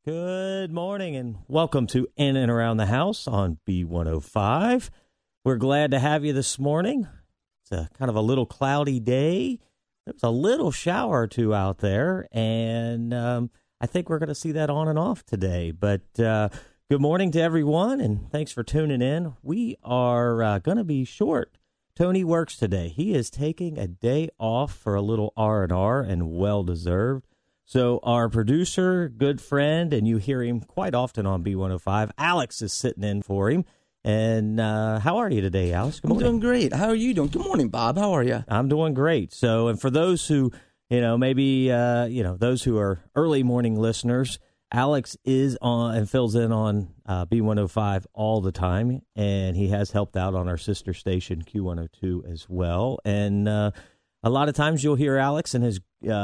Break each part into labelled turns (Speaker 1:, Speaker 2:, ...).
Speaker 1: Good morning and welcome to In and Around the House on B105. We're glad to have you this morning. It's a kind of a little cloudy day. There's a little shower or two out there, and I think we're going to see that on and off today. But good morning to everyone, and thanks for tuning in. We are going to be short. Tony works today. He is taking a day off for a little R&R, and well-deserved. So our producer, good friend, and you hear him quite often on B105, Alex is sitting in for him. And how are you today, Alex? Good morning.
Speaker 2: I'm doing great. How are you doing? Good morning, Bob. How are you?
Speaker 1: I'm doing great. So, and for those who, maybe, those who are early morning listeners, Alex is on and fills in on B105 all the time. And he has helped out on our sister station, Q102, as well. And a lot of times you'll hear Alex and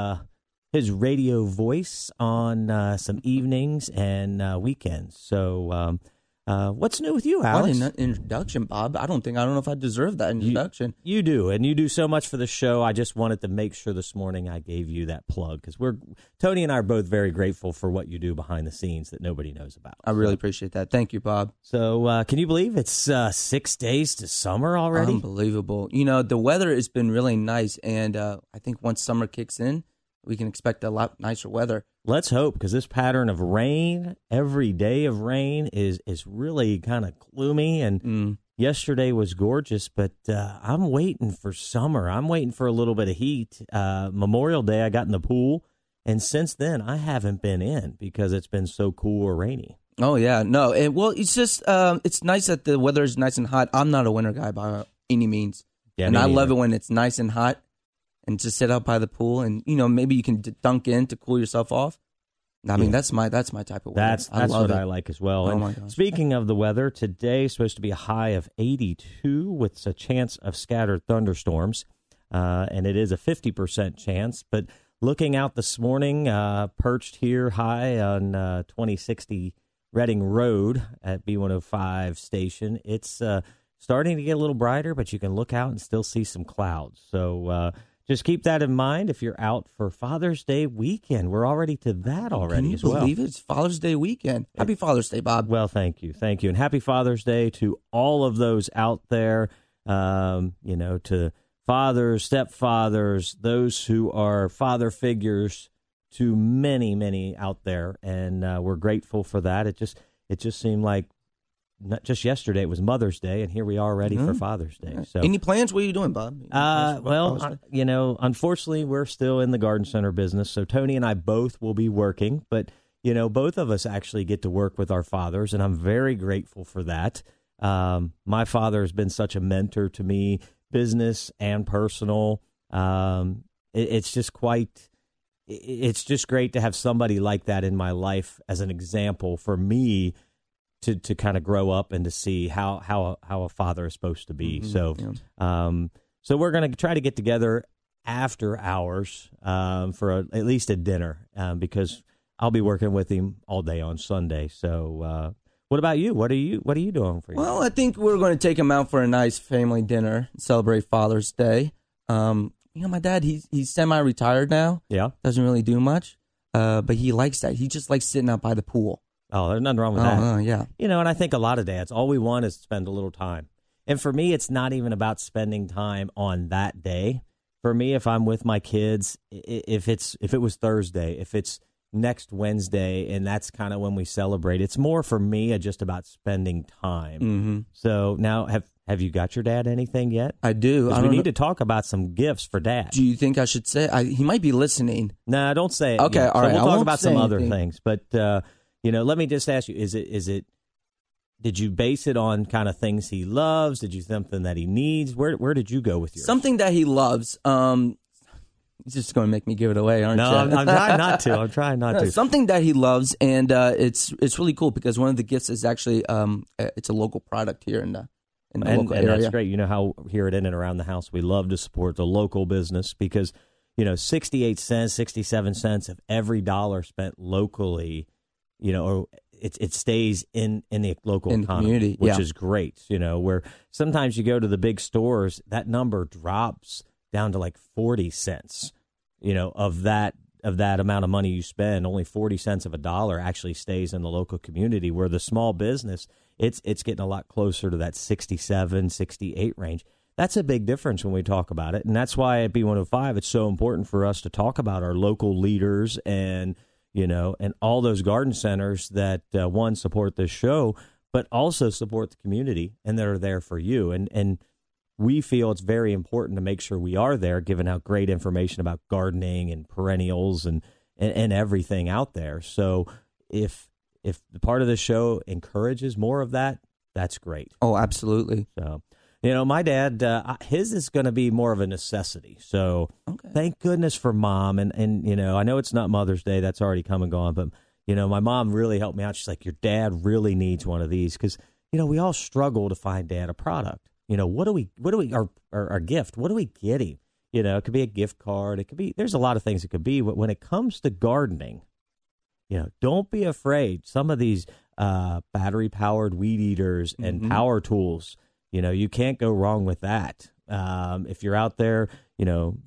Speaker 1: his radio voice on some evenings and weekends. So what's new with you, Alex?
Speaker 2: What an introduction, Bob. I don't know if I deserve that introduction.
Speaker 1: You do, and you do so much for the show. I just wanted to make sure this morning I gave you that plug because Tony and I are both very grateful for what you do behind the scenes that nobody knows about.
Speaker 2: I really appreciate that. Thank you, Bob.
Speaker 1: So can you believe it's 6 days to summer already?
Speaker 2: Unbelievable. The weather has been really nice, and I think once summer kicks in, we can expect a lot nicer weather.
Speaker 1: Let's hope, because this pattern of rain, every day of rain, is really kind of gloomy. And yesterday was gorgeous, but I'm waiting for summer. I'm waiting for a little bit of heat. Memorial Day, I got in the pool, and since then, I haven't been in because it's been so cool or rainy.
Speaker 2: Oh, yeah. No, it's just it's nice that the weather is nice and hot. I'm not a winter guy by any means.
Speaker 1: Yeah,
Speaker 2: and I love it when it's nice and hot. And just sit out by the pool, and maybe you can dunk in to cool yourself off. I mean, that's my type of weather.
Speaker 1: That's what I like as well.
Speaker 2: Oh,
Speaker 1: and
Speaker 2: my gosh.
Speaker 1: Speaking of the weather, today is supposed to be a high of 82 with a chance of scattered thunderstorms, and it is a 50% chance. But looking out this morning, perched here high on 2060 Reading Road at B105 station, it's starting to get a little brighter, but you can look out and still see some clouds. So just keep that in mind if you're out for Father's Day weekend. We're already to that already as well.
Speaker 2: Can you believe it? It's Father's Day weekend. Happy Father's Day, Bob.
Speaker 1: Well, thank you. Thank you. And happy Father's Day to all of those out there, to fathers, stepfathers, those who are father figures, to many, many out there. And we're grateful for that. It just seemed like not just yesterday, it was Mother's Day, and here we are ready for Father's Day. So,
Speaker 2: any plans? What are you doing, Bob?
Speaker 1: Unfortunately, we're still in the garden center business, so Tony and I both will be working, but, both of us actually get to work with our fathers, and I'm very grateful for that. My father has been such a mentor to me, business and personal. It's just great to have somebody like that in my life as an example for me to kind of grow up and to see how a father is supposed to be. Mm-hmm. So we're going to try to get together after hours for at least a dinner because I'll be working with him all day on Sunday. So what about you? What are you doing for you?
Speaker 2: Well, I think we're going to take him out for a nice family dinner, celebrate Father's Day. My dad, he's semi-retired now.
Speaker 1: Yeah.
Speaker 2: Doesn't really do much, but he likes that. He just likes sitting out by the pool.
Speaker 1: Oh, there's nothing wrong with that.
Speaker 2: Yeah.
Speaker 1: And I think a lot of dads, all we want is to spend a little time. And for me, it's not even about spending time on that day. For me, if I'm with my kids, if it was Thursday, if it's next Wednesday, and that's kind of when we celebrate, it's more for me just about spending time.
Speaker 2: Mm-hmm.
Speaker 1: So now, have you got your dad anything yet?
Speaker 2: I do.
Speaker 1: We need to talk about some gifts for Dad.
Speaker 2: Do you think I should say? He might be listening.
Speaker 1: No, don't say it.
Speaker 2: Okay,
Speaker 1: yet.
Speaker 2: all right.
Speaker 1: We'll talk about some other
Speaker 2: anything.
Speaker 1: things, but. Let me just ask you, is it, did you base it on kind of things he loves? Did you something that he needs? Where did you go with yours?
Speaker 2: Something that he loves. He's just going to make me give it away, aren't you?
Speaker 1: No, I'm trying not to.
Speaker 2: Something that he loves, and it's really cool because one of the gifts is actually it's a local product here in the local area.
Speaker 1: And that's great. You know how here at In and Around the House, we love to support the local business because, 68 cents, 67 cents of every dollar spent locally, or it stays in the local economy,
Speaker 2: community,
Speaker 1: which is great. Where sometimes you go to the big stores, that number drops down to like 40 cents, of that of that amount of money you spend, only 40 cents of a dollar actually stays in the local community, where the small business, it's getting a lot closer to that 67, 68 range. That's a big difference when we talk about it. And that's why at B105, it's so important for us to talk about our local leaders and, and all those garden centers that, one, support this show, but also support the community and that are there for you. And we feel it's very important to make sure we are there, given how great information about gardening and perennials and everything out there. So if the part of the show encourages more of that, that's great.
Speaker 2: Oh, absolutely.
Speaker 1: So, my dad, his is going to be more of a necessity. So Thank goodness for Mom. And I know it's not Mother's Day. That's already come and gone. But, my mom really helped me out. She's like, your dad really needs one of these because, we all struggle to find Dad a product. What do we, our gift, what do we get him? It could be a gift card. It could be, there's a lot of things it could be. But when it comes to gardening, don't be afraid. Some of these battery powered weed eaters and power tools, you can't go wrong with that. If you're out there, you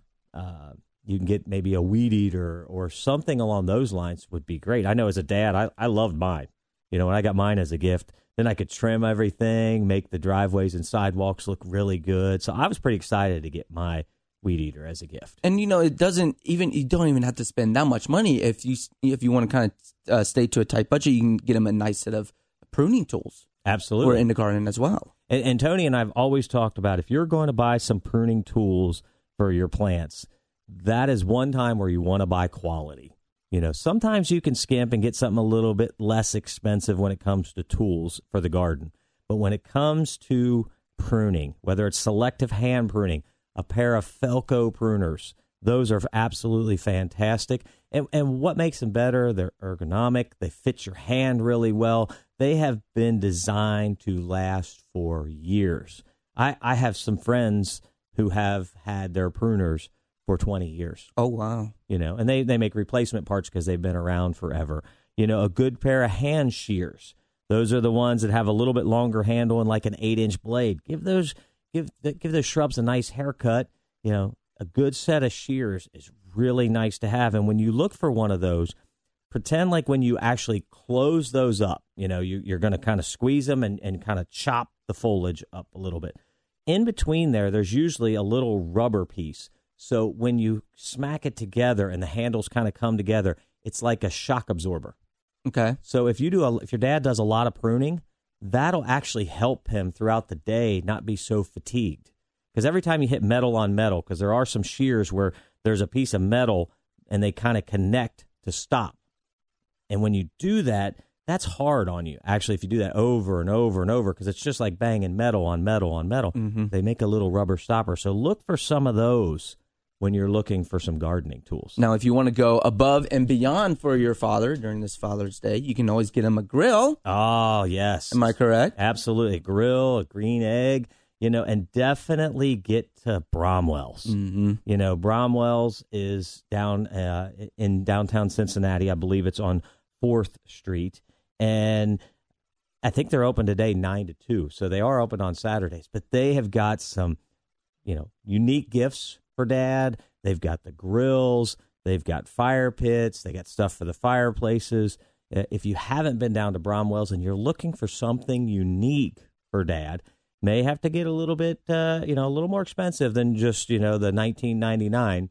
Speaker 1: can get maybe a weed eater or something along those lines would be great. I know as a dad, I loved mine. When I got mine as a gift, then I could trim everything, make the driveways and sidewalks look really good. So I was pretty excited to get my weed eater as a gift.
Speaker 2: And you don't even have to spend that much money if you want to kind of stay to a tight budget. You can get them a nice set of pruning tools.
Speaker 1: Absolutely,
Speaker 2: or in the garden as well.
Speaker 1: And Tony and I have always talked about, if you're going to buy some pruning tools for your plants, that is one time where you want to buy quality. Sometimes you can skimp and get something a little bit less expensive when it comes to tools for the garden. But when it comes to pruning, whether it's selective hand pruning, a pair of Felco pruners, those are absolutely fantastic. And what makes them better, they're ergonomic, they fit your hand really well. They have been designed to last for years. I have some friends who have had their pruners for 20 years.
Speaker 2: Oh, wow.
Speaker 1: And they make replacement parts because they've been around forever. A good pair of hand shears. Those are the ones that have a little bit longer handle and like an 8-inch blade. Give those shrubs a nice haircut. A good set of shears is really nice to have. And when you look for one of those, pretend like when you actually close those up, you're going to kind of squeeze them and kind of chop the foliage up a little bit. In between there's usually a little rubber piece. So when you smack it together and the handles kind of come together, it's like a shock absorber.
Speaker 2: Okay.
Speaker 1: So if your dad does a lot of pruning, that'll actually help him throughout the day not be so fatigued. Because every time you hit metal on metal, because there are some shears where there's a piece of metal and they kind of connect to stop. And when you do that, that's hard on you. Actually, if you do that over and over and over, because it's just like banging metal on metal on metal, they make a little rubber stopper. So look for some of those when you're looking for some gardening tools.
Speaker 2: Now, if you want to go above and beyond for your father during this Father's Day, you can always get him a grill.
Speaker 1: Oh, yes.
Speaker 2: Am I correct?
Speaker 1: Absolutely. A grill, a green egg, and definitely get to Bromwell's. Bromwell's is down in downtown Cincinnati. I believe it's on 4th Street. And I think they're open today 9 to 2. So they are open on Saturdays. But they have got some, unique gifts for Dad. They've got the grills, they've got fire pits, they got stuff for the fireplaces. If you haven't been down to Bromwell's and you're looking for something unique for Dad, may have to get a little bit, a little more expensive than just, the $19.99,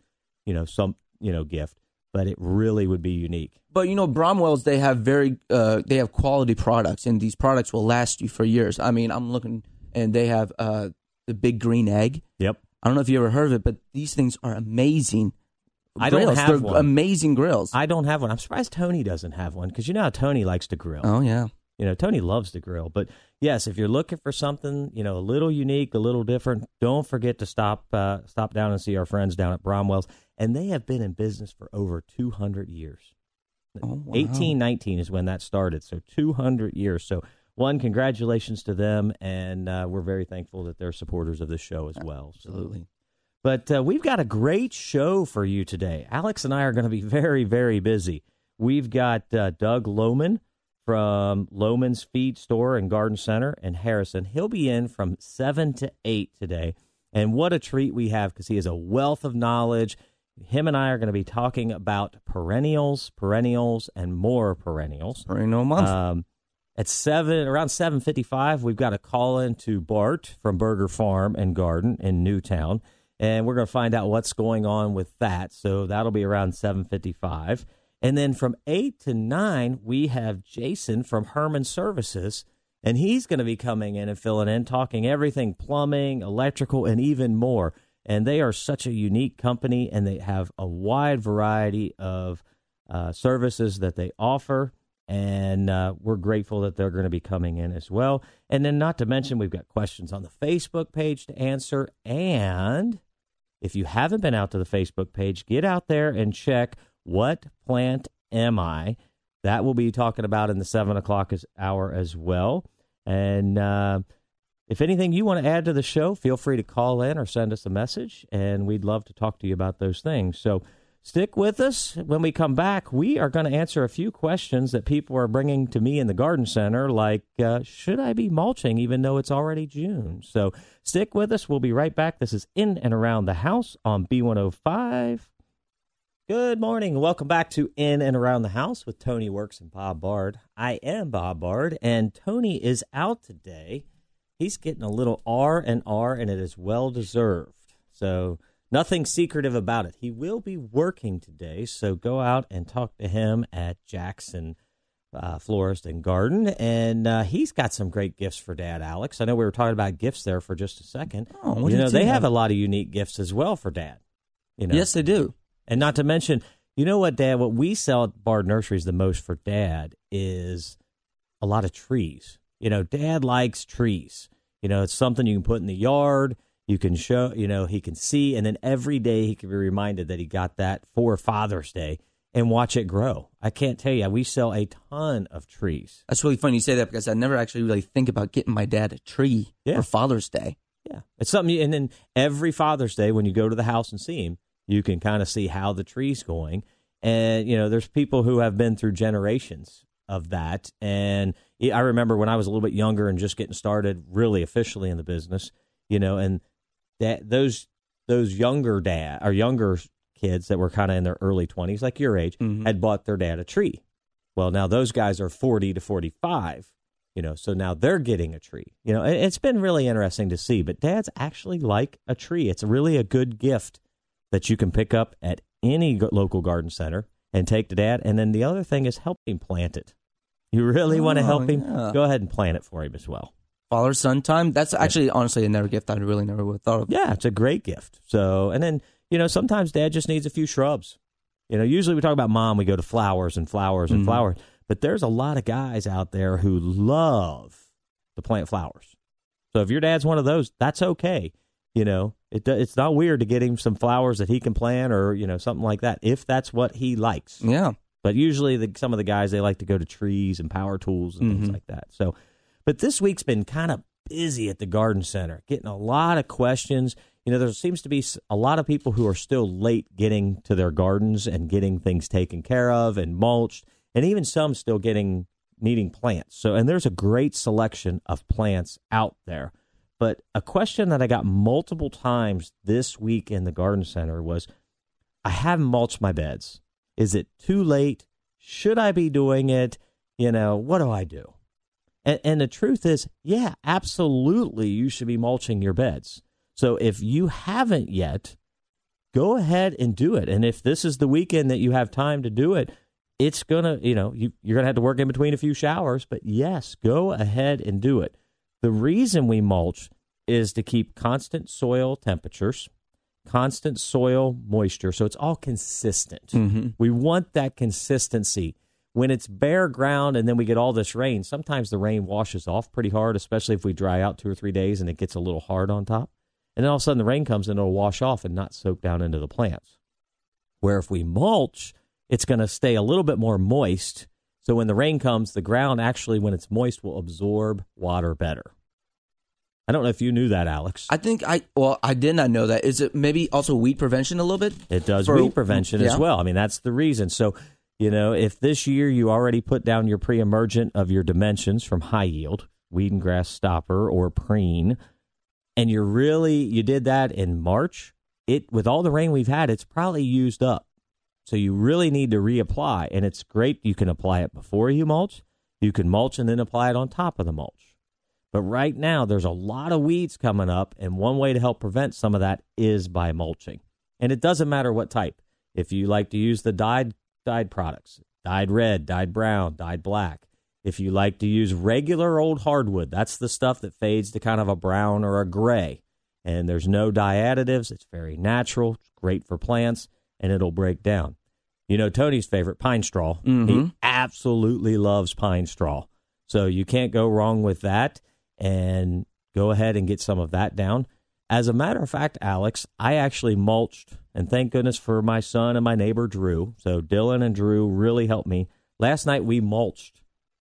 Speaker 1: gift, but it really would be unique.
Speaker 2: But Bromwell's, they have they have quality products, and these products will last you for years. I mean, I'm looking, and they have the big green egg.
Speaker 1: Yep.
Speaker 2: I don't know if you ever heard of it, but these things are amazing.
Speaker 1: I don't have
Speaker 2: They're
Speaker 1: one.
Speaker 2: Amazing grills.
Speaker 1: I don't have one. I'm surprised Tony doesn't have one, because how Tony likes to grill.
Speaker 2: Oh, yeah.
Speaker 1: Tony loves to grill. But, yes, if you're looking for something, a little unique, a little different, don't forget to stop down and see our friends down at Bromwell's. And they have been in business for over 200 years.
Speaker 2: Oh, wow.
Speaker 1: 1819 is when that started, so 200 years. So, one, congratulations to them, and we're very thankful that they're supporters of this show as well.
Speaker 2: Absolutely.
Speaker 1: But we've got a great show for you today. Alex and I are going to be very, very busy. We've got Doug Lohman from Lohman's Feed Store and Garden Center in Harrison. He'll be in from 7 to 8 today. And what a treat we have, because he has a wealth of knowledge. him and I are going to be talking about perennials, and more perennials.
Speaker 2: Perennial month.
Speaker 1: At around 7:55, we've got a call in to Bart from Burger Farm and Garden in Newtown, and we're going to find out what's going on with that. So that'll be around 7:55. And then from 8 to 9, we have Jason from Herman Services, and he's going to be coming in and filling in, talking everything plumbing, electrical, and even more. And they are such a unique company, and they have a wide variety of services that they offer. And we're grateful that they're going to be coming in as well. And then not to mention, we've got questions on the Facebook page to answer. And if you haven't been out to the Facebook page, get out there and check What Plant Am I? That we'll be talking about in the 7 o'clock hour as well. And if anything you want to add to the show, feel free to call in or send us a message, and we'd love to talk to you about those things. So stick with us. When we come back, we are going to answer a few questions that people are bringing to me in the garden center, like, should I be mulching even though it's already June? So stick with us. We'll be right back. This is In and Around the House on B105. Good morning. Welcome back to In and Around the House with Tony Works and Bob Bard. I am Bob Bard, and Tony is out today. He's getting a little R&R, and it is well-deserved. So nothing secretive about it. He will be working today, so go out and talk to him at Jackson Florist and Garden. And he's got some great gifts for Dad, Alex. I know we were talking about gifts there for just a second.
Speaker 2: Oh,
Speaker 1: they have a lot of unique gifts as well for Dad.
Speaker 2: Yes, they do.
Speaker 1: And not to mention, you know what, Dad, what we sell at Bard Nurseries the most for Dad is a lot of trees. Dad likes trees. It's something you can put in the yard. You can show, he can see. And then every day he can be reminded that he got that for Father's Day and watch it grow. I can't tell you, we sell a ton of trees.
Speaker 2: That's really funny you say that, because I never actually really think about getting my dad a tree for Father's Day.
Speaker 1: Yeah. It's something, and then every Father's Day when you go to the house and see him, you can kind of see how the tree's going. And, there's people who have been through generations of that. And I remember when I was a little bit younger and just getting started really officially in the business, and that those younger kids that were kind of in their early 20s, like your age, had bought their dad a tree. Well, now those guys are 40 to 45, so now they're getting a tree. It's been really interesting to see. But dads actually like a tree. It's really a good gift that you can pick up at any local garden center and take to Dad. And then the other thing is help him plant it. You really want to help him? Go ahead and plant it for him as well.
Speaker 2: Father-son time? That's actually, honestly, another gift I really never would have thought of.
Speaker 1: Yeah, it's a great gift. So, and then, sometimes Dad just needs a few shrubs. Usually we talk about Mom, we go to flowers and flowers and flowers. But there's a lot of guys out there who love to plant flowers. So if your dad's one of those, that's okay. It's not weird to get him some flowers that he can plant or, something like that, if that's what he likes.
Speaker 2: Yeah.
Speaker 1: But usually some of the guys, they like to go to trees and power tools and things like that. So, but this week's been kind of busy at the garden center, getting a lot of questions. There seems to be a lot of people who are still late getting to their gardens and getting things taken care of and mulched, and even some still needing plants. So, and there's a great selection of plants out there. But a question that I got multiple times this week in the garden center was, I haven't mulched my beds. Is it too late? Should I be doing it? What do I do? And the truth is, yeah, absolutely, you should be mulching your beds. So if you haven't yet, go ahead and do it. And if this is the weekend that you have time to do it, it's going to, you're going to have to work in between a few showers. But yes, go ahead and do it. The reason we mulch is to keep constant soil temperatures, constant soil moisture, so it's all consistent. We want that consistency. When it's bare ground and then we get all this rain, sometimes the rain washes off pretty hard, especially if we dry out 2 or 3 days and it gets a little hard on top. And then all of a sudden the rain comes and it'll wash off and not soak down into the plants. Where if we mulch, it's going to stay a little bit more moist. So when the rain comes, the ground actually, when it's moist, will absorb water better. I don't know if you knew that, Alex.
Speaker 2: I did not know that. Is it maybe also weed prevention a little bit?
Speaker 1: It does weed prevention as well. I mean, that's the reason. So, if this year you already put down your pre-emergent of your dimensions from High Yield, weed and grass stopper or preen, and you did that in March, with all the rain we've had, it's probably used up. So you really need to reapply, and it's great. You can apply it before you mulch. You can mulch and then apply it on top of the mulch. But right now, there's a lot of weeds coming up, and one way to help prevent some of that is by mulching. And it doesn't matter what type. If you like to use the dyed products, dyed red, dyed brown, dyed black. If you like to use regular old hardwood, that's the stuff that fades to kind of a brown or a gray. And there's no dye additives. It's very natural. It's great for plants, and it'll break down. You know, Tony's favorite, pine straw.
Speaker 2: Mm-hmm.
Speaker 1: He absolutely loves pine straw. So you can't go wrong with that. And go ahead and get some of that down. As a matter of fact, Alex, I actually mulched, and thank goodness for my son and my neighbor, Drew. So Dylan and Drew really helped me. Last night, we mulched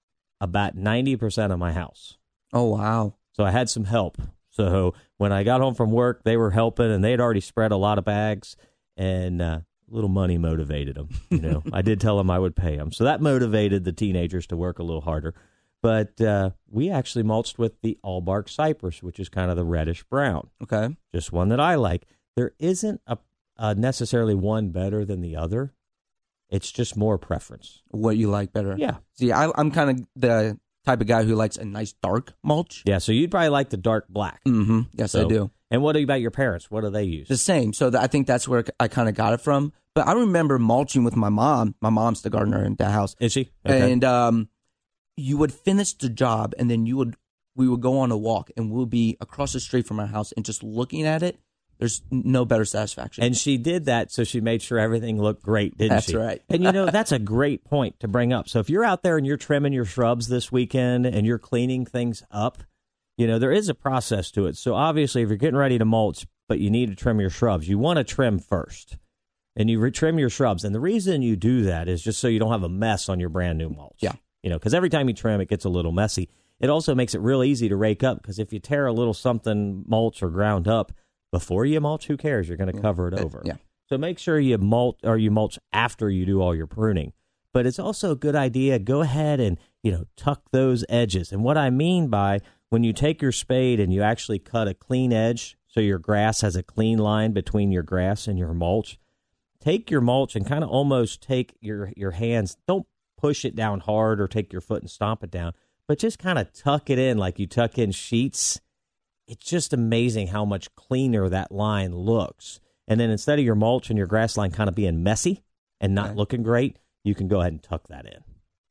Speaker 1: about 90% of my house.
Speaker 2: Oh, wow.
Speaker 1: So I had some help. So when I got home from work, they were helping, and they'd already spread a lot of bags, and a little money motivated them. You know, I did tell them I would pay them. So that motivated the teenagers to work a little harder. But we actually mulched with the all-bark cypress, which is kind of the reddish-brown.
Speaker 2: Okay.
Speaker 1: Just one that I like. There isn't a necessarily one better than the other. It's just more preference.
Speaker 2: What you like better.
Speaker 1: Yeah.
Speaker 2: See, I'm kind of the type of guy who likes a nice dark mulch.
Speaker 1: Yeah, so you'd probably like the dark black.
Speaker 2: Mm-hmm. Yes, I do.
Speaker 1: And what about your parents? What do they use?
Speaker 2: The same. So I think that's where I kind of got it from. But I remember mulching with my mom. My mom's the gardener in the house.
Speaker 1: Is she? Okay.
Speaker 2: And you would finish the job, and then we would go on a walk, and we'll be across the street from our house, and just looking at it, there's no better satisfaction.
Speaker 1: And she did that, so she made sure everything looked great, didn't she?
Speaker 2: That's right.
Speaker 1: And, you know, that's a great point to bring up. So if you're out there and you're trimming your shrubs this weekend and you're cleaning things up, you know, there is a process to it. So obviously, if you're getting ready to mulch, but you need to trim your shrubs, you want to trim first. And you trim your shrubs. And the reason you do that is just so you don't have a mess on your brand new mulch.
Speaker 2: Yeah.
Speaker 1: You know, because every time you trim, it gets a little messy. It also makes it real easy to rake up, because if you tear a little something mulch or ground up before you mulch, who cares? You're going to cover it over.
Speaker 2: Yeah.
Speaker 1: So make sure you mulch after you do all your pruning. But it's also a good idea, go ahead and, you know, tuck those edges. And what I mean by when you take your spade and you actually cut a clean edge, so your grass has a clean line between your grass and your mulch, take your mulch and kind of almost take your hands, don't push it down hard or take your foot and stomp it down, but just kind of tuck it in like you tuck in sheets. It's just amazing how much cleaner that line looks. And then instead of your mulch and your grass line kind of being messy and not looking great, you can go ahead and tuck that in.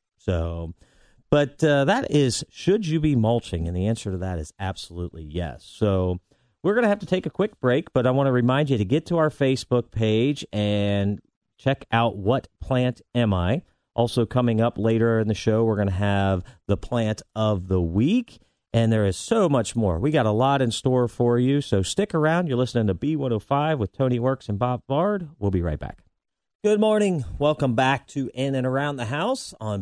Speaker 1: So, but that is, should you be mulching? And the answer to that is absolutely yes. So we're going to have to take a quick break, but I want to remind you to get to our Facebook page and check out What Plant Am I? Also coming up later in the show, we're going to have the plant of the week, and there is so much more. We got a lot in store for you, so stick around. You're listening to B105 with Tony Works and Bob Bard. We'll be right back. Good morning. Welcome back to In and Around the House on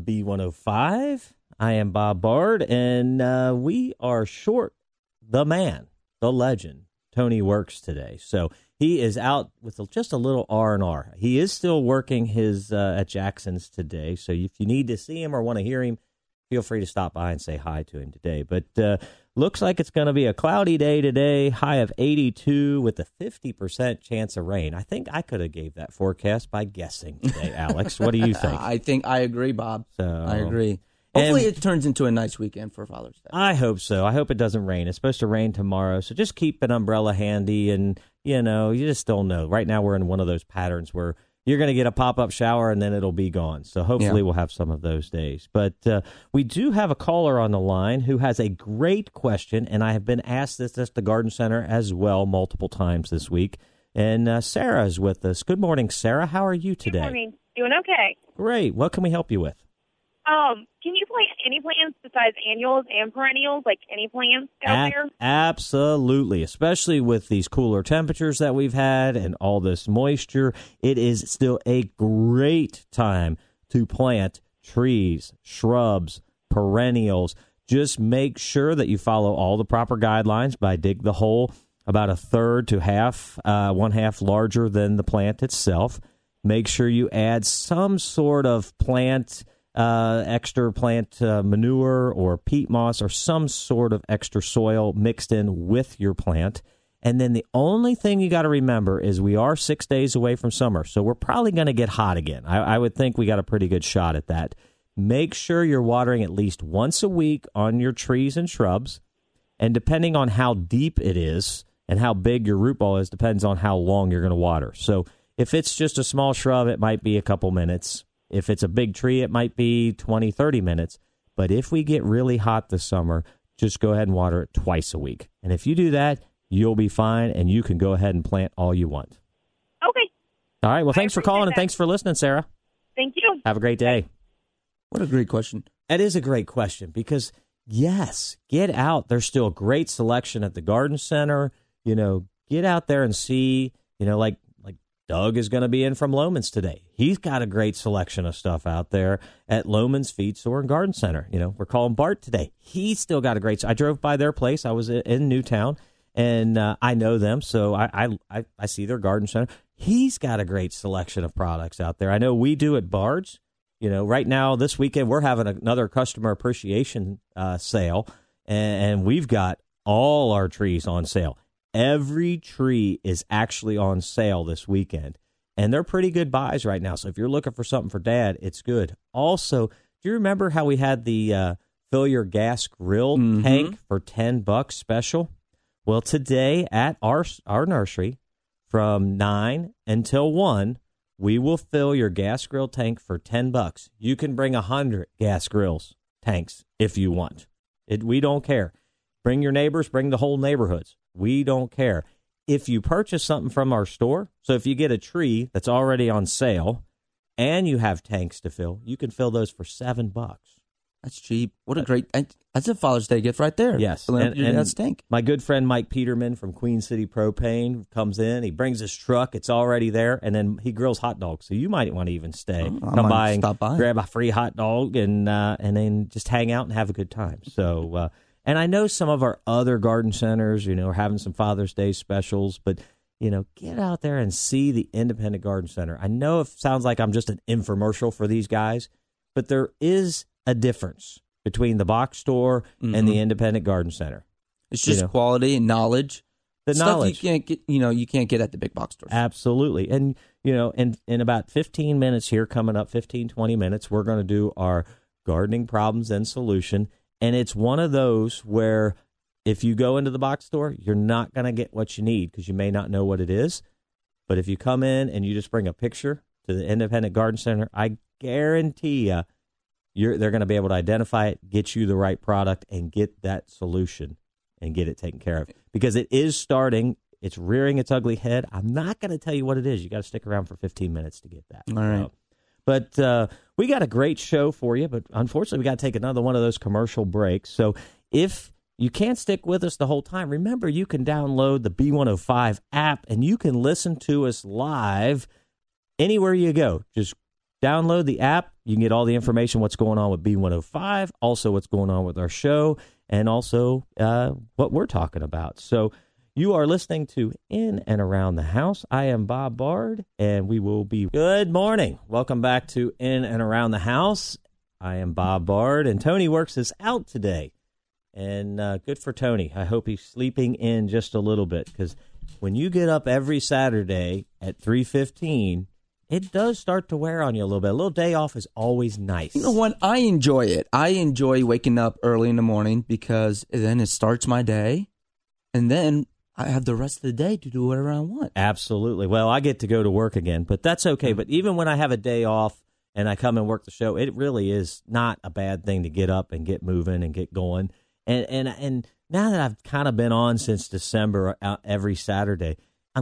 Speaker 1: B105. I am Bob Bard, and we are short the man, the legend, Tony Works today. So he is out with just a little R&R. He is still working his at Jackson's today. So if you need to see him or want to hear him, feel free to stop by and say hi to him today. But looks like it's going to be a cloudy day today, high of 82 with a 50% chance of rain. I think I could have gave that forecast by guessing today, Alex. What do you think?
Speaker 2: I think I agree, Bob.
Speaker 1: So,
Speaker 2: I agree. Hopefully it turns into a nice weekend for Father's Day.
Speaker 1: I hope so. I hope it doesn't rain. It's supposed to rain tomorrow, so just keep an umbrella handy, and, you know, you just don't know. Right now we're in one of those patterns where you're going to get a pop-up shower and then it'll be gone. So hopefully we'll have some of those days. But we do have a caller on the line who has a great question, and I have been asked this at the Garden Center as well multiple times this week. And Sarah is with us. Good morning, Sarah. How are you today?
Speaker 3: Good morning. Doing okay.
Speaker 1: Great. What can we help you with?
Speaker 3: Can you plant any plants besides annuals and perennials, like any plants out there?
Speaker 1: Absolutely, especially with these cooler temperatures that we've had and all this moisture. It is still a great time to plant trees, shrubs, perennials. Just make sure that you follow all the proper guidelines by dig the hole about a third to half, 1/2 larger than the plant itself. Make sure you add some sort of extra plant manure or peat moss or some sort of extra soil mixed in with your plant. And then the only thing you got to remember is we are 6 days away from summer, so we're probably going to get hot again. I would think we got a pretty good shot at that. Make sure you're watering at least once a week on your trees and shrubs. And depending on how deep it is and how big your root ball is, depends on how long you're going to water. So if it's just a small shrub, it might be a couple minutes. If it's a big tree, it might be 20, 30 minutes. But if we get really hot this summer, just go ahead and water it twice a week. And if you do that, you'll be fine, and you can go ahead and plant all you want.
Speaker 3: Okay.
Speaker 1: All right. Well, thanks for calling, and
Speaker 3: that.
Speaker 1: thanks for listening, Sarah.
Speaker 3: Thank you.
Speaker 1: Have a great day.
Speaker 2: What a great question.
Speaker 1: That is a great question because, yes, get out. There's still a great selection at the garden center. Get out there and see, like Doug is going to be in from Lohman's today. He's got a great selection of stuff out there at Lohman's Feed Store and Garden Center. We're calling Bart today. He's still got a great. I drove by their place. I was in Newtown, and I know them, so I see their garden center. He's got a great selection of products out there. I know we do at Bard's. Right now, this weekend, we're having another customer appreciation sale, and we've got all our trees on sale. Every tree is actually on sale this weekend, and they're pretty good buys right now. So if you're looking for something for Dad, it's good. Also, do you remember how we had the fill your gas grill tank for $10 special? Well, today at our nursery, from 9 until 1, we will fill your gas grill tank for $10. You can bring 100 gas grills tanks if you want. We don't care. Bring your neighbors, bring the whole neighborhoods. We don't care. If you purchase something from our store, so if you get a tree that's already on sale and you have tanks to fill, you can fill those for $7.
Speaker 2: That's cheap. What a great, that's a Father's Day gift right there.
Speaker 1: Yes.
Speaker 2: And that's tank.
Speaker 1: My good friend Mike Peterman from Queen City Propane comes in. He brings his truck. It's already there. And then he grills hot dogs. So you might want to even stay. Come by and
Speaker 2: stop by.
Speaker 1: Grab a free hot dog and then just hang out and have a good time. So, and I know some of our other garden centers, are having some Father's Day specials. But, get out there and see the Independent Garden Center. I know it sounds like I'm just an infomercial for these guys, but there is a difference between the box store and the Independent Garden Center.
Speaker 2: It's just quality and knowledge.
Speaker 1: The
Speaker 2: stuff
Speaker 1: knowledge
Speaker 2: you can't get at the big box stores.
Speaker 1: Absolutely. And, in about 15 minutes here, coming up 15, 20 minutes, we're going to do our gardening problems and solution. And it's one of those where if you go into the box store, you're not going to get what you need because you may not know what it is. But if you come in and you just bring a picture to the Independent Garden Center, I guarantee they're going to be able to identify it, get you the right product, and get that solution and get it taken care of. Because it is starting, it's rearing its ugly head. I'm not going to tell you what it is. You got to stick around for 15 minutes to get that.
Speaker 2: All right.
Speaker 1: But we got a great show for you, but unfortunately, we got to take another one of those commercial breaks. So if you can't stick with us the whole time, remember you can download the B105 app, and you can listen to us live anywhere you go. Just download the app. You can get all the information, what's going on with B105, also what's going on with our show, and also what we're talking about. So you are listening to In and Around the House. I am Bob Bard, and we will be... Good morning. Welcome back to In and Around the House. I am Bob Bard, and Tony works us out today. And good for Tony. I hope he's sleeping in just a little bit, because when you get up every Saturday at 3:15, it does start to wear on you a little bit. A little day off is always nice.
Speaker 2: You know what? I enjoy it. I enjoy waking up early in the morning because then it starts my day, and then I have the rest of the day to do whatever I want.
Speaker 1: Absolutely. Well, I get to go to work again, but that's okay. But even when I have a day off and I come and work the show, it really is not a bad thing to get up and get moving and get going. And now that I've kind of been on since December every Saturday,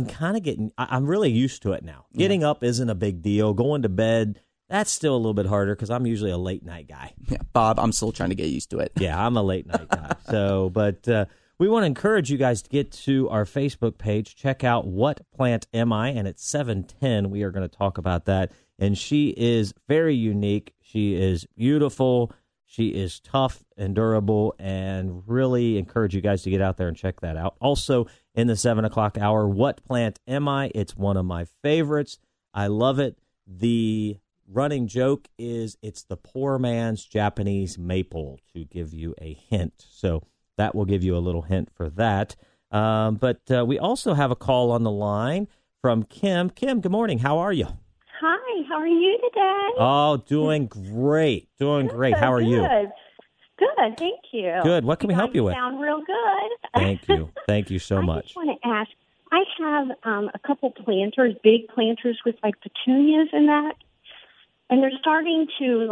Speaker 1: I'm really used to it now. Getting up isn't a big deal. Going to bed, that's still a little bit harder because I'm usually a late night guy.
Speaker 2: Yeah, Bob, I'm still trying to get used to it.
Speaker 1: Yeah, I'm a late night guy. But we want to encourage you guys to get to our Facebook page. Check out What Plant Am I? And at 7:10, we are going to talk about that. And she is very unique. She is beautiful. She is tough and durable, and really encourage you guys to get out there and check that out. Also, in the 7 o'clock hour, What Plant Am I? It's one of my favorites. I love it. The running joke is it's the poor man's Japanese maple, to give you a hint. So that will give you a little hint for that. But we also have a call on the line from Kim. Kim, good morning. How are you?
Speaker 4: Hi, how are you today?
Speaker 1: Oh, doing great. Doing great. How are you?
Speaker 4: Good, thank you.
Speaker 1: Good. What can we help you with?
Speaker 4: Sound real good.
Speaker 1: Thank you. Thank you so
Speaker 4: I
Speaker 1: much.
Speaker 4: just want to ask, I have a couple planters, big planters with like petunias in that, and they're starting to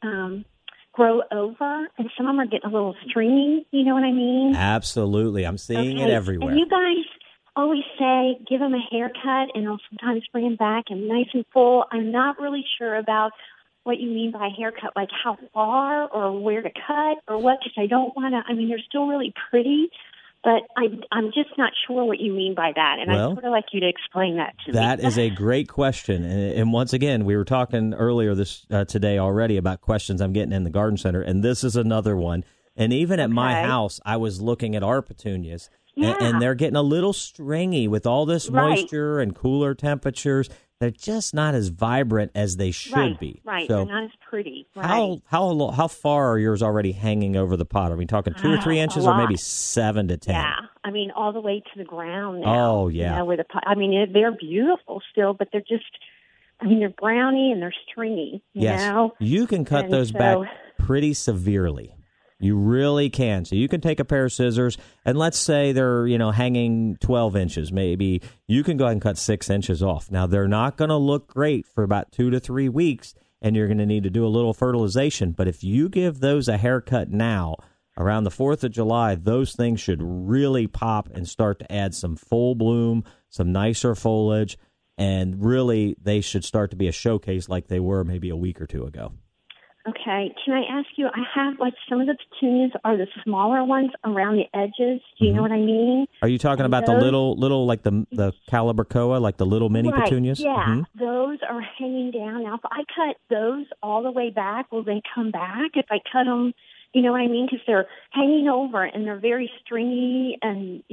Speaker 4: grow over, and some of them are getting a little stringy, you know what I mean?
Speaker 1: Absolutely. I'm seeing it everywhere.
Speaker 4: And you guys always say give them a haircut, and they'll sometimes bring them back and nice and full. I'm not really sure about what you mean by haircut, like how far or where to cut or what, because I don't want to, they're still really pretty, but I'm just not sure what you mean by that, and I'd sort of like you to explain that to me.
Speaker 1: That is a great question, and once again, we were talking earlier today already about questions I'm getting in the garden center, and this is another one. And even at my house, I was looking at our petunias, and they're getting a little stringy with all this moisture and cooler temperatures. They're just not as vibrant as they should be.
Speaker 4: Right,
Speaker 1: so
Speaker 4: they're not as pretty. Right.
Speaker 1: How far are yours already hanging over the pot? Are we talking 2 or 3 inches, or maybe 7 to 10?
Speaker 4: Yeah, all the way to the ground now.
Speaker 1: Oh, yeah.
Speaker 4: Where the pot, they're beautiful still, but they're just, they're browny and they're stringy. You know?
Speaker 1: You can cut those back pretty severely. You really can. So you can take a pair of scissors, and let's say they're, hanging 12 inches. Maybe you can go ahead and cut 6 inches off. Now, they're not going to look great for about 2 to 3 weeks, and you're going to need to do a little fertilization. But if you give those a haircut now, around the 4th of July, those things should really pop and start to add some full bloom, some nicer foliage, and really they should start to be a showcase like they were maybe a week or two ago.
Speaker 4: Okay. Can I ask you, I have, some of the petunias are the smaller ones around the edges. Do you know what I mean?
Speaker 1: Are you talking about the little, like the Calibrachoa, like the little mini petunias?
Speaker 4: Yeah. Those are hanging down. Now, if I cut those all the way back, will they come back? If I cut them, you know what I mean? Because they're hanging over, and they're very stringy and,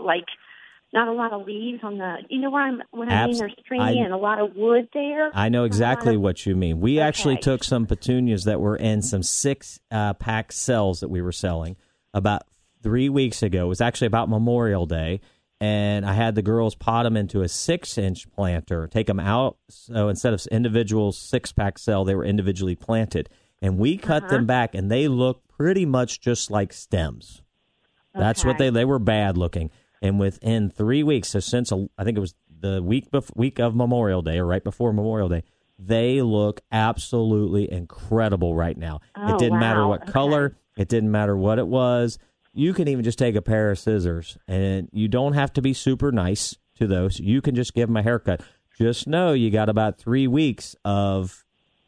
Speaker 4: not a lot of leaves on the, what I mean? They're stringy and a lot of wood there.
Speaker 1: I know exactly what you mean. We actually took some petunias that were in some 6-pack cells that we were selling about 3 weeks ago. It was actually about Memorial Day, and I had the girls pot them into a 6-inch planter, take them out. So instead of individual 6-pack cell, they were individually planted. And we cut them back, and they look pretty much just like stems. That's what they were bad looking. And within 3 weeks, so since I think it was the week of Memorial Day or right before Memorial Day, they look absolutely incredible right now. It didn't matter what color. It didn't matter what it was. You can even just take a pair of scissors, and you don't have to be super nice to those. You can just give them a haircut. Just know you got about 3 weeks of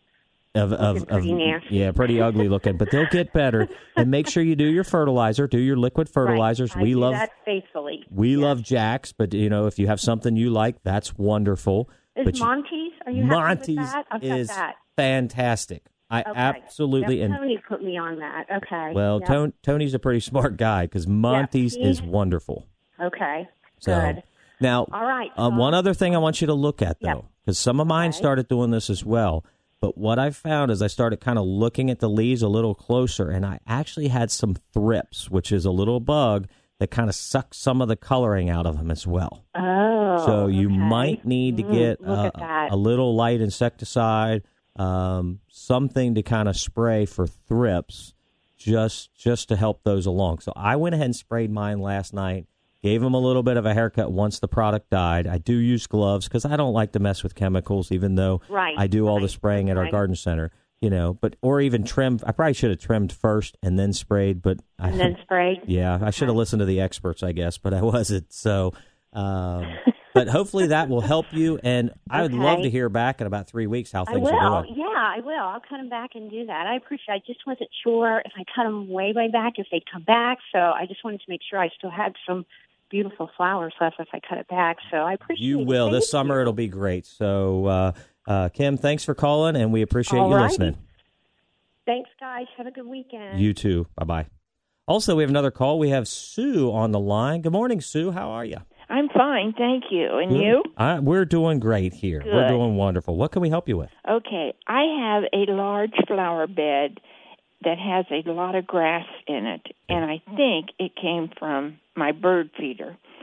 Speaker 1: pretty ugly looking, but they'll get better. And make sure you do your fertilizer, do your liquid fertilizers.
Speaker 4: I do that faithfully.
Speaker 1: We love Jack's, but if you have something you like, that's wonderful.
Speaker 4: Is Monty's? Are you happy with that?
Speaker 1: Monty's is fantastic. I absolutely.
Speaker 4: And Tony put me on that. Okay.
Speaker 1: Well, Tony's a pretty smart guy because Monty's is wonderful.
Speaker 4: Okay.
Speaker 1: So,
Speaker 4: good.
Speaker 1: Now,
Speaker 4: all right.
Speaker 1: One other thing I want you to look at, though, because some of mine started doing this as well. But what I found is I started kind of looking at the leaves a little closer, and I actually had some thrips, which is a little bug that kind of sucks some of the coloring out of them as well.
Speaker 4: Oh,
Speaker 1: so you might need to get a little light insecticide, something to kind of spray for thrips, just to help those along. So I went ahead and sprayed mine last night. Gave them a little bit of a haircut once the product died. I do use gloves because I don't like to mess with chemicals, even though I do all the spraying at our garden center. Or even trimmed. I probably should have trimmed first and then sprayed.
Speaker 4: Then sprayed?
Speaker 1: Yeah, I should have listened to the experts, I guess, but I wasn't. So, but hopefully that will help you. And I would love to hear back in about 3 weeks how things are going.
Speaker 4: Yeah, I will. I'll cut them back and do that. I appreciate it. I just wasn't sure if I cut them way back, if they'd come back. So I just wanted to make sure I still had some beautiful flowers left if I cut it back. So I appreciate it.
Speaker 1: You will. This summer it'll be great. So, Kim, thanks for calling, and we appreciate you listening.
Speaker 4: Thanks, guys. Have a good weekend.
Speaker 1: You too. Bye-bye. Also, we have another call. We have Sue on the line. Good morning, Sue. How are you?
Speaker 5: I'm fine, thank you. And you?
Speaker 1: We're doing great here.
Speaker 5: Good.
Speaker 1: We're doing wonderful. What can we help you with?
Speaker 5: Okay. I have a large flower bed that has a lot of grass in it, and I think it came from my bird feeder.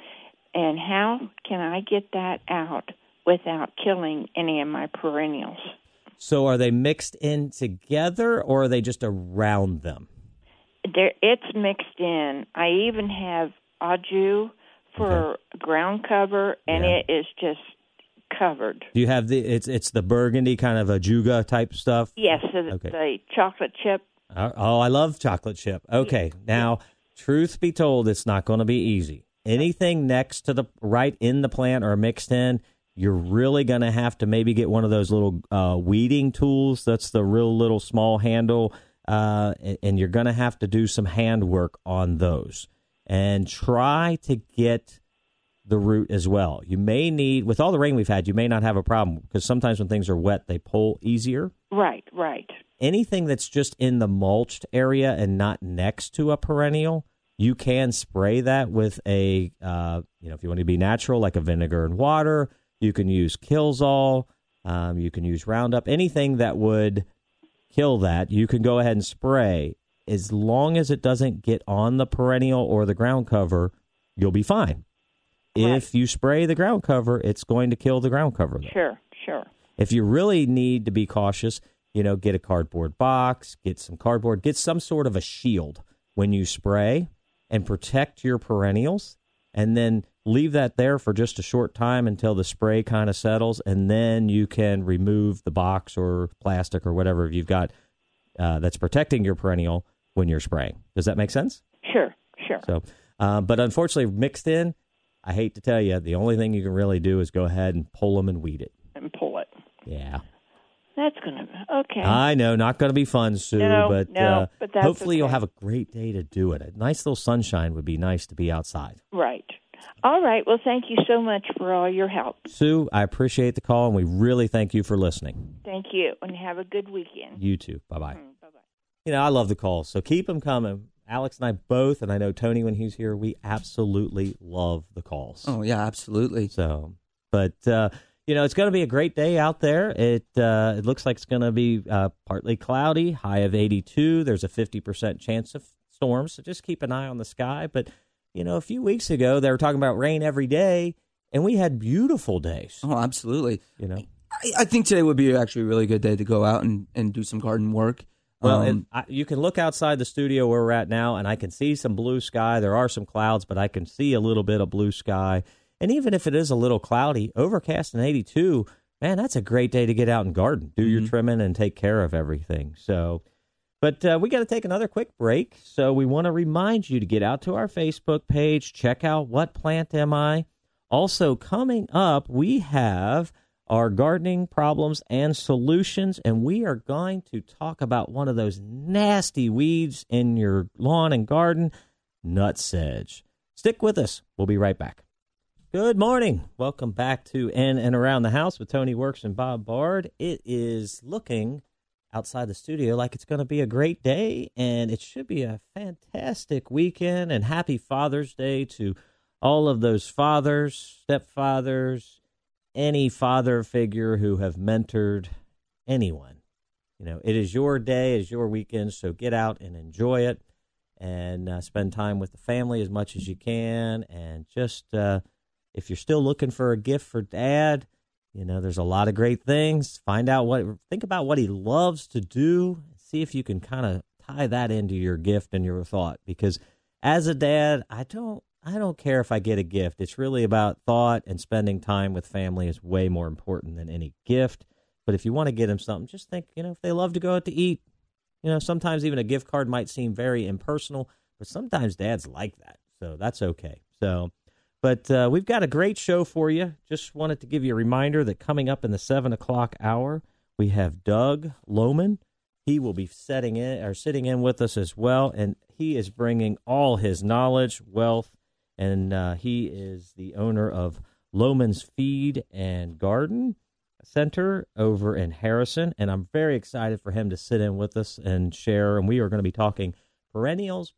Speaker 5: And how can I get that out without killing any of my perennials?
Speaker 1: So are they mixed in together, or are they just around them?
Speaker 5: It's mixed in. I even have Aju for ground cover, and it is just covered.
Speaker 1: Do you have it's the burgundy kind of a Juga type stuff?
Speaker 5: Yes, the chocolate chip.
Speaker 1: Oh, I love chocolate chip. Okay, now, truth be told, it's not going to be easy. Anything next to the right in the plant or mixed in, you're really going to have to maybe get one of those little weeding tools. That's the real little small handle, and you're going to have to do some handwork on those. And try to get the root as well. You may need, with all the rain we've had, you may not have a problem because sometimes when things are wet, they pull easier.
Speaker 5: Right.
Speaker 1: Anything that's just in the mulched area and not next to a perennial, you can spray that with a, if you want to be natural, like a vinegar and water. You can use Killzall. You can use Roundup. Anything that would kill that, you can go ahead and spray. As long as it doesn't get on the perennial or the ground cover, you'll be fine. Right. If you spray the ground cover, it's going to kill the ground cover, though.
Speaker 5: Sure.
Speaker 1: If you really need to be cautious, get a cardboard box, get some cardboard, get some sort of a shield when you spray and protect your perennials, and then leave that there for just a short time until the spray kind of settles, and then you can remove the box or plastic or whatever you've got that's protecting your perennial when you're spraying. Does that make sense?
Speaker 5: Sure.
Speaker 1: So, but unfortunately, mixed in, I hate to tell you, the only thing you can really do is go ahead and pull them and weed it.
Speaker 5: And pull it.
Speaker 1: Yeah.
Speaker 5: That's going to, okay.
Speaker 1: I know, not going to be fun, Sue,
Speaker 5: but that's
Speaker 1: hopefully
Speaker 5: okay.
Speaker 1: You'll have a great day to do it. A nice little sunshine would be nice to be outside.
Speaker 5: Right. All right. Well, thank you so much for all your help.
Speaker 1: Sue, I appreciate the call, and we really thank you for listening.
Speaker 5: Thank you, and have a good weekend.
Speaker 1: You too. Bye-bye.
Speaker 5: Bye-bye.
Speaker 1: I love the calls, so keep them coming. Alex and I both, and I know Tony when he's here, we absolutely love the calls.
Speaker 2: Oh, yeah, absolutely.
Speaker 1: So, but, it's going to be a great day out there. It looks like it's going to be partly cloudy, high of 82. There's a 50% chance of storms, so just keep an eye on the sky. But, a few weeks ago, they were talking about rain every day, and we had beautiful days.
Speaker 2: Oh, absolutely. I think today would be actually a really good day to go out and do some garden work.
Speaker 1: Well, you can look outside the studio where we're at now, and I can see some blue sky. There are some clouds, but I can see a little bit of blue sky. And even if it is a little cloudy, overcast and 82, man, that's a great day to get out and garden, do your trimming, and take care of everything. So, but we got to take another quick break. So we want to remind you to get out to our Facebook page, check out What Plant Am I? Also, coming up, we have our gardening problems and solutions, and we are going to talk about one of those nasty weeds in your lawn and garden, nutsedge. Stick with us. We'll be right back. Good morning. Welcome back to In and Around the House with Tony Works and Bob Bard. It is looking outside the studio like it's going to be a great day, and it should be a fantastic weekend, and happy Father's Day to all of those fathers, stepfathers, any father figure who have mentored anyone. It is your day, it is your weekend, so get out and enjoy it, and spend time with the family as much as you can. And just if you're still looking for a gift for Dad, there's a lot of great things. Think about what he loves to do. See if you can kind of tie that into your gift and your thought. Because as a dad, I don't care if I get a gift. It's really about thought, and spending time with family is way more important than any gift. But if you want to get them something, just think, if they love to go out to eat, sometimes even a gift card might seem very impersonal, but sometimes dads like that. So that's okay. But we've got a great show for you. Just wanted to give you a reminder that coming up in the 7 o'clock hour, we have Doug Lohman. He will be sitting in with us as well, and he is bringing all his knowledge, wealth, and he is the owner of Lohman's Feed and Garden Center over in Harrison, and I'm very excited for him to sit in with us and share, and we are going to be talking perennials,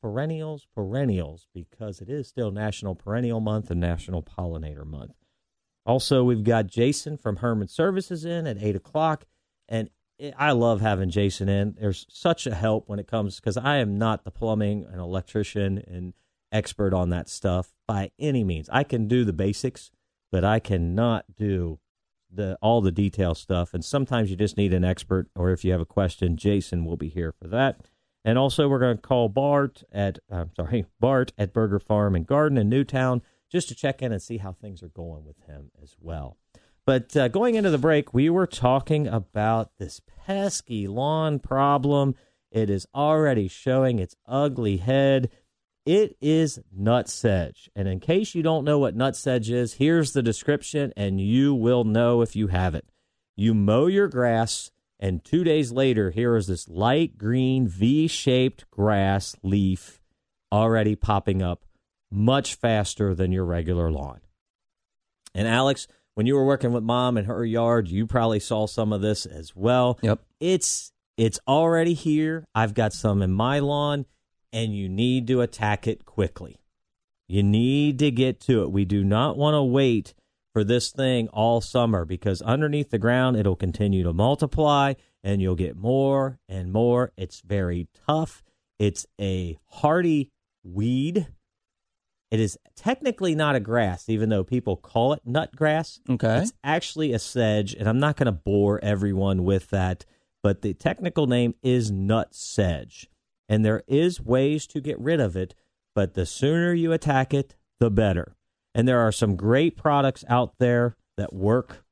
Speaker 1: because it is still National Perennial Month and National Pollinator Month. Also, we've got Jason from Herman Services in at 8 o'clock, and I love having Jason in. There's such a help when it comes, because I am not the plumbing and electrician and expert on that stuff by any means. I can do the basics, but I cannot do all the detail stuff. And sometimes you just need an expert, or if you have a question, Jason will be here for that. And also, we're going to call Bart at Burger Farm and Garden in Newtown just to check in and see how things are going with him as well. But going into the break, we were talking about this pesky lawn problem. It is already showing its ugly head. It is nutsedge. And in case you don't know what nutsedge is, here's the description, and you will know if you have it. You mow your grass, and 2 days later, here is this light green V-shaped grass leaf already popping up much faster than your regular lawn. And Alex, when you were working with Mom in her yard, you probably saw some of this as well.
Speaker 2: Yep.
Speaker 1: It's already here. I've got some in my lawn, and you need to attack it quickly. You need to get to it. We do not want to wait for this thing all summer, because underneath the ground, it'll continue to multiply, and you'll get more and more. It's very tough. It's a hardy weed. It is technically not a grass, even though people call it nut grass.
Speaker 2: Okay.
Speaker 1: It's actually a sedge, and I'm not going to bore everyone with that, but the technical name is nut sedge. And there is ways to get rid of it, but the sooner you attack it, the better. And there are some great products out there that work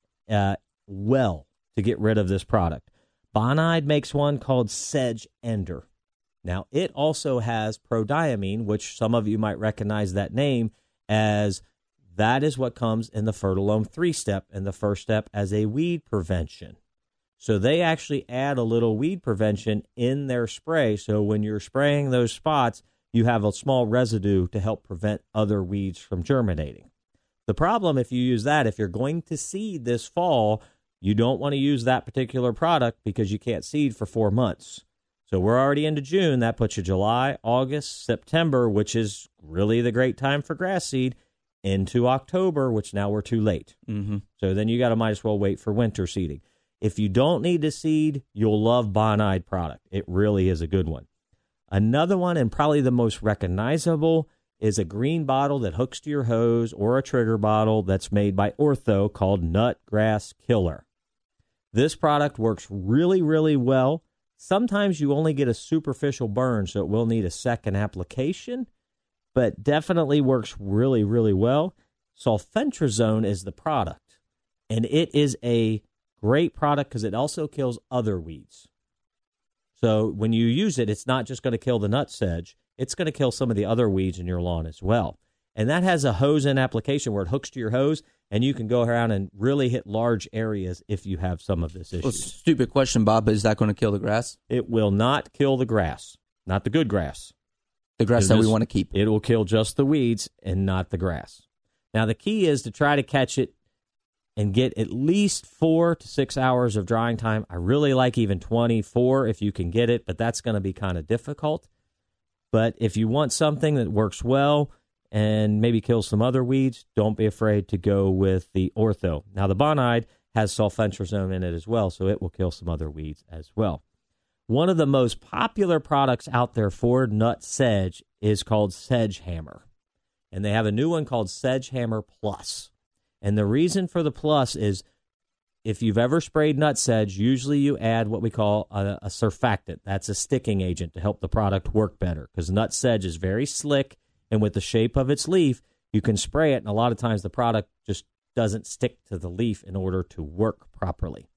Speaker 1: well to get rid of this product. Bonide makes one called Sedge Ender. Now, it also has prodiamine, which some of you might recognize that name as that is what comes in the Fertilome 3-step, and the first step as a weed prevention. So they actually add a little weed prevention in their spray. So when you're spraying those spots, you have a small residue to help prevent other weeds from germinating. The problem, if you use that, if you're going to seed this fall, you don't want to use that particular product because you can't seed for 4 months. So we're already into June. That puts you July, August, September, which is really the great time for grass seed, into October, which now we're too late.
Speaker 2: Mm-hmm.
Speaker 1: So then you got to might as well wait for winter seeding. If you don't need to seed, you'll love Bonide product. It really is a good one. Another one, and probably the most recognizable, is a green bottle that hooks to your hose, or a trigger bottle that's made by Ortho called Nut Grass Killer. This product works really, really well. Sometimes you only get a superficial burn, so it will need a second application, but definitely works really, really well. Sulfentrazone is the product, and it is a great product because it also kills other weeds. So when you use it, it's not just going to kill the nut sedge. It's going to kill some of the other weeds in your lawn as well. And that has a hose-in application where it hooks to your hose, and you can go around and really hit large areas if you have some of this issue.
Speaker 2: Well, stupid question, Bob, but is that going to kill the grass?
Speaker 1: It will not kill the grass, not the good grass.
Speaker 2: The grass that we want to keep.
Speaker 1: It will kill just the weeds and not the grass. Now, the key is to try to catch it and get at least 4 to 6 hours of drying time. I really like even 24 if you can get it, but that's going to be kind of difficult. But if you want something that works well and maybe kills some other weeds, don't be afraid to go with the Ortho. Now, the Bonide has sulfentrazone in it as well, so it will kill some other weeds as well. One of the most popular products out there for nut sedge is called Sedge Hammer. And they have a new one called Sedge Hammer Plus. And the reason for the plus is if you've ever sprayed nut sedge, usually you add what we call a surfactant. That's a sticking agent to help the product work better, because nut sedge is very slick, and with the shape of its leaf, you can spray it, and a lot of times the product just doesn't stick to the leaf in order to work properly.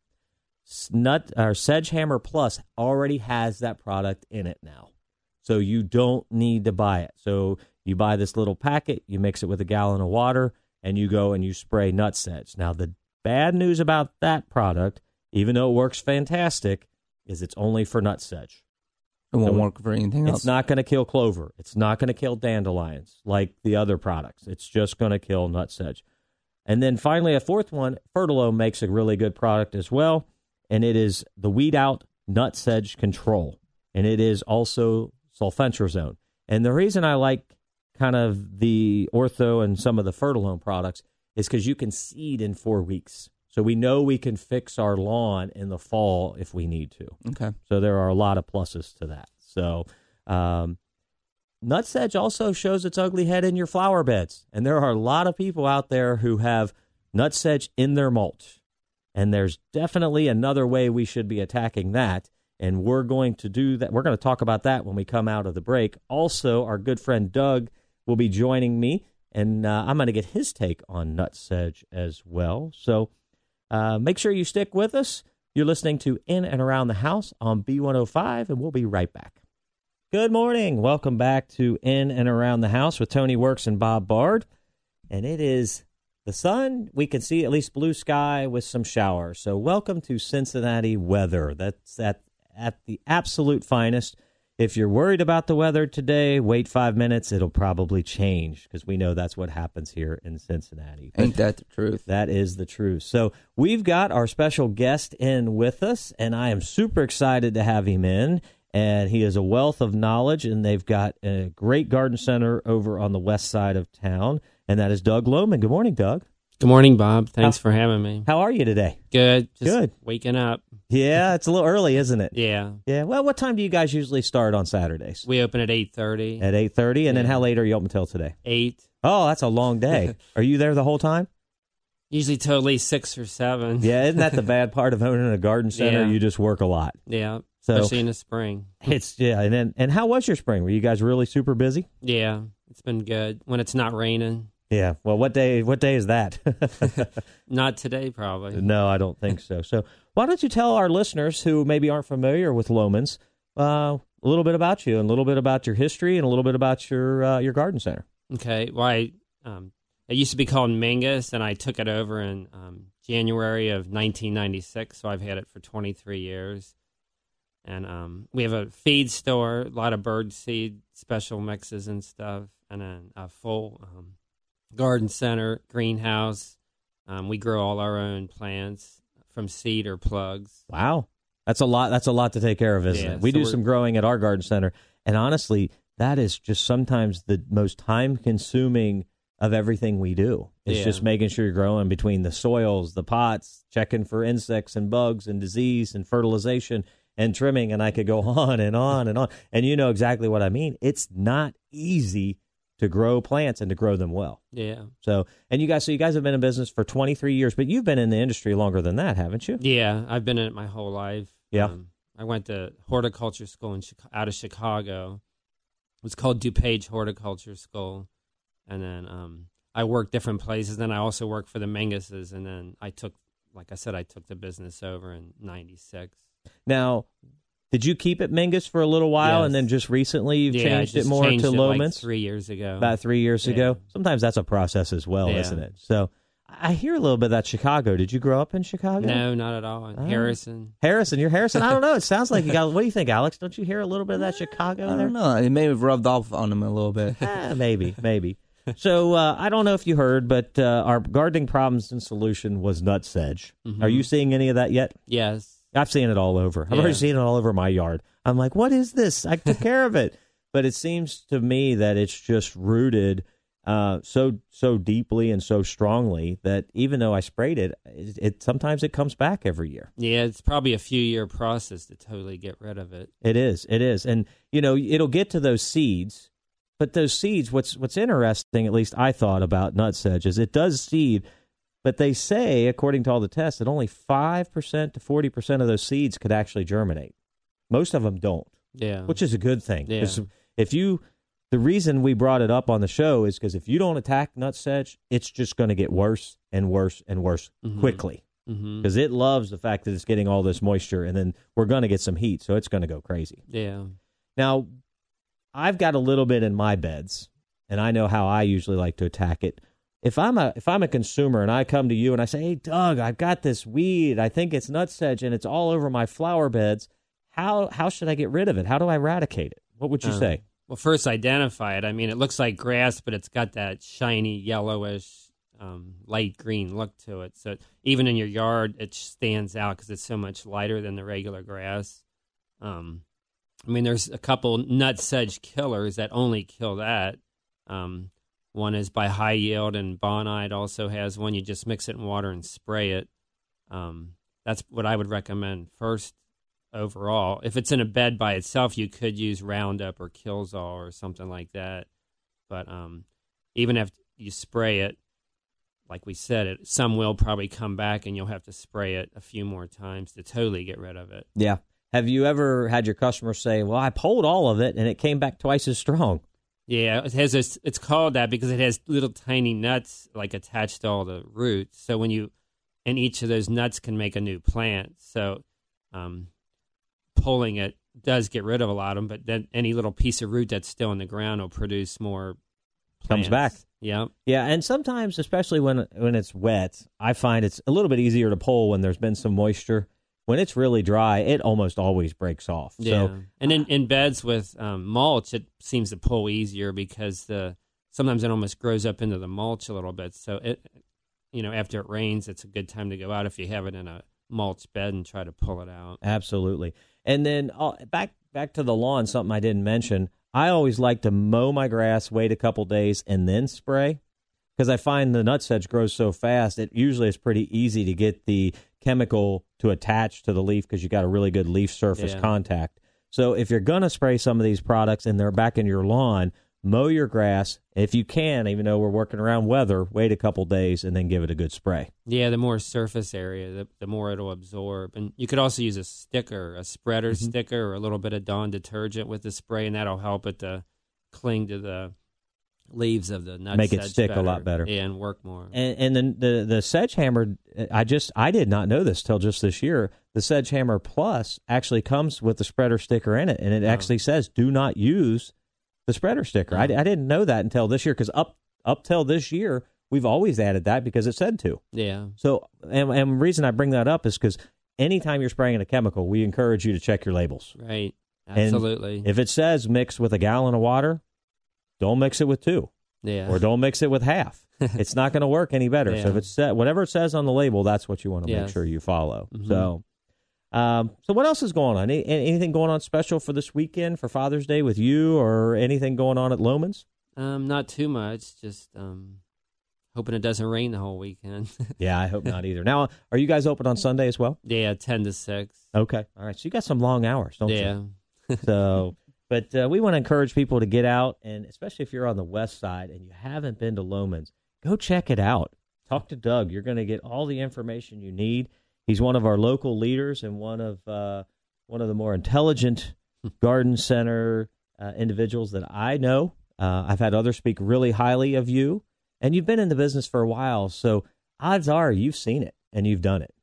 Speaker 1: Sedge Hammer Plus already has that product in it now, so you don't need to buy it. So you buy this little packet, you mix it with a gallon of water, and you go and you spray nut sedge. Now, the bad news about that product, even though it works fantastic, is it's only for nut sedge.
Speaker 2: It won't work for anything else.
Speaker 1: It's not going to kill clover. It's not going to kill dandelions like the other products. It's just going to kill nut sedge. And then finally, a fourth one, Fertilome makes a really good product as well, and it is the Weed Out Nut Sedge Control, and it is also sulfentrazone. And the reason I like kind of the Ortho and some of the Fertilome products is because you can seed in 4 weeks. So we know we can fix our lawn in the fall if we need to.
Speaker 2: Okay.
Speaker 1: So there are a lot of pluses to that. So nutsedge also shows its ugly head in your flower beds. And there are a lot of people out there who have nutsedge in their mulch. And there's definitely another way we should be attacking that. And we're going to do that. We're going to talk about that when we come out of the break. Also, our good friend Doug will be joining me, and I'm going to get his take on nutsedge as well. So make sure you stick with us. You're listening to In and Around the House on B105, and we'll be right back. Good morning. Welcome back to In and Around the House with Tony Works and Bob Bard. And it is the sun. We can see at least blue sky with some showers. So welcome to Cincinnati weather. That's at the absolute finest. If you're worried about the weather today, wait 5 minutes. It'll probably change because we know that's what happens here in Cincinnati.
Speaker 2: Ain't that the truth?
Speaker 1: That is the truth. So we've got our special guest in with us, and I am super excited to have him in. And he is a wealth of knowledge, and they've got a great garden center over on the west side of town, and that is Doug Lohman. Good morning, Doug.
Speaker 6: Good morning, Bob. Thanks for having me.
Speaker 1: How are you today?
Speaker 6: Good. Just
Speaker 1: Good.
Speaker 6: Waking up.
Speaker 1: Yeah, it's a little early, isn't it?
Speaker 6: Yeah.
Speaker 1: Yeah. Well, what time do you guys usually start on Saturdays?
Speaker 6: We open at 8:30.
Speaker 1: At 8:30, and then how late are you open until today?
Speaker 6: 8.
Speaker 1: Oh, that's a long day. Are you there the whole time?
Speaker 6: Usually till at least 6 or 7.
Speaker 1: Yeah, isn't that the bad part of owning a garden center?
Speaker 6: Yeah.
Speaker 1: You just work a lot.
Speaker 6: Yeah.
Speaker 1: So
Speaker 6: Especially in the spring.
Speaker 1: And how was your spring? Were you guys really super busy?
Speaker 6: Yeah. It's been good when it's not raining.
Speaker 1: Yeah. Well, what day is that?
Speaker 6: Not today, probably.
Speaker 1: No, I don't think so. So why don't you tell our listeners who maybe aren't familiar with Lohman's a little bit about you and a little bit about your history and a little bit about your garden center.
Speaker 6: Okay. Well, it used to be called Mingus, and I took it over in January of 1996, so I've had it for 23 years. And we have a feed store, a lot of bird seed, special mixes and stuff, and then a full garden center, greenhouse. We grow all our own plants from seed or plugs.
Speaker 1: Wow. That's a lot. That's a lot to take care of, isn't it? We do some growing at our garden center. And honestly, that is just sometimes the most time-consuming of everything we do. It's just making sure you're growing between the soils, the pots, checking for insects and bugs and disease and fertilization and trimming, and I could go on and on and on. And you know exactly what I mean. It's not easy to grow plants and to grow them well.
Speaker 6: Yeah.
Speaker 1: So you guys have been in business for 23 years, but you've been in the industry longer than that, haven't you?
Speaker 6: Yeah, I've been in it my whole life.
Speaker 1: Yeah.
Speaker 6: I went to horticulture school out of Chicago. It was called DuPage Horticulture School. And then I worked different places. Then I also worked for the Minguses. And then I took the business over in 96.
Speaker 1: Now, did you keep it Mingus for a little while, and then just recently you've changed it more to Lohman's?
Speaker 6: Like 3 years ago.
Speaker 1: About 3 years ago? Sometimes that's a process as well, isn't it? So I hear a little bit of that Chicago. Did you grow up in Chicago?
Speaker 6: No, not at all. Harrison.
Speaker 1: Harrison, you're Harrison? I don't know. It sounds like you got, what do you think, Alex? Don't you hear a little bit of that Chicago there?
Speaker 2: I don't know. It may have rubbed off on him a little bit.
Speaker 1: Maybe. So I don't know if you heard, but our gardening problems and solution was nutsedge. Mm-hmm. Are you seeing any of that yet?
Speaker 6: Yes.
Speaker 1: I've seen it all over. I've already seen it all over my yard. I'm like, what is this? I took care of it. But it seems to me that it's just rooted so deeply and so strongly that even though I sprayed it sometimes it comes back every year.
Speaker 6: Yeah, it's probably a few-year process to totally get rid of it.
Speaker 1: It is. And, it'll get to those seeds. But those seeds, what's interesting, at least I thought about nutsedge, is it does seed. But they say, according to all the tests, that only 5% to 40% of those seeds could actually germinate. Most of them don't.
Speaker 6: Yeah.
Speaker 1: Which is a good thing.
Speaker 6: Yeah.
Speaker 1: The reason we brought it up on the show is because if you don't attack nutsedge, it's just going to get worse and worse and worse quickly. Because it loves the fact that it's getting all this moisture, and then we're going to get some heat, so it's going to go crazy.
Speaker 6: Yeah.
Speaker 1: Now, I've got a little bit in my beds, and I know how I usually like to attack it. If I'm a consumer and I come to you and I say, hey, Doug, I've got this weed. I think it's nutsedge and it's all over my flower beds. How should I get rid of it? How do I eradicate it? What would you say?
Speaker 6: Well, first identify it. I mean, it looks like grass, but it's got that shiny, yellowish, light green look to it. So even in your yard, it stands out because it's so much lighter than the regular grass. There's a couple nutsedge killers that only kill that. One is by High Yield, and Bonide also has one. You just mix it in water and spray it. That's what I would recommend first overall. If it's in a bed by itself, you could use Roundup or Killzall or something like that. But even if you spray it, like we said, some will probably come back and you'll have to spray it a few more times to totally get rid of it.
Speaker 1: Yeah. Have you ever had your customer say, well, I pulled all of it and it came back twice as strong?
Speaker 6: Yeah, it's called that because it has little tiny nuts like attached to all the roots. So and each of those nuts can make a new plant. So pulling it does get rid of a lot of them, but then any little piece of root that's still in the ground will produce more plants.
Speaker 1: Comes back.
Speaker 6: Yeah.
Speaker 1: Yeah, and sometimes, especially when it's wet, I find it's a little bit easier to pull when there's been some moisture. When it's really dry, it almost always breaks off.
Speaker 6: Yeah.
Speaker 1: So,
Speaker 6: and in beds with mulch, it seems to pull easier because sometimes it almost grows up into the mulch a little bit. So after it rains, it's a good time to go out if you have it in a mulch bed and try to pull it out.
Speaker 1: Absolutely. And then back to the lawn, something I didn't mention. I always like to mow my grass, wait a couple days, and then spray, because I find the nutsedge grows so fast. It usually is pretty easy to get the chemical to attach to the leaf because you got a really good leaf surface contact. So if you're going to spray some of these products and they're back in your lawn, mow your grass. If you can, even though we're working around weather, wait a couple days and then give it a good spray.
Speaker 6: Yeah, the more surface area, the more it'll absorb. And you could also use a sticker, a spreader sticker, or a little bit of Dawn detergent with the spray, and that'll help it to cling to the leaves of the nutsedge,
Speaker 1: make it stick a lot better,
Speaker 6: and work more.
Speaker 1: And then the Sedgehammer, I did not know this till just this year. The Sedgehammer Plus actually comes with the spreader sticker in it, and it actually says do not use the spreader sticker. I didn't know that until this year, because up till this year we've always added that because it said to.
Speaker 6: Yeah.
Speaker 1: So and the reason I bring that up is because anytime you're spraying a chemical, we encourage you to check your labels.
Speaker 6: Right. Absolutely.
Speaker 1: And if it says mix with a gallon of water, don't mix it with 2.
Speaker 6: Yeah.
Speaker 1: Or don't mix it with half. It's not going to work any better.
Speaker 6: Yeah.
Speaker 1: So if it's whatever it says on the label, that's what you want to make sure you follow.
Speaker 6: Mm-hmm.
Speaker 1: So what else is going on? Anything going on special for this weekend for Father's Day with you, or anything going on at Lohman's?
Speaker 6: Not too much. Just hoping it doesn't rain the whole weekend.
Speaker 1: Yeah, I hope not either. Now, are you guys open on Sunday as well?
Speaker 6: Yeah, 10 to 6.
Speaker 1: Okay. All right. So you got some long hours, don't you?
Speaker 6: Yeah.
Speaker 1: So, but we want to encourage people to get out, and especially if you're on the west side and you haven't been to Lohman's, go check it out. Talk to Doug. You're going to get all the information you need. He's one of our local leaders and one of the more intelligent garden center individuals that I know. I've had others speak really highly of you, and you've been in the business for a while, so odds are you've seen it and you've done it.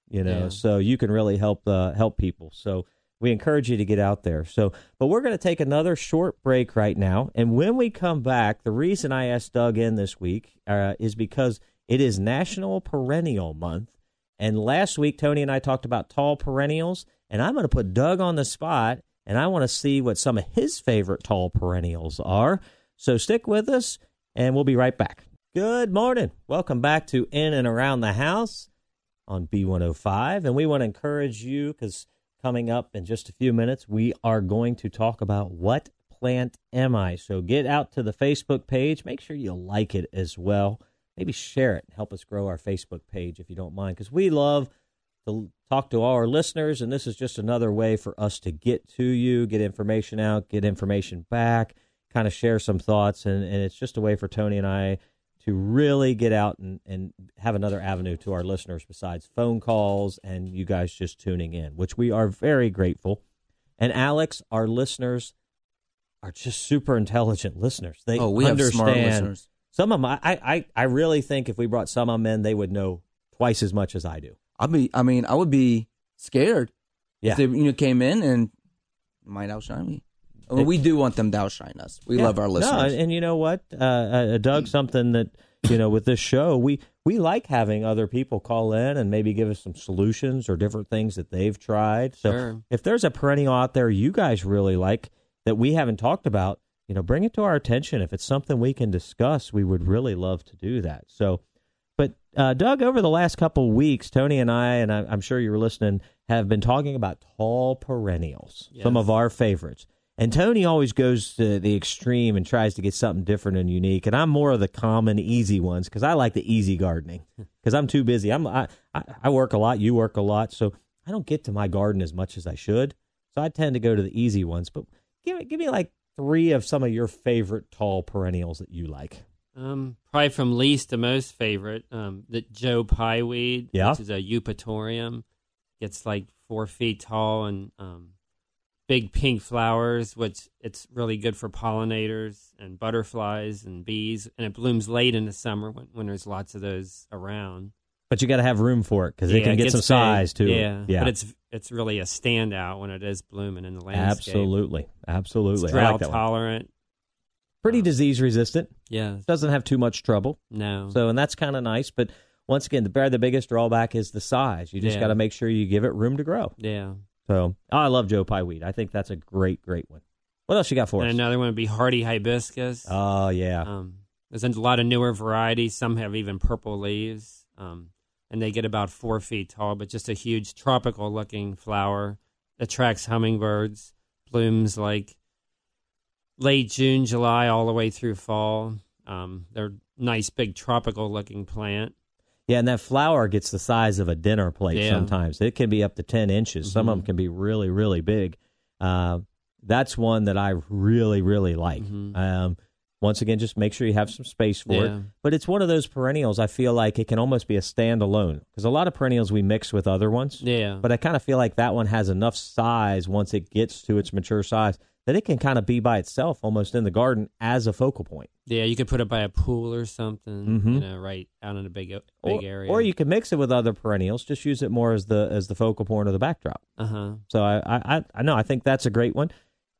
Speaker 1: So you can really help people. So we encourage you to get out there. But we're going to take another short break right now, and when we come back, the reason I asked Doug in this week is because it is National Perennial Month. And last week, Tony and I talked about tall perennials, and I'm going to put Doug on the spot, and I want to see what some of his favorite tall perennials are. So stick with us, and we'll be right back. Good morning. Welcome back to In and Around the House on B105, and we want to encourage you, because coming up in just a few minutes, we are going to talk about What Plant Am I? So get out to the Facebook page. Make sure you like it as well. Maybe share it and help us grow our Facebook page if you don't mind, because we love to talk to all our listeners, and this is just another way for us to get to you, get information out, get information back, kind of share some thoughts, and it's just a way for Tony and I to really get out and have another avenue to our listeners besides phone calls and you guys just tuning in, which we are very grateful. And Alex, our listeners are just super intelligent listeners. They
Speaker 2: we have smart listeners.
Speaker 1: Some of them, I really think if we brought some of them in, they would know twice as much as I do.
Speaker 2: I would be scared if they came in and might outshine me. We do want them to outshine us. We love our listeners.
Speaker 1: No, and you know what, Doug, something that, with this show, we like having other people call in and maybe give us some solutions or different things that they've tried. So if there's a perennial out there you guys really like that we haven't talked about, bring it to our attention. If it's something we can discuss, we would really love to do that. So, but Doug, over the last couple of weeks, Tony and I, and I'm sure you were listening, have been talking about tall perennials, some of our favorites. And Tony always goes to the extreme and tries to get something different and unique. And I'm more of the common, easy ones because I like the easy gardening because I'm too busy. I work a lot. You work a lot. So I don't get to my garden as much as I should, so I tend to go to the easy ones. But give me like 3 of some of your favorite tall perennials that you like.
Speaker 6: Probably from least to most favorite, the Joe Pyeweed, which is a eupatorium. Gets like 4 feet tall and big pink flowers, which it's really good for pollinators and butterflies and bees. And it blooms late in the summer when there's lots of those around.
Speaker 1: But you got to have room for it because it can get some size too.
Speaker 6: Yeah, but it's really a standout when it is blooming in the landscape.
Speaker 1: Absolutely.
Speaker 6: It's drought tolerant.
Speaker 1: Pretty disease resistant.
Speaker 6: Yeah.
Speaker 1: Doesn't have too much trouble.
Speaker 6: No.
Speaker 1: So, and that's kind of nice. But once again, the biggest drawback is the size. You just got to make sure you give it room to grow.
Speaker 6: Yeah.
Speaker 1: So, I love Joe Pyeweed. I think that's a great one. What else you got for us?
Speaker 6: And another one would be hardy hibiscus.
Speaker 1: Oh, yeah.
Speaker 6: There's a lot of newer varieties. Some have even purple leaves. And they get about 4 feet tall, but just a huge tropical-looking flower. Attracts hummingbirds. Blooms like late June, July, all the way through fall. They're nice, big, tropical-looking plant.
Speaker 1: Yeah, and that flower gets the size of a dinner plate sometimes. It can be up to 10 inches. Some of them can be really, really big. That's one that I really, really like. Once again, just make sure you have some space for it. But it's one of those perennials, I feel like it can almost be a standalone. Because a lot of perennials we mix with other ones.
Speaker 6: Yeah.
Speaker 1: But I kind of feel like that one has enough size once it gets to its mature size that it can kind of be by itself almost in the garden as a focal point.
Speaker 6: Yeah, you could put it by a pool or something, right out in a big area.
Speaker 1: Or you can mix it with other perennials. Just use it more as the focal point or the backdrop. So I know, I think that's a great one.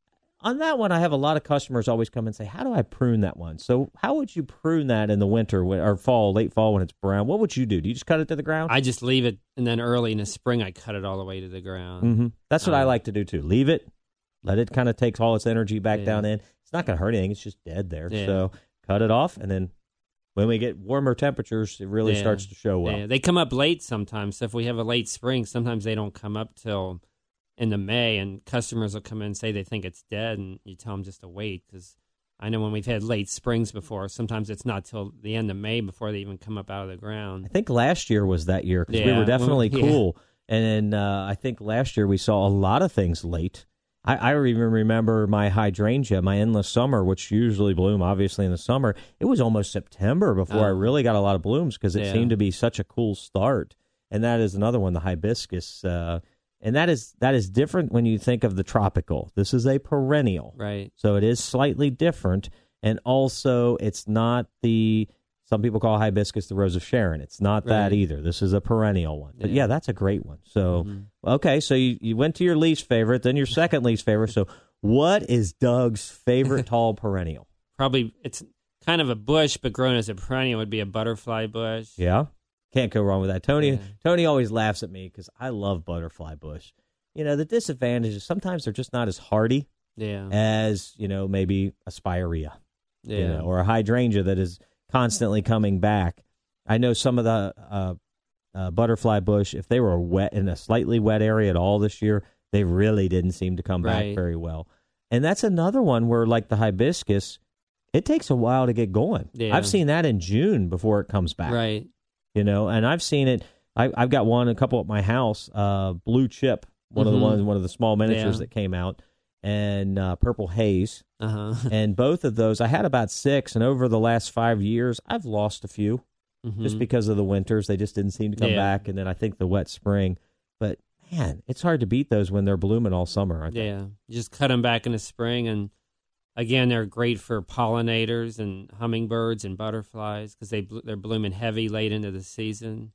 Speaker 1: On that one, I have a lot of customers always come and say, how do I prune that one? So how would you prune that in the winter or fall, late fall when it's brown? What would you do? Do you just cut it to the ground?
Speaker 6: I just leave it, and then early in the spring, I cut it all the way to the ground.
Speaker 1: That's what I like to do, too. Leave it. Let it kind of take all its energy back down in. It's not going to hurt anything. It's just dead there.
Speaker 6: Yeah.
Speaker 1: So cut it off, and then when we get warmer temperatures, it really starts to show well.
Speaker 6: Yeah. They come up late sometimes. So if we have a late spring, sometimes they don't come up till in the May, and customers will come in and say they think it's dead, and you tell them just to wait, because I know when we've had late springs before, sometimes it's not till the end of May before they even come up out of the ground.
Speaker 1: I think last year was that year, because we were definitely cool. And then I think last year we saw a lot of things late. I even remember my hydrangea, my endless summer, which usually bloom obviously in the summer. It was almost September before I really got a lot of blooms because it seemed to be such a cool start. And that is another one, the hibiscus. And that is different when you think of the tropical. This is a perennial.
Speaker 6: Right.
Speaker 1: So it is slightly different. And also it's not some people call hibiscus the Rose of Sharon. It's not that either. This is a perennial one. But yeah, that's a great one. So, okay, so you went to your least favorite, then your second least favorite. So what is Doug's favorite tall perennial?
Speaker 6: Probably, it's kind of a bush, but grown as a perennial would be a butterfly bush.
Speaker 1: Yeah, can't go wrong with that. Tony always laughs at me because I love butterfly bush. You know, the disadvantage is sometimes they're just not as hardy as, maybe a spirea or a hydrangea that is constantly coming back. I know some of the butterfly bush, if they were wet in a slightly wet area at all this year, they really didn't seem to come back very well. And that's another one where, like the hibiscus, it takes a while to get going. Yeah. I've seen that in June before it comes back.
Speaker 6: Right.
Speaker 1: And I've seen it. I've got a couple at my house, Blue Chip, one of the small miniatures that came out, and Purple Haze. And both of those, I had about 6, and over the last 5 years, I've lost a few just because of the winters. They just didn't seem to come back, and then I think the wet spring. But, man, it's hard to beat those when they're blooming all summer, I think.
Speaker 6: Yeah, you just cut them back in the spring, and, again, they're great for pollinators and hummingbirds and butterflies because they're blooming heavy late into the season.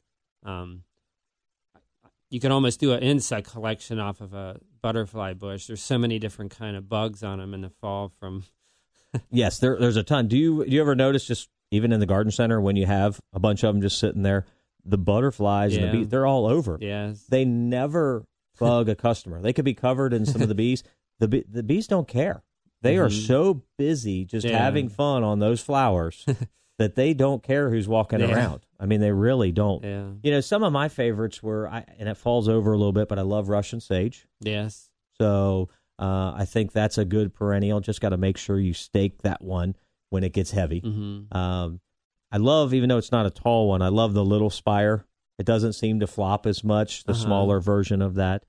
Speaker 6: You can almost do an insect collection off of a butterfly bush. There's so many different kind of bugs on them in the fall.
Speaker 1: Yes, there's a ton. Do you ever notice, just even in the garden center, when you have a bunch of them just sitting there, the butterflies and the bees, they're all over.
Speaker 6: Yes.
Speaker 1: They never bug a customer. They could be covered in some of the bees. The bees don't care. They are so busy just having fun on those flowers that they don't care who's walking around. I mean, they really don't.
Speaker 6: Yeah.
Speaker 1: Some of my favorites were, and it falls over a little bit, but I love Russian sage.
Speaker 6: Yes.
Speaker 1: So I think that's a good perennial. Just got to make sure you stake that one when it gets heavy. I love, even though it's not a tall one, I love the little spire It doesn't seem to flop as much, the smaller version of that.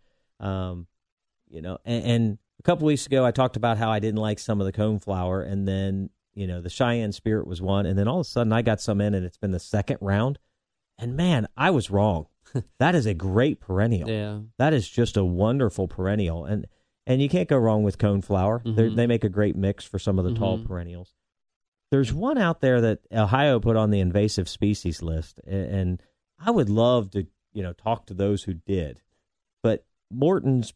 Speaker 1: And a couple weeks ago, I talked about how I didn't like some of the coneflower, and then, the Cheyenne Spirit was one, and then all of a sudden I got some in, and it's been the second round, and man, I was wrong. That is a great perennial.
Speaker 6: Yeah.
Speaker 1: That is just a wonderful perennial, and you can't go wrong with coneflower. They make a great mix for some of the tall perennials. There's one out there that Ohio put on the invasive species list, and I would love to, talk to those who did. But Morton's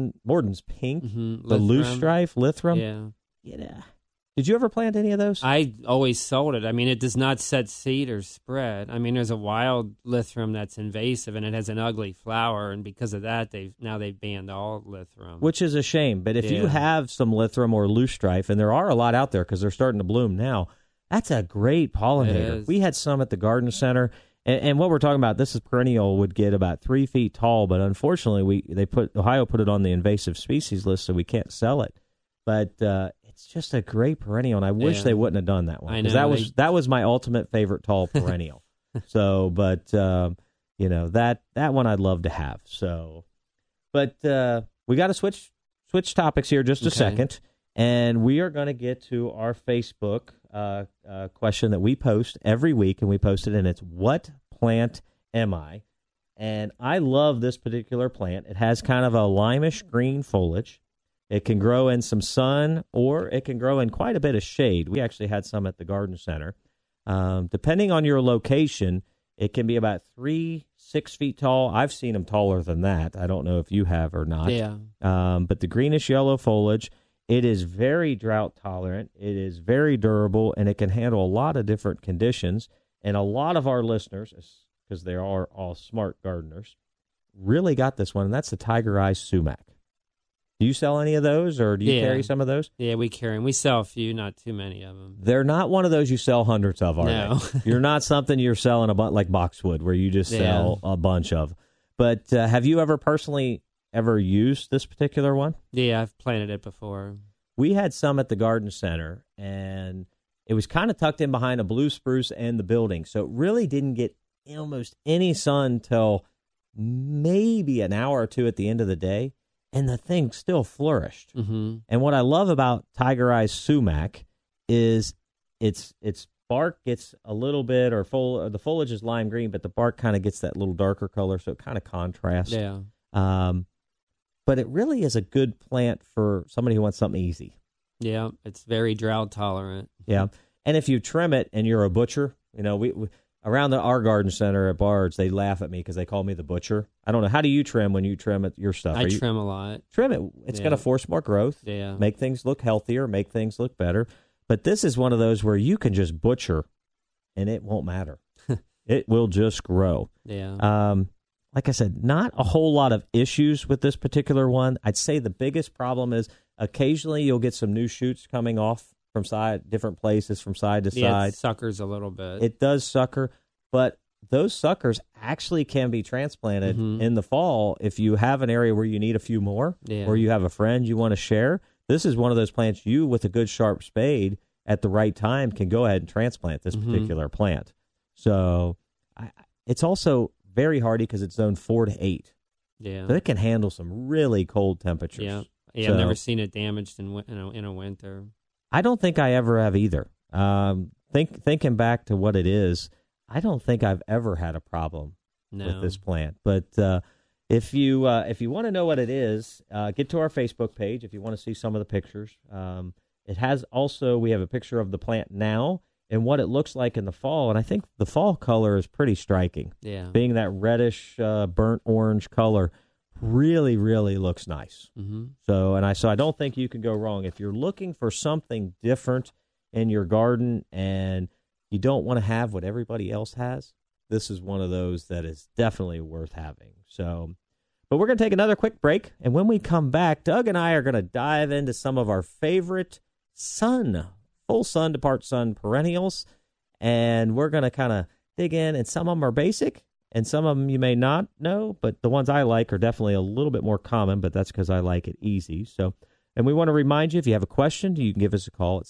Speaker 1: pink, the loosestrife, Lithrum. Yeah. Did you ever plant any of those?
Speaker 6: I always sold it. I mean, it does not set seed or spread. I mean, there's a wild Lithrum that's invasive, and it has an ugly flower, and because of that, they've banned all Lithrum.
Speaker 1: Which is a shame. But if you have some Lithrum or loosestrife, and there are a lot out there because they're starting to bloom now, that's a great pollinator. We had some at the garden center, and what we're talking about, this is perennial, would get about 3 feet tall, but unfortunately, Ohio put it on the invasive species list, so we can't sell it. But it's just a great perennial, and I wish they wouldn't have done that one, because that was my ultimate favorite tall perennial. So, but that one I'd love to have. So, but we got to switch topics here just a second, and we are going to get to our Facebook question that we post every week, and we post it, and it's, what plant am I? And I love this particular plant. It has kind of a limeish green foliage. It can grow in some sun, or it can grow in quite a bit of shade. We actually had some at the garden center. Depending on your location, it can be about 3-6 feet tall. I've seen them taller than that. I don't know if you have or not.
Speaker 6: Yeah.
Speaker 1: But the greenish yellow foliage, it is very drought tolerant. It is very durable, and it can handle a lot of different conditions. And a lot of our listeners, because they are all smart gardeners, really got this one, and that's the Tiger Eyes sumac. Do you sell any of those, or do you carry some of those?
Speaker 6: Yeah, we carry them. We sell a few, not too many of them.
Speaker 1: They're not one of those you sell hundreds of, are
Speaker 6: No.
Speaker 1: they? You're not something you're selling like boxwood, where you just sell a bunch of. But have you ever personally used this particular one?
Speaker 6: Yeah, I've planted it before.
Speaker 1: We had some at the garden center, and it was kind of tucked in behind a blue spruce and the building, so it really didn't get almost any sun till maybe an hour or two at the end of the day. And the thing still flourished. And what I love about Tiger Eyes sumac is its bark gets a little bit, the foliage is lime green, but the bark kind of gets that little darker color, so it kind of contrasts.
Speaker 6: Yeah.
Speaker 1: But it really is a good plant for somebody who wants something easy.
Speaker 6: Yeah, it's very drought tolerant.
Speaker 1: Yeah, and if you trim it and you're a butcher, we around our garden center at Bard's, they laugh at me because they call me the butcher. I don't know. How do you trim when you trim your stuff?
Speaker 6: I trim a lot.
Speaker 1: Trim it. It's going to force more growth, make things look healthier, make things look better. But this is one of those where you can just butcher, and it won't matter. It will just grow.
Speaker 6: Yeah.
Speaker 1: Like I said, not a whole lot of issues with this particular one. I'd say the biggest problem is occasionally you'll get some new shoots coming off from different places, from side to side.
Speaker 6: It suckers a little bit.
Speaker 1: It does sucker, but those suckers actually can be transplanted in the fall if you have an area where you need a few more, or you have a friend you want to share. This is one of those plants you, with a good sharp spade at the right time, can go ahead and transplant this particular plant. So it's also very hardy because it's zone 4 to 8.
Speaker 6: Yeah.
Speaker 1: So it can handle some really cold temperatures.
Speaker 6: Yeah.
Speaker 1: So,
Speaker 6: I've never seen it damaged in a winter.
Speaker 1: I don't think I ever have either. Thinking back to what it is, I don't think I've ever had a problem with this plant. But if you want to know what it is, get to our Facebook page if you want to see some of the pictures. It has also, we have a picture of the plant now and what it looks like in the fall, and I think the fall color is pretty striking.
Speaker 6: Yeah,
Speaker 1: being that reddish, burnt orange color, really, really looks nice. So I don't think you can go wrong if you're looking for something different in your garden and you don't want to have what everybody else has. This is one of those that is definitely worth having. So, but we're going to take another quick break, and when we come back, Doug and I are going to dive into some of our favorite full sun to part sun perennials, and we're going to kind of dig in, and some of them are basic, and some of them you may not know, but the ones I like are definitely a little bit more common, but that's because I like it easy. So, and we want to remind you, if you have a question, you can give us a call at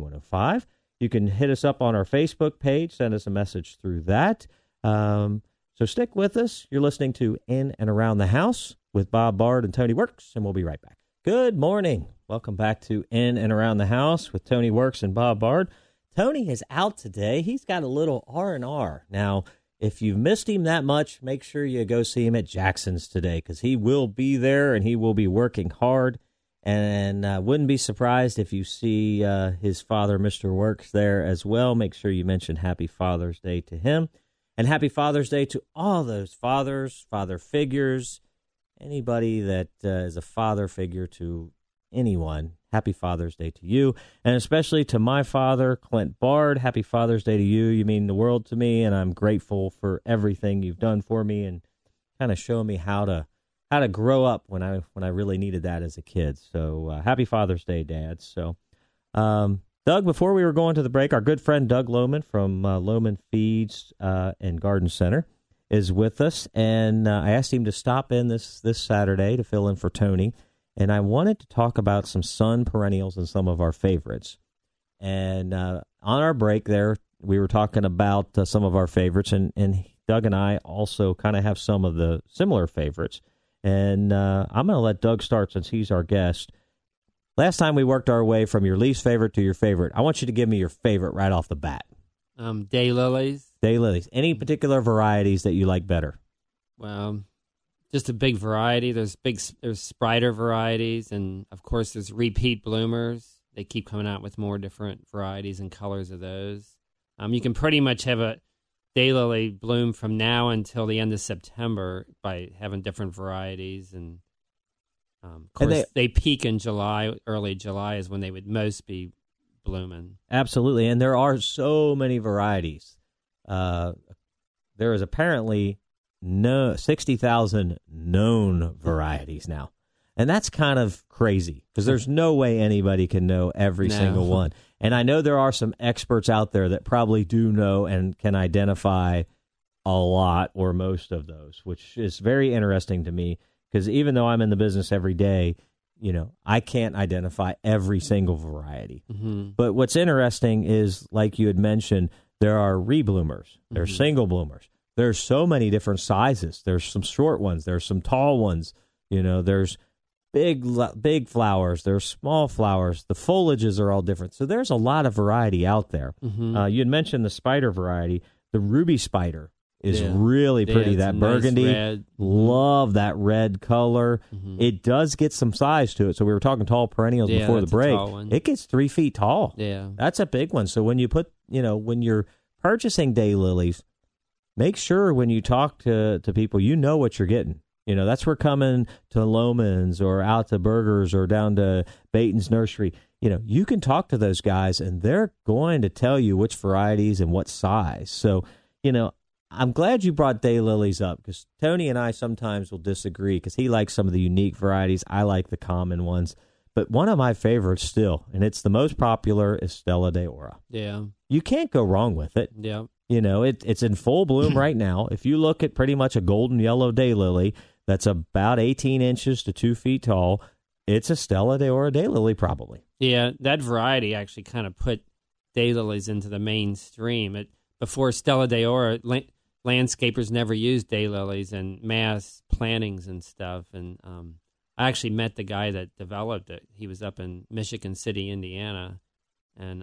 Speaker 1: 749-B105. You can hit us up on our Facebook page, send us a message through that. So So stick with us. You're listening to In and Around the House with Bob Bard and Tony Works, and we'll be right back. Good morning. Welcome back to In and Around the House with Tony Works and Bob Bard. Tony is out today. He's got a little R&R. Now, if you've missed him that much, make sure you go see him at Jackson's today because he will be there and he will be working hard. And wouldn't be surprised if you see his father, Mr. Works, there as well. Make sure you mention Happy Father's Day to him. And Happy Father's Day to all those fathers, father figures, anybody that is a father figure to anyone. Happy Father's Day to you, and especially to my father, Clint Bard. Happy Father's Day to you. You mean the world to me, and I'm grateful for everything you've done for me and kind of show me how to grow up when I really needed that as a kid. So Happy Father's Day, Dad. So Doug, before we were going to the break, our good friend Doug Lohman from Lohman Feeds and Garden Center is with us, and I asked him to stop in this Saturday to fill in for Tony, and I wanted to talk about some sun perennials and some of our favorites. And on our break there, we were talking about some of our favorites, and Doug and I also kind of have some of the similar favorites. And I'm going to let Doug start since he's our guest. Last time we worked our way from your least favorite to your favorite. I want you to give me your favorite right off the bat.
Speaker 6: Daylilies.
Speaker 1: Daylilies. Any particular varieties that you like better?
Speaker 6: Well, just a big variety. There's sprider varieties, and of course there's repeat bloomers. They keep coming out with more different varieties and colors of those. You can pretty much have a daylily bloom from now until the end of September by having different varieties, and of course they peak in July. Early July is when they would most be blooming.
Speaker 1: Absolutely, and there are so many varieties. There is apparently 60,000 known varieties now. And that's kind of crazy because there's no way anybody can know every single one. And I know there are some experts out there that probably do know and can identify a lot or most of those, which is very interesting to me because even though I'm in the business every day, I can't identify every single variety. Mm-hmm. But what's interesting is, like you had mentioned, there are rebloomers, there's single bloomers. There's so many different sizes. There's some short ones. There's some tall ones. There's big flowers. There's small flowers. The foliages are all different. So there's a lot of variety out there. Mm-hmm. You had mentioned the spider variety. The ruby spider is really pretty. That burgundy. Nice red. Love that red color. Mm-hmm. It does get some size to it. So we were talking tall perennials before the break. It gets 3 feet tall. Yeah. That's a big one. So when you put, when you're purchasing daylilies, make sure when you talk to people, you know what you're getting. That's where coming to Lohman's or out to Burgers or down to Baton's Nursery, you can talk to those guys and they're going to tell you which varieties and what size. So, I'm glad you brought daylilies up because Tony and I sometimes will disagree because he likes some of the unique varieties. I like the common ones. But one of my favorites still, and it's the most popular, is Stella d'Oro. Yeah. You can't go wrong with it. Yeah. It's in full bloom right now. If you look at pretty much a golden yellow daylily that's about 18 inches to 2 feet tall, it's a Stella d'Oro daylily probably.
Speaker 6: Yeah, that variety actually kind of put daylilies into the mainstream. Before Stella d'Oro, landscapers never used daylilies in mass plantings and stuff. And I actually met the guy that developed it. He was up in Michigan City, Indiana, and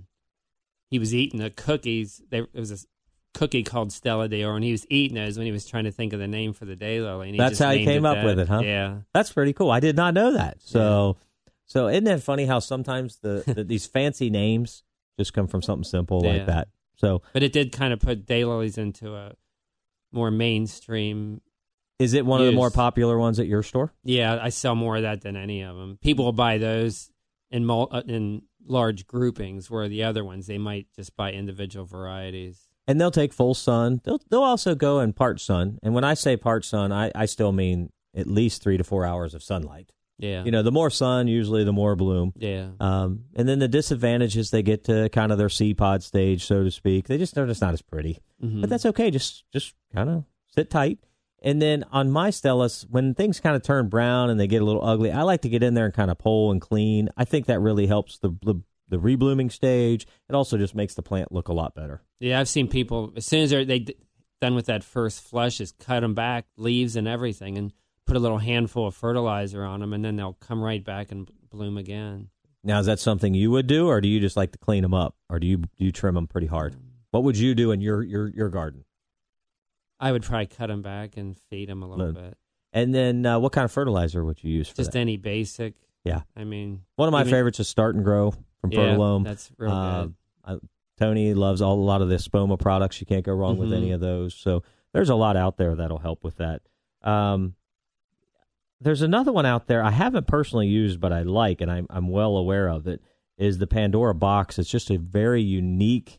Speaker 6: he was eating the cookies. There was a cookie called Stella d'Oro, and he was eating those when he was trying to think of the name for the daylily. And
Speaker 1: that's how he came up with it, huh?
Speaker 6: Yeah.
Speaker 1: That's pretty cool. I did not know that. So isn't that funny how sometimes these fancy names just come from something simple like that? So,
Speaker 6: but it did kind of put daylilies into a more mainstream.
Speaker 1: Is it one of the more popular ones at your store?
Speaker 6: Yeah, I sell more of that than any of them. People will buy those in large groupings, where the other ones, they might just buy individual varieties.
Speaker 1: And they'll take full sun. They'll also go in part sun. And when I say part sun, I still mean at least 3 to 4 hours of sunlight. Yeah. The more sun, usually the more bloom. Yeah. And then the disadvantage is they get to kind of their seed pod stage, so to speak. They're just not as pretty. Mm-hmm. But that's okay. Just kind of sit tight. And then on my Stellas, when things kind of turn brown and they get a little ugly, I like to get in there and kind of pull and clean. I think that really helps the reblooming stage. It also just makes the plant look a lot better.
Speaker 6: Yeah, I've seen people, as soon as they done with that first flush is cut them back, leaves and everything, and put a little handful of fertilizer on them, and then they'll come right back and bloom again.
Speaker 1: Now, is that something you would do, or do you just like to clean them up, or do you trim them pretty hard? What would you do in your garden?
Speaker 6: I would probably cut them back and feed them a little bit.
Speaker 1: And then what kind of fertilizer would you use for
Speaker 6: Just
Speaker 1: that?
Speaker 6: any basic.
Speaker 1: Yeah.
Speaker 6: I mean,
Speaker 1: one of my favorites is Start and Grow from Fertilome.
Speaker 6: That's real good.
Speaker 1: Tony loves a lot of the Spoma products. You can't go wrong with any of those. So there's a lot out there that'll help with that. There's another one out there I haven't personally used, but I like, and I'm well aware of it, is the Pandora box. It's just a very unique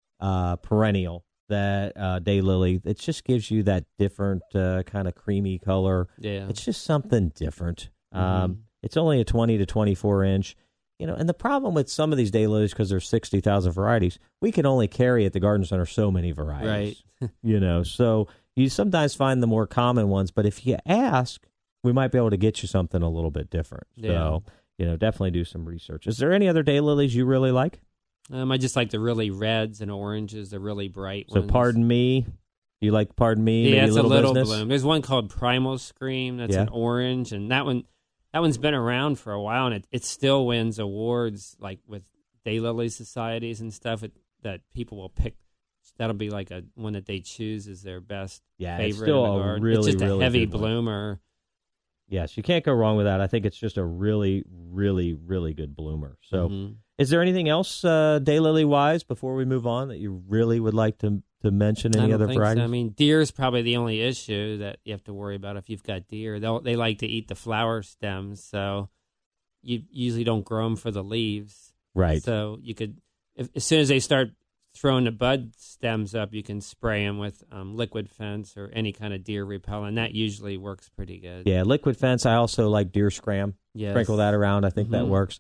Speaker 1: perennial that daylily. It just gives you that different kind of creamy color.
Speaker 6: Yeah.
Speaker 1: It's just something different. It's only a 20 to 24 inch. And the problem with some of these daylilies, because there's 60,000 varieties, we can only carry at the garden center so many varieties.
Speaker 6: Right.
Speaker 1: So you sometimes find the more common ones, but if you ask, we might be able to get you something a little bit different.
Speaker 6: Yeah.
Speaker 1: So, definitely do some research. Is there any other daylilies you really like?
Speaker 6: I just like the really reds and oranges, the really bright
Speaker 1: So
Speaker 6: ones.
Speaker 1: Pardon Me. You like Pardon Me?
Speaker 6: Yeah,
Speaker 1: maybe
Speaker 6: it's a little
Speaker 1: business?
Speaker 6: bloom. There's one called Primal Scream that's an orange, and that one's been around for a while, and it still wins awards, like with daylily societies and stuff that people will pick. That'll be like one that they choose as their best favorite.
Speaker 1: It's still
Speaker 6: in the
Speaker 1: a
Speaker 6: garden.
Speaker 1: really,
Speaker 6: it's just
Speaker 1: really
Speaker 6: a heavy
Speaker 1: good one.
Speaker 6: bloomer.
Speaker 1: Yes, you can't go wrong with that. I think it's just a really, really, really good bloomer. So is there anything else daylily-wise before we move on that you really would like to mention? Any other varieties?
Speaker 6: So. I mean, deer is probably the only issue that you have to worry about if you've got deer. They like to eat the flower stems, so you usually don't grow them for the leaves.
Speaker 1: Right.
Speaker 6: So you could, as soon as they start throwing the bud stems up, you can spray them with liquid fence or any kind of deer repellent. That usually works pretty good.
Speaker 1: Yeah, liquid fence. I also like deer scram.
Speaker 6: Yes.
Speaker 1: Sprinkle that around. I think that works.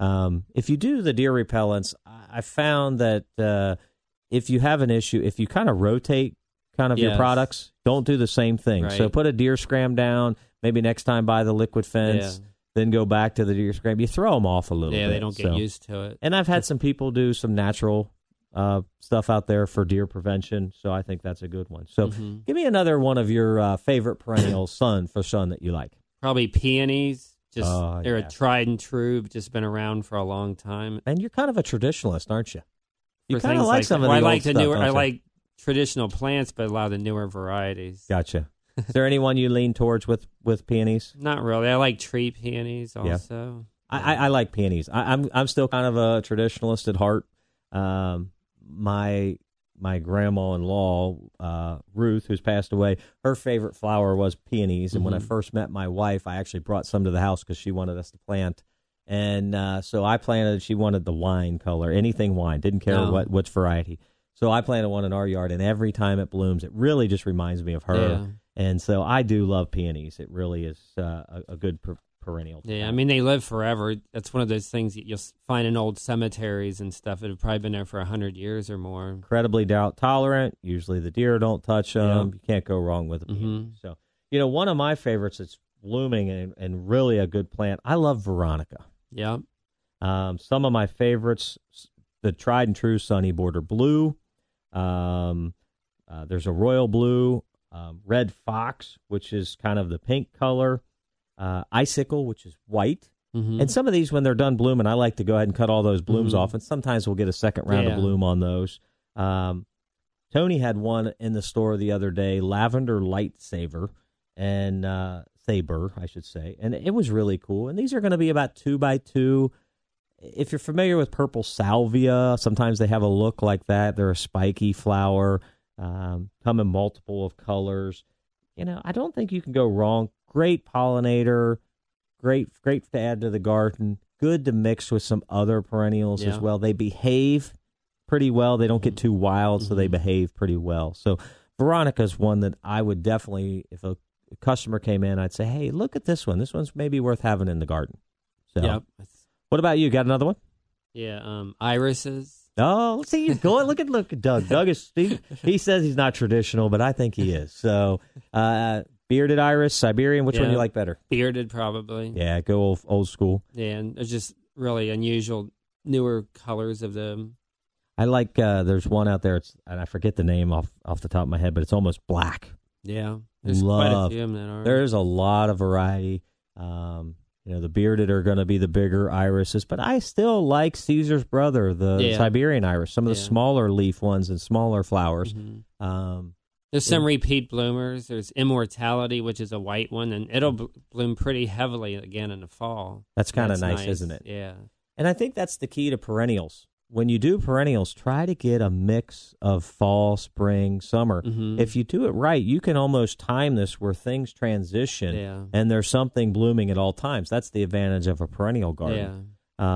Speaker 1: If you do the deer repellents, I found that if you have an issue, if you kind of rotate your products, don't do the same thing.
Speaker 6: Right.
Speaker 1: So put a deer scram down, maybe next time buy the liquid fence, then go back to the deer scram. You throw them off a little bit.
Speaker 6: Yeah, they don't get used to it.
Speaker 1: And I've had some people do some natural stuff out there for deer prevention, so I think that's a good one. So give me another one of your favorite perennials, for sun that you like.
Speaker 6: Probably peonies. They're
Speaker 1: yeah.
Speaker 6: a tried and true, just been around for a long time.
Speaker 1: And you're kind of a traditionalist, aren't you? You
Speaker 6: For
Speaker 1: kind of
Speaker 6: things
Speaker 1: like some of the
Speaker 6: I
Speaker 1: old
Speaker 6: like the
Speaker 1: stuff,
Speaker 6: newer.
Speaker 1: don't
Speaker 6: I
Speaker 1: you?
Speaker 6: like traditional plants, but a lot of the newer varieties.
Speaker 1: Gotcha. Is there anyone you lean towards with peonies?
Speaker 6: Not really. I like tree peonies also.
Speaker 1: I like peonies. I'm still kind of a traditionalist at heart. My grandma-in-law, Ruth, who's passed away, her favorite flower was peonies. And when I first met my wife, I actually brought some to the house because she wanted us to plant. And so I planted. She wanted the wine color, anything wine. Didn't care which variety. So I planted one in our yard, and every time it blooms, it really just reminds me of her.
Speaker 6: Yeah.
Speaker 1: And so I do love peonies. It really is a good perennial.
Speaker 6: Yeah, I mean, they live forever. That's one of those things that you'll find in old cemeteries and stuff that have probably been there for 100 years or more.
Speaker 1: Incredibly drought tolerant. Usually the deer don't touch them. You can't go wrong with a peony. So, one of my favorites that's blooming and really a good plant, I love Veronica.
Speaker 6: Yeah.
Speaker 1: Some of my favorites, the tried and true Sunny Border Blue. There's a Royal Blue, Red Fox, which is kind of the pink color. Icicle, which is white. And some of these, when they're done blooming, I like to go ahead and cut all those blooms off, and sometimes we'll get a second round of bloom on those. Tony had one in the store the other day, Lavender Lightsaber, and Saber, I should say, and it was really cool. And these are going to be about 2 by 2. If you're familiar with purple salvia, sometimes they have a look like that. They're a spiky flower, come in multiple of colors. I don't think you can go wrong. Great pollinator, great to add to the garden, good to mix with some other perennials as well. They behave pretty well. They don't get too wild, so they behave pretty well. So Veronica's one that I would definitely, if a customer came in, I'd say, hey, look at this one. This one's maybe worth having in the garden. So, what about you? Got another one?
Speaker 6: Yeah, irises.
Speaker 1: Oh, let's see you going. Look at Doug. Doug he says he's not traditional, but I think he is. So, bearded iris, Siberian. Which one do you like better?
Speaker 6: Bearded, probably.
Speaker 1: Yeah, go old school.
Speaker 6: Yeah, and there's just really unusual, newer colors of them.
Speaker 1: I like, there's one out there, and I forget the name off the top of my head, but it's almost black.
Speaker 6: Yeah, there's quite a few of them that are.
Speaker 1: There's a lot of variety. The bearded are going to be the bigger irises, but I still like Caesar's brother, the Siberian iris, some of the smaller leaf ones and smaller flowers.
Speaker 6: Mm-hmm. There's some repeat bloomers. There's Immortality, which is a white one, and it'll bloom pretty heavily again in the fall.
Speaker 1: That's kind of nice, isn't it?
Speaker 6: Yeah.
Speaker 1: And I think that's the key to perennials. When you do perennials, try to get a mix of fall, spring, summer. Mm-hmm. If you do it right, you can almost time this where things transition and there's something blooming at all times. That's the advantage of a perennial garden.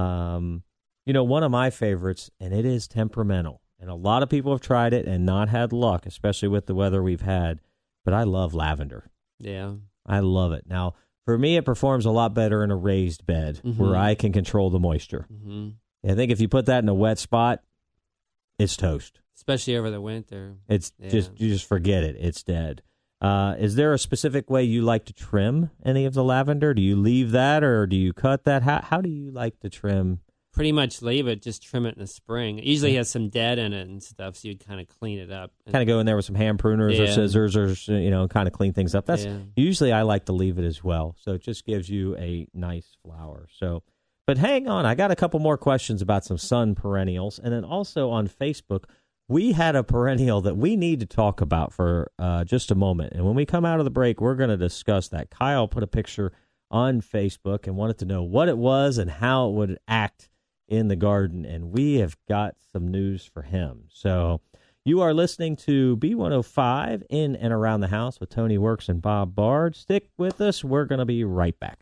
Speaker 1: Yeah. One of my favorites, and it is temperamental, and a lot of people have tried it and not had luck, especially with the weather we've had, but I love lavender.
Speaker 6: Yeah.
Speaker 1: I love it. Now, for me, it performs a lot better in a raised bed where I can control the moisture. Mm-hmm. I think if you put that in a wet spot, it's toast.
Speaker 6: Especially over the winter.
Speaker 1: It's you just forget it. It's dead. Is there a specific way you like to trim any of the lavender? Do you leave that or do you cut that? How do you like to trim?
Speaker 6: Pretty much leave it. Just trim it in the spring. It usually has some dead in it and stuff, so you'd kind of clean it up.
Speaker 1: Kind of go in there with some hand pruners or scissors or, kind of clean things up. Usually I like to leave it as well. So it just gives you a nice flower. But hang on, I got a couple more questions about some sun perennials. And then also on Facebook, we had a perennial that we need to talk about for just a moment. And when we come out of the break, we're going to discuss that. Kyle put a picture on Facebook and wanted to know what it was and how it would act in the garden. And we have got some news for him. So you are listening to B105 in and around the house with Tony Works and Bob Bard. Stick with us. We're going to be right back.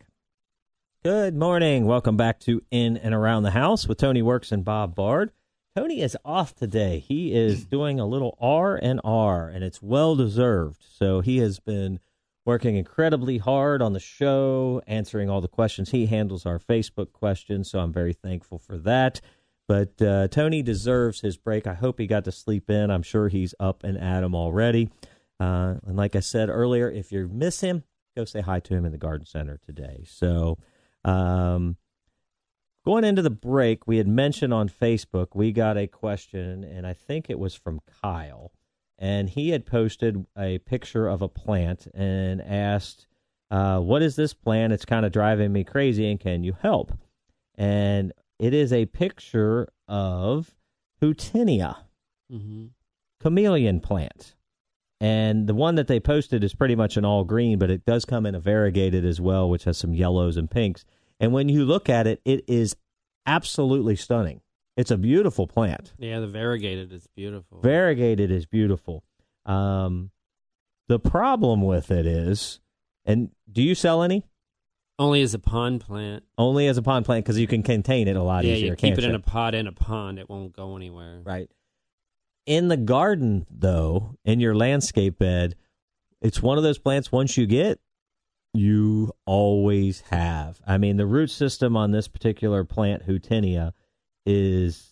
Speaker 1: Good morning. Welcome back to In and Around the House with Tony Works and Bob Bard. Tony is off today. He is doing a little R&R, and it's well-deserved. So he has been working incredibly hard on the show, answering all the questions. He handles our Facebook questions, so I'm very thankful for that. But Tony deserves his break. I hope he got to sleep in. I'm sure he's up and at 'em already. And like I said earlier, if you miss him, go say hi to him in the garden center today. So... going into the break, we had mentioned on Facebook, we got a question, and I think it was from Kyle, and he had posted a picture of a plant and asked, what is this plant? It's kind of driving me crazy, and can you help? And it is a picture of Houtinia, chameleon plant. And the one that they posted is pretty much an all green, but it does come in a variegated as well, which has some yellows and pinks. And when you look at it, it is absolutely stunning. It's a beautiful plant.
Speaker 6: Yeah, the variegated is beautiful.
Speaker 1: Variegated is beautiful. The problem with it is, and do you sell any?
Speaker 6: Only as a pond plant.
Speaker 1: Only as a pond plant because you can contain it a lot easier.
Speaker 6: Yeah, you keep it in a pot in a pond. It won't go anywhere.
Speaker 1: Right. In the garden, though, in your landscape bed, it's one of those plants once you get, you always have. I mean, the root system on this particular plant, Houtinia, is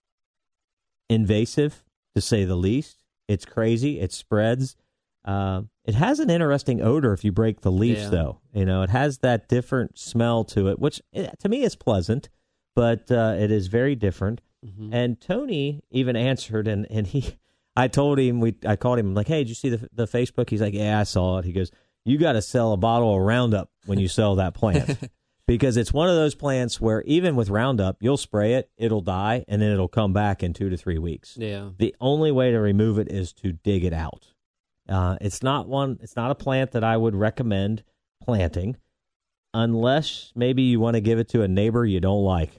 Speaker 1: invasive, to say the least. It's crazy. It spreads. It has an interesting odor if you break the leaves, though. It has that different smell to it, which to me is pleasant, but it is very different. Mm-hmm. And Tony even answered, and I told him, I called him, I'm like, hey, did you see the Facebook? He's like, yeah, I saw it. He goes, you got to sell a bottle of Roundup when you sell that plant. Because it's one of those plants where even with Roundup, you'll spray it, it'll die, and then it'll come back in 2 to 3 weeks.
Speaker 6: Yeah.
Speaker 1: The only way to remove it is to dig it out. It's not a plant that I would recommend planting unless maybe you want to give it to a neighbor you don't like.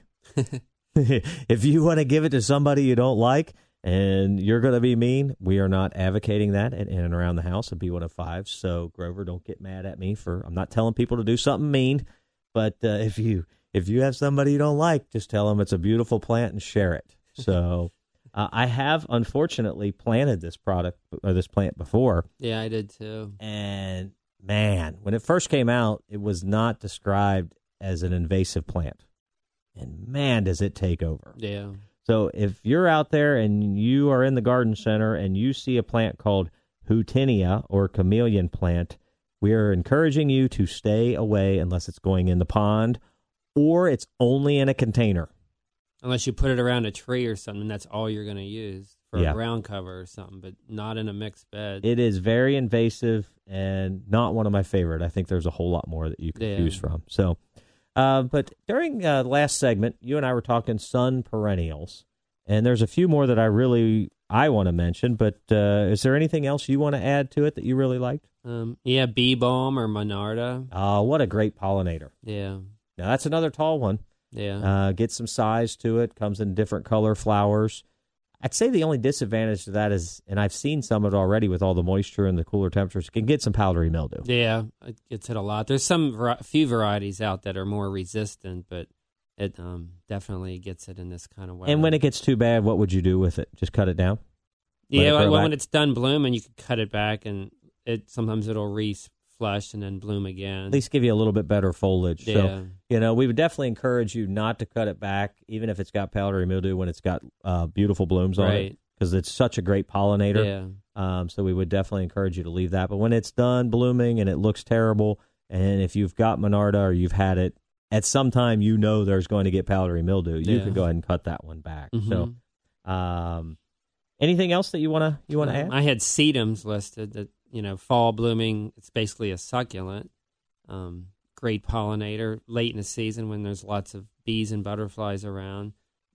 Speaker 1: If you want to give it to somebody you don't like and you're going to be mean, we are not advocating that in and around the house at B105. So, Grover, don't get mad at me I'm not telling people to do something mean. But if you have somebody you don't like, just tell them it's a beautiful plant and share it. So I have, unfortunately, planted this plant before.
Speaker 6: Yeah, I did too.
Speaker 1: And, man, when it first came out, it was not described as an invasive plant. And, man, does it take over.
Speaker 6: Yeah.
Speaker 1: So if you're out there and you are in the garden center and you see a plant called Houtinia or chameleon plant, we are encouraging you to stay away unless it's going in the pond or it's only in a container.
Speaker 6: unless you put it around a tree or something, that's all you're going to use for
Speaker 1: Yeah.
Speaker 6: a ground cover or something, but not in a mixed bed.
Speaker 1: It is very invasive and not one of my favorite. I think there's a whole lot more that you could choose from. So, but during the last segment, you and I were talking sun perennials, and there's a few more that I want to mention, but is there anything else you want to add to it that you really liked?
Speaker 6: Bee balm or Monarda.
Speaker 1: Oh, what a great pollinator.
Speaker 6: Yeah.
Speaker 1: Now, that's another tall one.
Speaker 6: Yeah.
Speaker 1: Get some size to it. Comes in different color flowers. I'd say the only disadvantage to that is, and I've seen some of it already with all the moisture and the cooler temperatures, can get some powdery mildew.
Speaker 6: Yeah, it gets hit a lot. There's few varieties out that are more resistant, but it definitely gets it in this kind of weather.
Speaker 1: And when it gets too bad, what would you do with it? Just cut it down?
Speaker 6: Yeah, when it's done blooming, you can cut it back, and sometimes it'll reflush and then bloom again.
Speaker 1: At least give you a little bit better foliage.
Speaker 6: Yeah.
Speaker 1: So, we would definitely encourage you not to cut it back, even if it's got powdery mildew, when it's got beautiful blooms on it, because it's such a great pollinator.
Speaker 6: Yeah.
Speaker 1: So we would definitely encourage you to leave that. But when it's done blooming and it looks terrible, and if you've got Monarda or you've had it, at some time there's going to get powdery mildew, you can go ahead and cut that one back.
Speaker 6: Mm-hmm.
Speaker 1: So, anything else that you want to add?
Speaker 6: I had sedums listed that, fall blooming, it's basically a succulent. Great pollinator late in the season when there's lots of bees and butterflies around.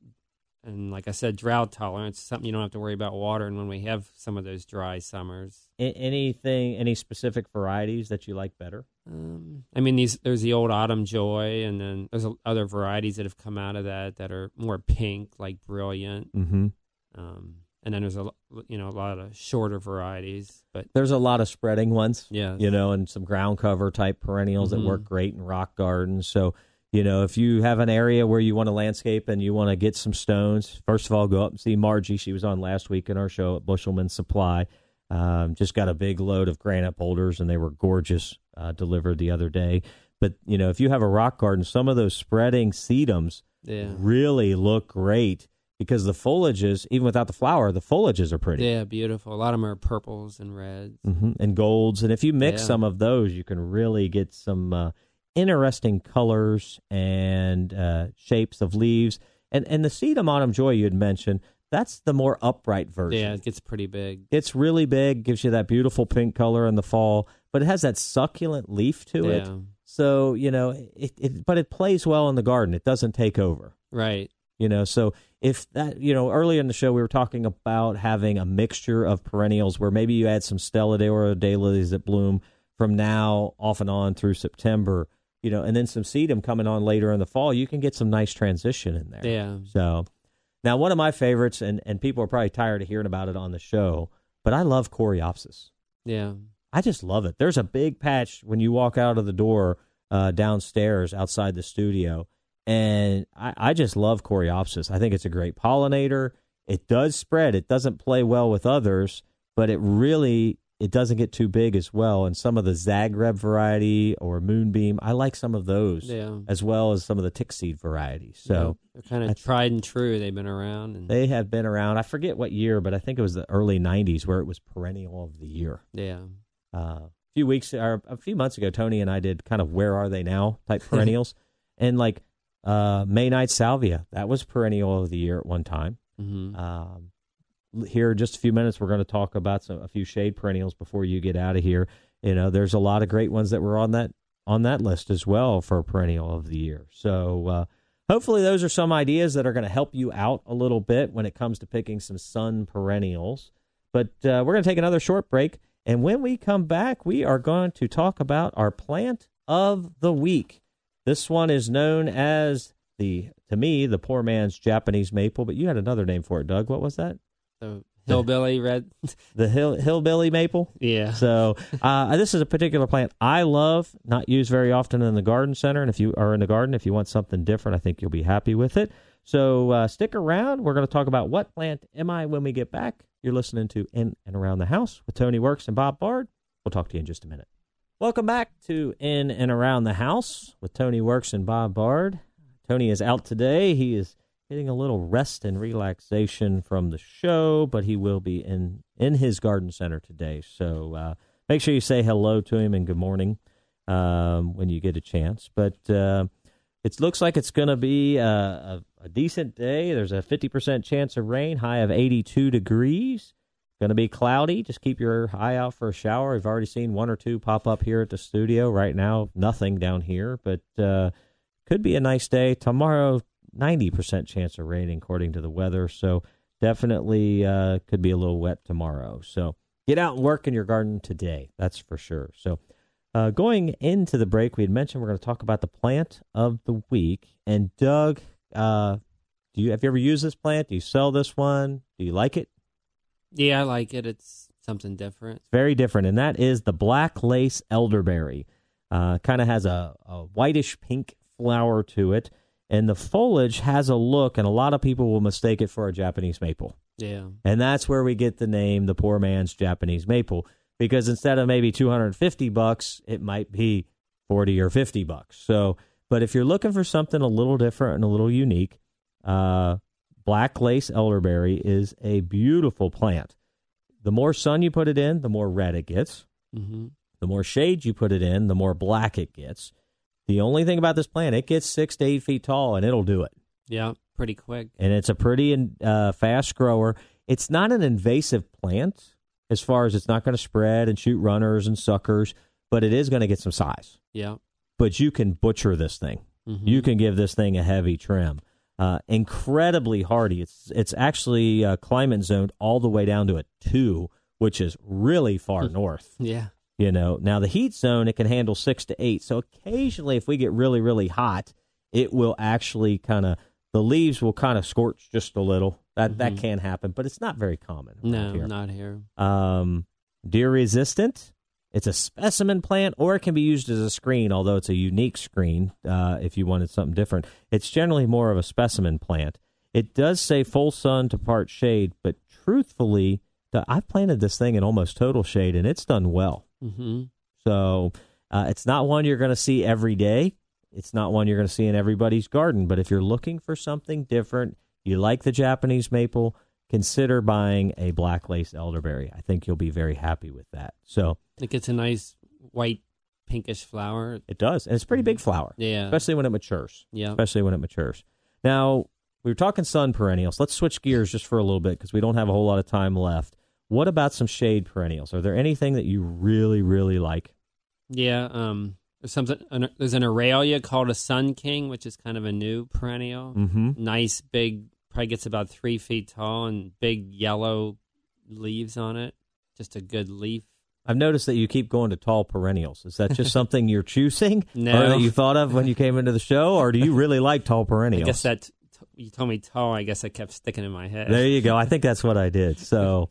Speaker 6: And like I said, drought tolerance, something you don't have to worry about watering when we have some of those dry summers.
Speaker 1: Any specific varieties that you like better?
Speaker 6: There's the old Autumn Joy, and then there's other varieties that have come out of that are more pink, like Brilliant.
Speaker 1: Mm-hmm.
Speaker 6: And then there's a lot of shorter varieties, but
Speaker 1: there's a lot of spreading ones,
Speaker 6: yeah,
Speaker 1: and some ground cover type perennials that work great in rock gardens. So, if you have an area where you want to landscape and you want to get some stones, first of all, go up and see Margie. She was on last week in our show at Bushelman Supply. Just got a big load of granite boulders, and they were gorgeous, delivered the other day. But, if you have a rock garden, some of those spreading sedums really look great. Because the foliages, even without the flower, the foliages are pretty.
Speaker 6: Yeah, beautiful. A lot of them are purples and reds.
Speaker 1: Mm-hmm. And golds. And if you mix some of those, you can really get some interesting colors and shapes of leaves. And the sedum Autumn Joy you had mentioned, that's the more upright version.
Speaker 6: Yeah, it gets pretty big.
Speaker 1: It's really big, gives you that beautiful pink color in the fall, but it has that succulent leaf to it. So, but it plays well in the garden. It doesn't take over.
Speaker 6: Right.
Speaker 1: So if that, earlier in the show, we were talking about having a mixture of perennials where maybe you add some Stelladora daylilies that bloom from now off and on through September, and then some sedum coming on later in the fall, you can get some nice transition in there.
Speaker 6: Yeah.
Speaker 1: So now one of my favorites, and people are probably tired of hearing about it on the show, but I love Coreopsis.
Speaker 6: Yeah.
Speaker 1: I just love it. There's a big patch when you walk out of the door downstairs outside the studio. And I just love Coreopsis. I think it's a great pollinator. It does spread. It doesn't play well with others, but it doesn't get too big as well. And some of the Zagreb variety or Moonbeam, I like some of those as well as some of the Tickseed varieties. So
Speaker 6: they're kind of tried and true. They've been around.
Speaker 1: They have been around. I forget what year, but I think it was the early 90s where it was Perennial of the Year.
Speaker 6: Yeah.
Speaker 1: A few months ago, Tony and I did kind of Where Are They Now type perennials. And like, May Night Salvia, that was Perennial of the Year at one time. Mm-hmm. Here, just a few minutes, we're going to talk about a few shade perennials before you get out of here. There's a lot of great ones that were on that list as well for Perennial of the Year. So hopefully those are some ideas that are going to help you out a little bit when it comes to picking some sun perennials. But we're going to take another short break, and when we come back, we are going to talk about our plant of the week. This one is known as the poor man's Japanese maple, but you had another name for it, Doug. What was that?
Speaker 6: The hillbilly red.
Speaker 1: The hillbilly maple?
Speaker 6: Yeah.
Speaker 1: So this is a particular plant I love, not used very often in the garden center. And if you are in the garden, if you want something different, I think you'll be happy with it. So stick around. We're going to talk about what plant am I when we get back. You're listening to In and Around the House with Tony Works and Bob Bard. We'll talk to you in just a minute. Welcome back to In and Around the House with Tony Works and Bob Bard. Tony is out today. He is getting a little rest and relaxation from the show, but he will be in his garden center today. So make sure you say hello to him and good morning when you get a chance. But, it looks like it's going to be a decent day. There's a 50% chance of rain, high of 82 degrees. Going to be cloudy. Just keep your eye out for a shower. We've already seen one or two pop up here at the studio. Right now, nothing down here, but could be a nice day. Tomorrow, 90% chance of rain according to the weather, so definitely could be a little wet tomorrow. So get out and work in your garden today, that's for sure. So going into the break, we had mentioned we're going to talk about the plant of the week. And Doug, have you ever used this plant? Do you sell this one? Do you like it?
Speaker 6: Yeah, I like it. It's something different.
Speaker 1: It's very different, and that is the black lace elderberry. Kind of has a whitish pink flower to it, and the foliage has a look, and a lot of people will mistake it for a Japanese maple.
Speaker 6: Yeah.
Speaker 1: And that's where we get the name, the poor man's Japanese maple, because instead of maybe $250, it might be $40 or $50. So, but if you're looking for something a little different and a little unique, black lace elderberry is a beautiful plant. The more sun you put it in, the more red it gets.
Speaker 6: Mm-hmm.
Speaker 1: The more shade you put it in, the more black it gets. The only thing about this plant, it gets 6 to 8 feet tall, and it'll do it.
Speaker 6: Yeah, pretty quick.
Speaker 1: And it's a pretty fast grower. It's not an invasive plant as far as it's not going to spread and shoot runners and suckers, but it is going to get some size.
Speaker 6: Yeah.
Speaker 1: But you can butcher this thing.
Speaker 6: Mm-hmm.
Speaker 1: You can give this thing a heavy trim. Incredibly hardy. It's actually climate zoned all the way down to a 2, which is really far north.
Speaker 6: Yeah.
Speaker 1: You know, now the heat zone, it can handle 6 to 8. So occasionally, if we get really, really hot, it will actually the leaves will kind of scorch just a little. That can happen, but it's not very common.
Speaker 6: No,
Speaker 1: here.
Speaker 6: not here.
Speaker 1: Deer resistant. It's a specimen plant, or it can be used as a screen, although it's a unique screen if you wanted something different. It's generally more of a specimen plant. It does say full sun to part shade, but truthfully, I've planted this thing in almost total shade, and it's done well.
Speaker 6: Mm-hmm.
Speaker 1: So it's not one you're going to see every day. It's not one you're going to see in everybody's garden. But if you're looking for something different, you like the Japanese maple, consider buying a black lace elderberry. I think you'll be very happy with that. So
Speaker 6: It gets a nice white, pinkish flower.
Speaker 1: it does. And it's a pretty big flower,
Speaker 6: Yeah.
Speaker 1: especially when it matures.
Speaker 6: Yeah.
Speaker 1: Especially when it matures. Now, we were talking sun perennials. Let's switch gears just for a little bit because we don't have a whole lot of time left. What about some shade perennials? Are there anything that you really, really like?
Speaker 6: Yeah. There's an Aralia called a Sun King, which is kind of a new perennial.
Speaker 1: Mm-hmm.
Speaker 6: Nice, big, probably gets about 3 feet tall and big yellow leaves on it. Just a good leaf.
Speaker 1: I've noticed that you keep going to tall perennials. Is that just something you're choosing?
Speaker 6: No.
Speaker 1: Or that you thought of when you came into the show? Or do you really like tall perennials?
Speaker 6: I guess that you told me tall. I guess that kept sticking in my head.
Speaker 1: There you go. I think that's what I did. So,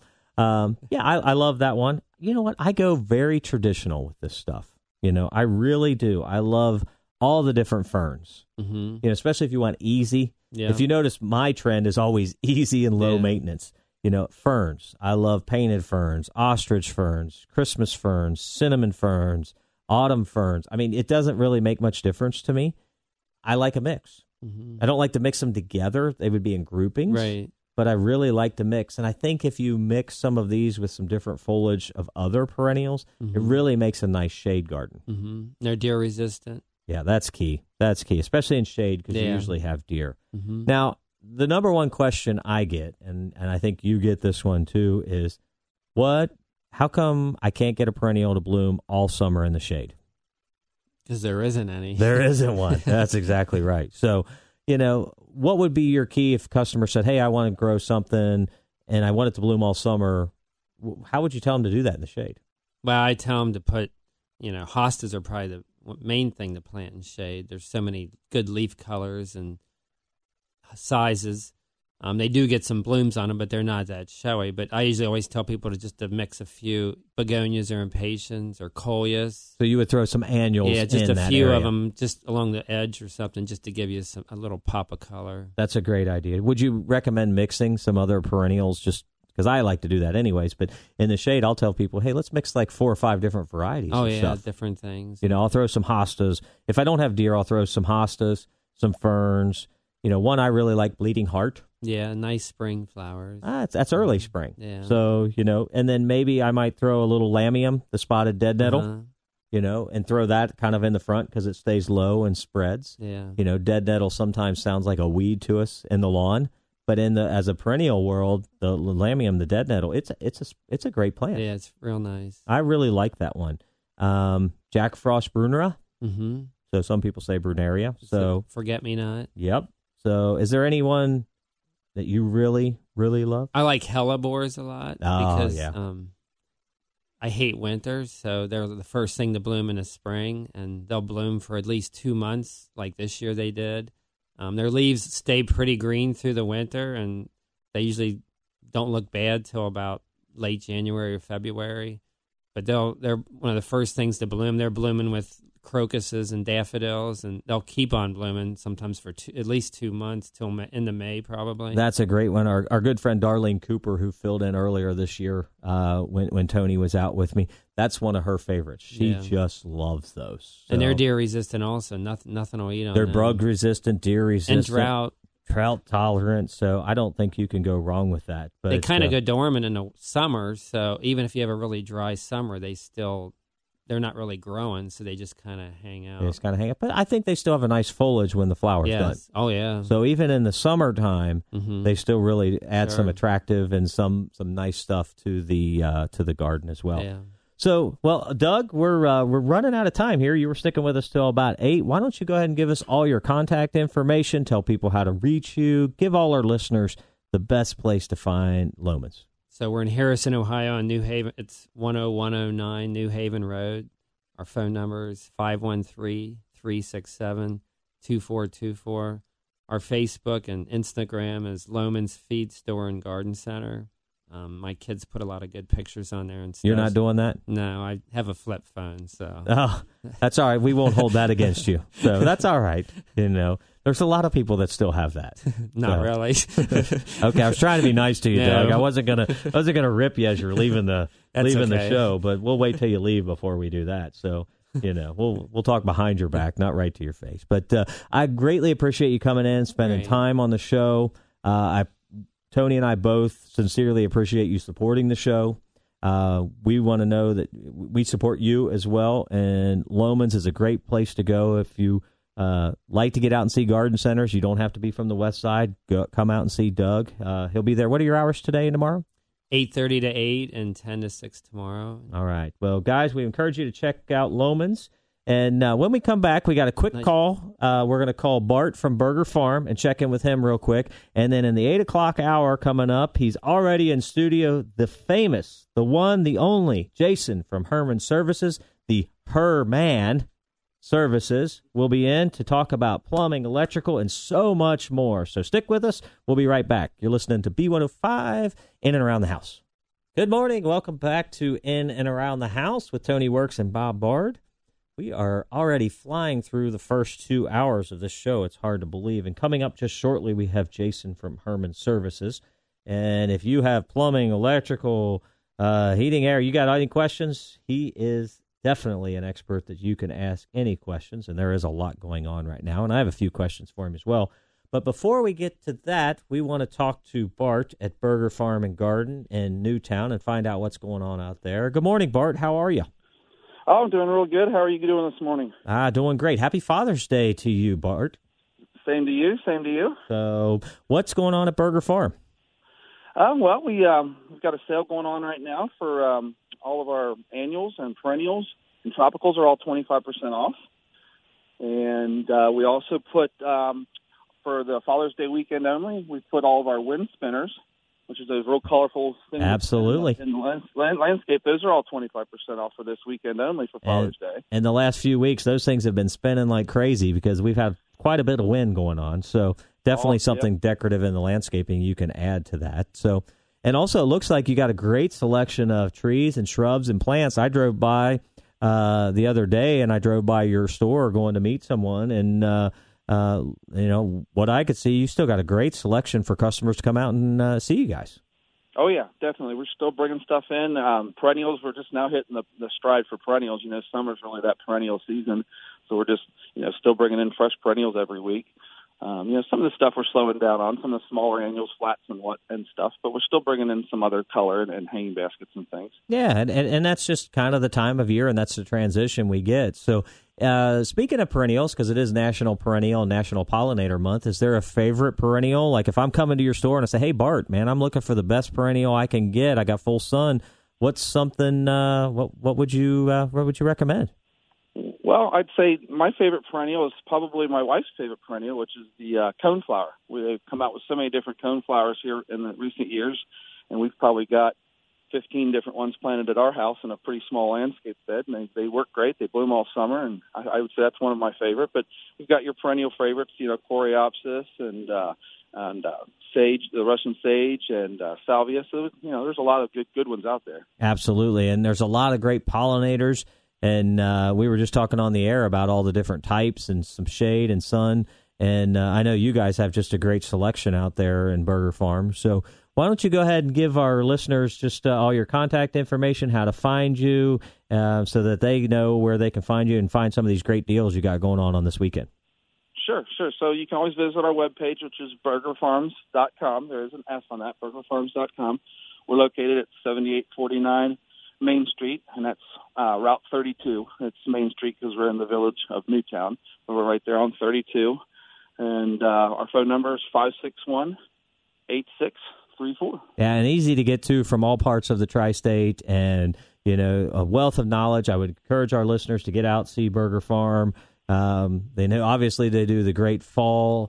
Speaker 1: I love that one. You know what? I go very traditional with this stuff. You know, I really do. I love all the different ferns.
Speaker 6: Mm-hmm.
Speaker 1: You know, especially if you want easy.
Speaker 6: Yeah.
Speaker 1: If you notice, my trend is always easy and low
Speaker 6: Yeah.
Speaker 1: maintenance. You know, ferns. I love painted ferns, ostrich ferns, Christmas ferns, cinnamon ferns, autumn ferns. I mean, it doesn't really make much difference to me. I like a mix.
Speaker 6: Mm-hmm.
Speaker 1: I don't like to mix them together. They would be in groupings.
Speaker 6: Right.
Speaker 1: But I really like to mix. And I think if you mix some of these with some different foliage of other perennials, it really makes a nice shade garden.
Speaker 6: Mm-hmm. They're deer resistant.
Speaker 1: Yeah, that's key. That's key, especially in shade because you
Speaker 6: Yeah.
Speaker 1: usually have deer.
Speaker 6: Mm-hmm.
Speaker 1: Now, the number one question I get, and I think you get this one too, is how come I can't get a perennial to bloom all summer in the shade?
Speaker 6: Because there isn't any.
Speaker 1: There isn't one. That's exactly right. So, you know, what would be your key if a customer said, hey, I want to grow something and I want it to bloom all summer? How would you tell them to do that in the shade?
Speaker 6: Well, I tell them to put, hostas are probably the main thing to plant in shade. There's so many good leaf colors and sizes. They do get some blooms on them, but they're not that showy. But I usually always tell people to mix a few begonias or impatiens or coleus.
Speaker 1: So you would throw some annuals in that area.
Speaker 6: Yeah, just a few of them just along the edge or something just to give you a little pop of color.
Speaker 1: That's a great idea. Would you recommend mixing some other perennials just because I like to do that anyways, but in the shade, I'll tell people, hey, let's mix like 4 or 5 different varieties
Speaker 6: Oh,
Speaker 1: of
Speaker 6: yeah,
Speaker 1: stuff.
Speaker 6: different things.
Speaker 1: You know, I'll throw some hostas. If I don't have deer, I'll throw some hostas, some ferns. You know, one I really like, Bleeding Heart.
Speaker 6: Yeah, nice spring flowers.
Speaker 1: That's early spring.
Speaker 6: Yeah.
Speaker 1: So, you know, and then maybe I might throw a little lamium, the spotted dead nettle.
Speaker 6: Uh-huh.
Speaker 1: and throw that kind of in the front because it stays low and spreads.
Speaker 6: Yeah.
Speaker 1: Dead nettle sometimes sounds like a weed to us in the lawn, but as a perennial world, the Lamium, the dead nettle, it's a great plant.
Speaker 6: Yeah, it's real nice.
Speaker 1: I really like that one. Jack Frost Brunera.
Speaker 6: Mm-hmm.
Speaker 1: So some people say Bruneria. So
Speaker 6: Forget-me-not.
Speaker 1: Yep. So is there anyone that you really, really love?
Speaker 6: I like hellebores a lot because I hate winters, so they're the first thing to bloom in the spring, and they'll bloom for at least 2 months, like this year they did. Their leaves stay pretty green through the winter, and they usually don't look bad till about late January or February. But they're one of the first things to bloom. They're blooming with crocuses and daffodils, and they'll keep on blooming sometimes for at least 2 months till into May probably.
Speaker 1: That's a great one. Our good friend Darlene Cooper, who filled in earlier this year when Tony was out with me, that's one of her favorites. She just loves those. So.
Speaker 6: And they're deer resistant also. Nothing will eat on
Speaker 1: They're
Speaker 6: them.
Speaker 1: bug resistant, deer resistant.
Speaker 6: And
Speaker 1: drought tolerant, so I don't think you can go wrong with that. But
Speaker 6: they kind of go dormant in the summer, so even if you have a really dry summer, they're not really growing, so they just kind of hang out.
Speaker 1: They just kind of hang out. But I think they still have a nice foliage when the flower's done.
Speaker 6: Oh, yeah.
Speaker 1: So even in the summertime, they still really add some attractive and some nice stuff to the garden as well.
Speaker 6: Yeah.
Speaker 1: So, well, Doug, we're running out of time here. You were sticking with us till about 8. Why don't you go ahead and give us all your contact information, tell people how to reach you, give all our listeners the best place to find Lohmann's.
Speaker 6: So we're in Harrison, Ohio, in New Haven. It's 10109 New Haven Road. Our phone number is 513-367-2424. Our Facebook and Instagram is Lohmann's Feed Store and Garden Center. My kids put a lot of good pictures on there and stuff.
Speaker 1: You're not doing that?
Speaker 6: No, I have a flip phone, so.
Speaker 1: Oh, that's all right. We won't hold that against you. So that's all right. There's a lot of people that still have that.
Speaker 6: Not really.
Speaker 1: Okay, I was trying to be nice to you, Doug. I wasn't gonna rip you as you're leaving the show, but we'll wait till you leave before we do that. So we'll talk behind your back, not right to your face. But I greatly appreciate you coming in, spending time on the show. Tony and I both sincerely appreciate you supporting the show. We want to know that we support you as well, and Lohmann's is a great place to go if you like to get out and see garden centers. You don't have to be from the west side. Come out and see Doug. He'll be there. What are your hours today and tomorrow?
Speaker 6: 8:30 to 8 and 10 to 6 tomorrow.
Speaker 1: All right. Well, guys, we encourage you to check out Lohmann's. And when we come back, we got a quick call. We're going to call Bart from Burger Farm and check in with him real quick. And then in the 8 o'clock hour coming up, he's already in studio, the famous, the one, the only, Jason from Herman Services, the Herman Services, will be in to talk about plumbing, electrical, and so much more. So stick with us. We'll be right back. You're listening to B105, In and Around the House. Good morning. Welcome back to In and Around the House with Tony Works and Bob Bard. We are already flying through the first 2 hours of this show. It's hard to believe. And coming up just shortly, we have Jason from Herman Services. And if you have plumbing, electrical, heating, air, you got any questions, he is definitely an expert that you can ask any questions. And there is a lot going on right now. And I have a few questions for him as well. But before we get to that, we want to talk to Bart at Burger Farm and Garden in Newtown and find out what's going on out there. Good morning, Bart. How are you?
Speaker 7: Oh, I'm doing real good. How are you doing this morning?
Speaker 1: Doing great. Happy Father's Day to you, Bart.
Speaker 7: Same to you. Same to you.
Speaker 1: So what's going on at Burger Farm?
Speaker 7: Well, we've got a sale going on right now for all of our annuals and perennials, and tropicals are all 25% off. And we also put, for the Father's Day weekend only, we put all of our wind spinners, which is those real colorful things.
Speaker 1: Absolutely.
Speaker 7: In the landscape, those are all 25% off for this weekend only for Father's Day.
Speaker 1: And the last few weeks, those things have been spinning like crazy because we've had quite a bit of wind going on. So definitely something decorative in the landscaping you can add to that. So, and also it looks like you got a great selection of trees and shrubs and plants. I drove by the other day, and I drove by your store going to meet someone, and what I could see, you still got a great selection for customers to come out and see you guys.
Speaker 7: Oh, yeah, definitely. We're still bringing stuff in. Perennials, we're just now hitting the stride for perennials. Summer's really that perennial season, so we're just, still bringing in fresh perennials every week. some of the stuff we're slowing down on, some of the smaller annuals, flats and stuff, but we're still bringing in some other color and hanging baskets and things.
Speaker 1: Yeah, and that's just kind of the time of year, and that's the transition we get. So speaking of perennials, because it is National Perennial and National Pollinator Month, is there a favorite perennial? Like if I'm coming to your store and I say, hey, Bart, man, I'm looking for the best perennial I can get. I got full sun. What's something, what would you recommend?
Speaker 7: Well, I'd say my favorite perennial is probably my wife's favorite perennial, which is the coneflower. We've come out with so many different coneflowers here in the recent years, and we've probably got 15 different ones planted at our house in a pretty small landscape bed, and they work great. They bloom all summer, and I would say that's one of my favorite. But you've got your perennial favorites, Coreopsis and sage, the Russian sage, and salvia. So, there's a lot of good ones out there. Absolutely,
Speaker 1: and there's a lot of great pollinators. And we were just talking on the air about all the different types and some shade and sun. And I know you guys have just a great selection out there in Burger Farm. So why don't you go ahead and give our listeners just all your contact information, how to find you, so that they know where they can find you and find some of these great deals you got going on this weekend.
Speaker 7: Sure. So you can always visit our webpage, which is burgerfarms.com. There is an S on that, burgerfarms.com. We're located at 7849 Main Street, and that's Route 32. It's Main Street because we're in the village of Newtown. But we're right there on 32. And our phone number is 561-8634.
Speaker 1: Yeah, and easy to get to from all parts of the tri-state, and, a wealth of knowledge. I would encourage our listeners to get out, see Burger Farm. They know, obviously, they do the great fall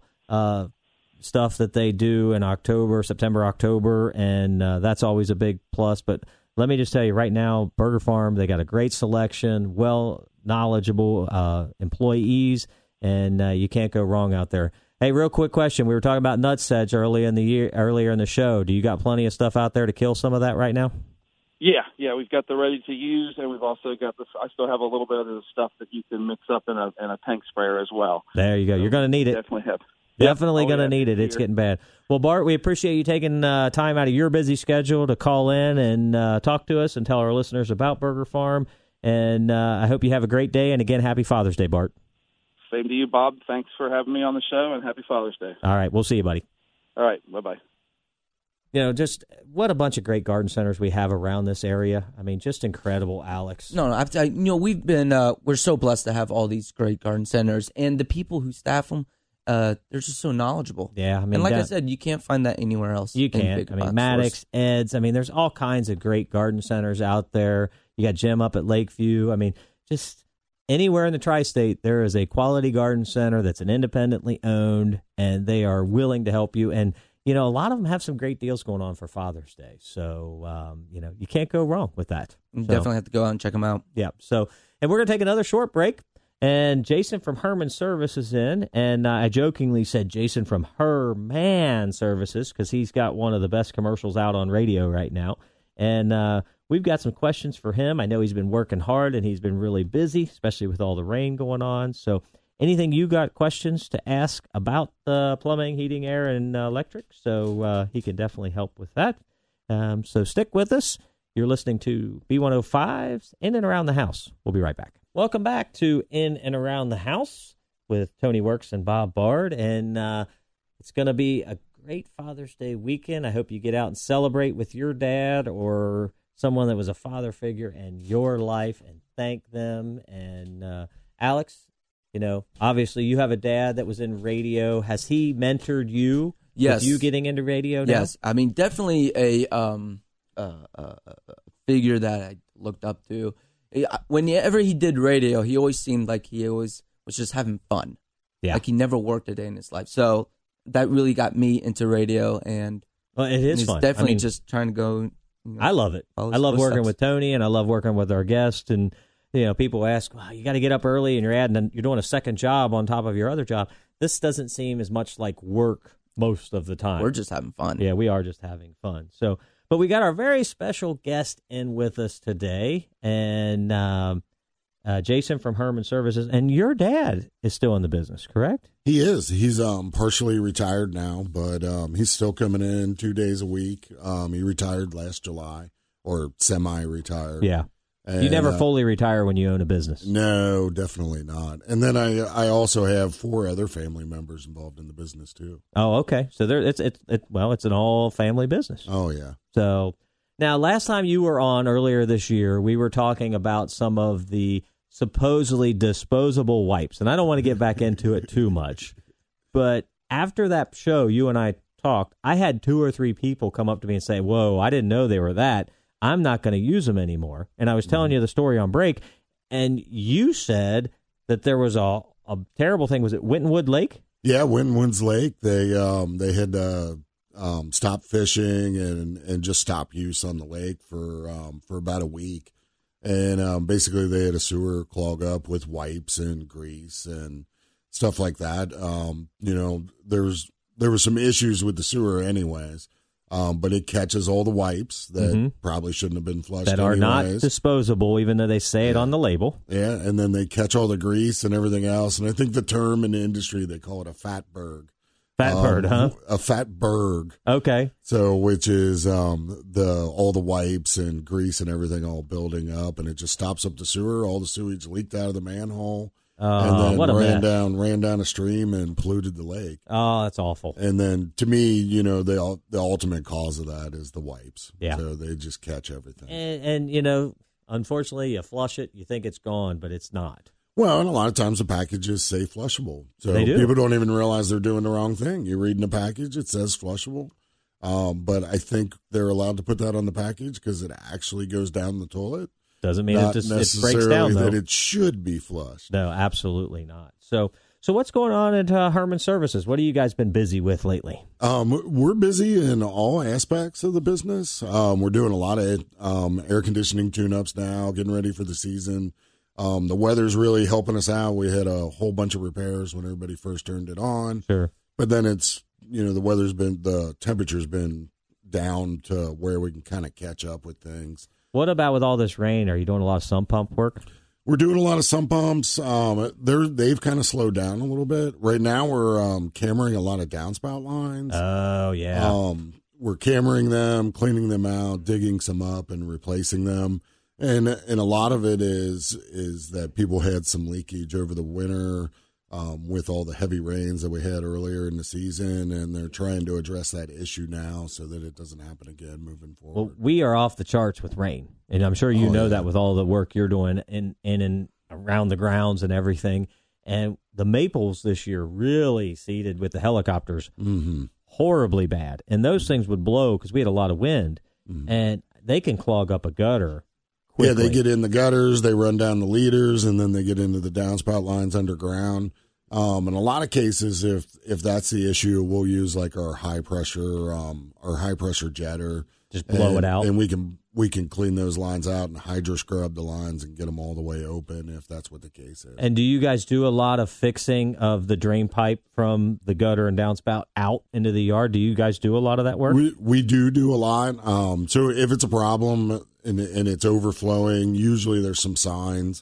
Speaker 1: stuff that they do in September, October, and that's always a big plus. But let me just tell you right now, Burger Farm, they got a great selection, knowledgeable employees, and you can't go wrong out there. Hey, real quick question. We were talking about nutsedge earlier in the show. Do you got plenty of stuff out there to kill some of that right now?
Speaker 7: Yeah, we've got the ready to use, and we've also got I still have a little bit of the stuff that you can mix up in a tank sprayer as well.
Speaker 1: There you go. You're going to need it.
Speaker 7: Definitely have.
Speaker 1: Definitely going to need it. It's getting bad. Well, Bart, we appreciate you taking time out of your busy schedule to call in and talk to us and tell our listeners about Burger Farm. And I hope you have a great day. And again, happy Father's Day, Bart.
Speaker 7: Same to you, Bob. Thanks for having me on the show, and happy Father's Day.
Speaker 1: All right. We'll see you, buddy.
Speaker 7: All right. Bye-bye.
Speaker 1: Just what a bunch of great garden centers we have around this area. I mean, just incredible, Alex.
Speaker 2: No, we've been, we're so blessed to have all these great garden centers, and the people who staff them, they're just so knowledgeable.
Speaker 1: Yeah,
Speaker 2: and like I said, you can't find that anywhere else.
Speaker 1: You can't. Maddox, Ed's. There's all kinds of great garden centers out there. You got Jim up at Lakeview. Just anywhere in the tri-state, there is a quality garden center that's an independently owned, and they are willing to help you. And a lot of them have some great deals going on for Father's Day. So you can't go wrong with that.
Speaker 2: You definitely have to go out and check them out.
Speaker 1: Yeah. So, and we're gonna take another short break. And Jason from Herman Service is in, and I jokingly said Jason from Herman Services because he's got one of the best commercials out on radio right now. And we've got some questions for him. I know he's been working hard, and he's been really busy, especially with all the rain going on. So anything you got questions to ask about plumbing, heating, air, and electric, so he can definitely help with that. So stick with us. You're listening to B105's In and Around the House. We'll be right back. Welcome back to In and Around the House with Tony Works and Bob Bard. And it's going to be a great Father's Day weekend. I hope you get out and celebrate with your dad or someone that was a father figure in your life and thank them. And Alex, obviously you have a dad that was in radio. Has he mentored you?
Speaker 2: Yes.
Speaker 1: With you getting into radio now?
Speaker 2: Yes. Definitely a figure that I looked up to. Whenever he did radio, he always seemed like he always was just having fun.
Speaker 1: Yeah.
Speaker 2: Like he never worked a day in his life. So that really got me into radio. And
Speaker 1: well, it is fun.
Speaker 2: Definitely just trying to go.
Speaker 1: I love it. I love working with Tony, and I love working with our guests. And people ask, "Wow, you got to get up early, and you're doing a second job on top of your other job." This doesn't seem as much like work most of the time.
Speaker 2: We're just having fun.
Speaker 1: Yeah, we are just having fun. So, but we got our very special guest in with us today, and Jason from Herman Services. And your dad is still in the business, correct?
Speaker 8: He is. He's partially retired now, but he's still coming in 2 days a week. He retired last July, or semi-retired.
Speaker 1: Yeah.
Speaker 8: And,
Speaker 1: you never fully retire when you own a business.
Speaker 8: No, definitely not. And then I also have 4 other family members involved in the business too.
Speaker 1: Oh, okay. So it's an all family business.
Speaker 8: Oh yeah.
Speaker 1: So now, last time you were on earlier this year, we were talking about some of the supposedly disposable wipes, and I don't want to get back into it too much. But after that show, you and I talked. I had 2 or 3 people come up to me and say, "Whoa, I didn't know they were that. I'm not going to use them anymore." And I was telling you the story on break, and you said that there was a terrible thing. Was it Wintonwood Lake?
Speaker 8: Yeah, Wintonwood Lake. They had stop fishing and just stop use on the lake for about a week, and basically they had a sewer clog up with wipes and grease and stuff like that. There was some issues with the sewer anyways. But it catches all the wipes that probably shouldn't have been flushed
Speaker 1: that are
Speaker 8: anyways.
Speaker 1: not disposable, even though they say it on the label.
Speaker 8: Yeah, and then they catch all the grease and everything else. And I think the term in the industry, they call it a fatberg.
Speaker 1: Fatberg, huh?
Speaker 8: A fatberg.
Speaker 1: Okay.
Speaker 8: So, which is all the wipes and grease and everything all building up, and it just stops up the sewer. All the sewage leaked out of the manhole. And then ran down a stream and polluted the lake.
Speaker 1: Oh, that's awful.
Speaker 8: And then, to me, the ultimate cause of that is the wipes.
Speaker 1: Yeah.
Speaker 8: So they just catch everything.
Speaker 1: And unfortunately, you flush it, you think it's gone, but it's not.
Speaker 8: Well, and a lot of times the packages say flushable. So
Speaker 1: They do.
Speaker 8: people don't even realize they're doing the wrong thing. You read in the package, it says flushable. But I think they're allowed to put that on the package because it actually goes down the toilet.
Speaker 1: Doesn't mean
Speaker 8: Not
Speaker 1: it
Speaker 8: necessarily
Speaker 1: breaks down, though.
Speaker 8: that it should be flushed.
Speaker 1: No, absolutely not. So what's going on at Herman Services? What have you guys been busy with lately?
Speaker 8: We're busy in all aspects of the business. We're doing a lot of air conditioning tune-ups now, getting ready for the season. The weather's really helping us out. We had a whole bunch of repairs when everybody first turned it on.
Speaker 1: Sure.
Speaker 8: But then the temperature's been down to where we can kind of catch up with things.
Speaker 1: What about with all this rain? Are you doing a lot of sump pump work?
Speaker 8: We're doing a lot of sump pumps. They've kind of slowed down a little bit. Right now we're cammering a lot of downspout lines.
Speaker 1: Oh, yeah.
Speaker 8: We're cammering them, cleaning them out, digging some up and replacing them. And a lot of it is that people had some leakage over the winter with all the heavy rains that we had earlier in the season, and they're trying to address that issue now so that it doesn't happen again moving forward.
Speaker 1: Well, we are off the charts with rain, and I'm sure you know that with all the work you're doing in and around the grounds and everything. And the maples this year really seeded with the helicopters horribly bad. And those things would blow because we had a lot of wind, and they can clog up a gutter quickly.
Speaker 8: Yeah, they get in the gutters, they run down the leaders, and then they get into the downspout lines underground. In a lot of cases, if that's the issue, we'll use like our high pressure jetter.
Speaker 1: Just blow it out.
Speaker 8: And we can clean those lines out and hydro scrub the lines and get them all the way open if that's what the case is.
Speaker 1: And do you guys do a lot of fixing of the drain pipe from the gutter and downspout out into the yard? Do you guys do a lot of that work?
Speaker 8: We do a lot. So if it's a problem and it's overflowing, usually there's some signs.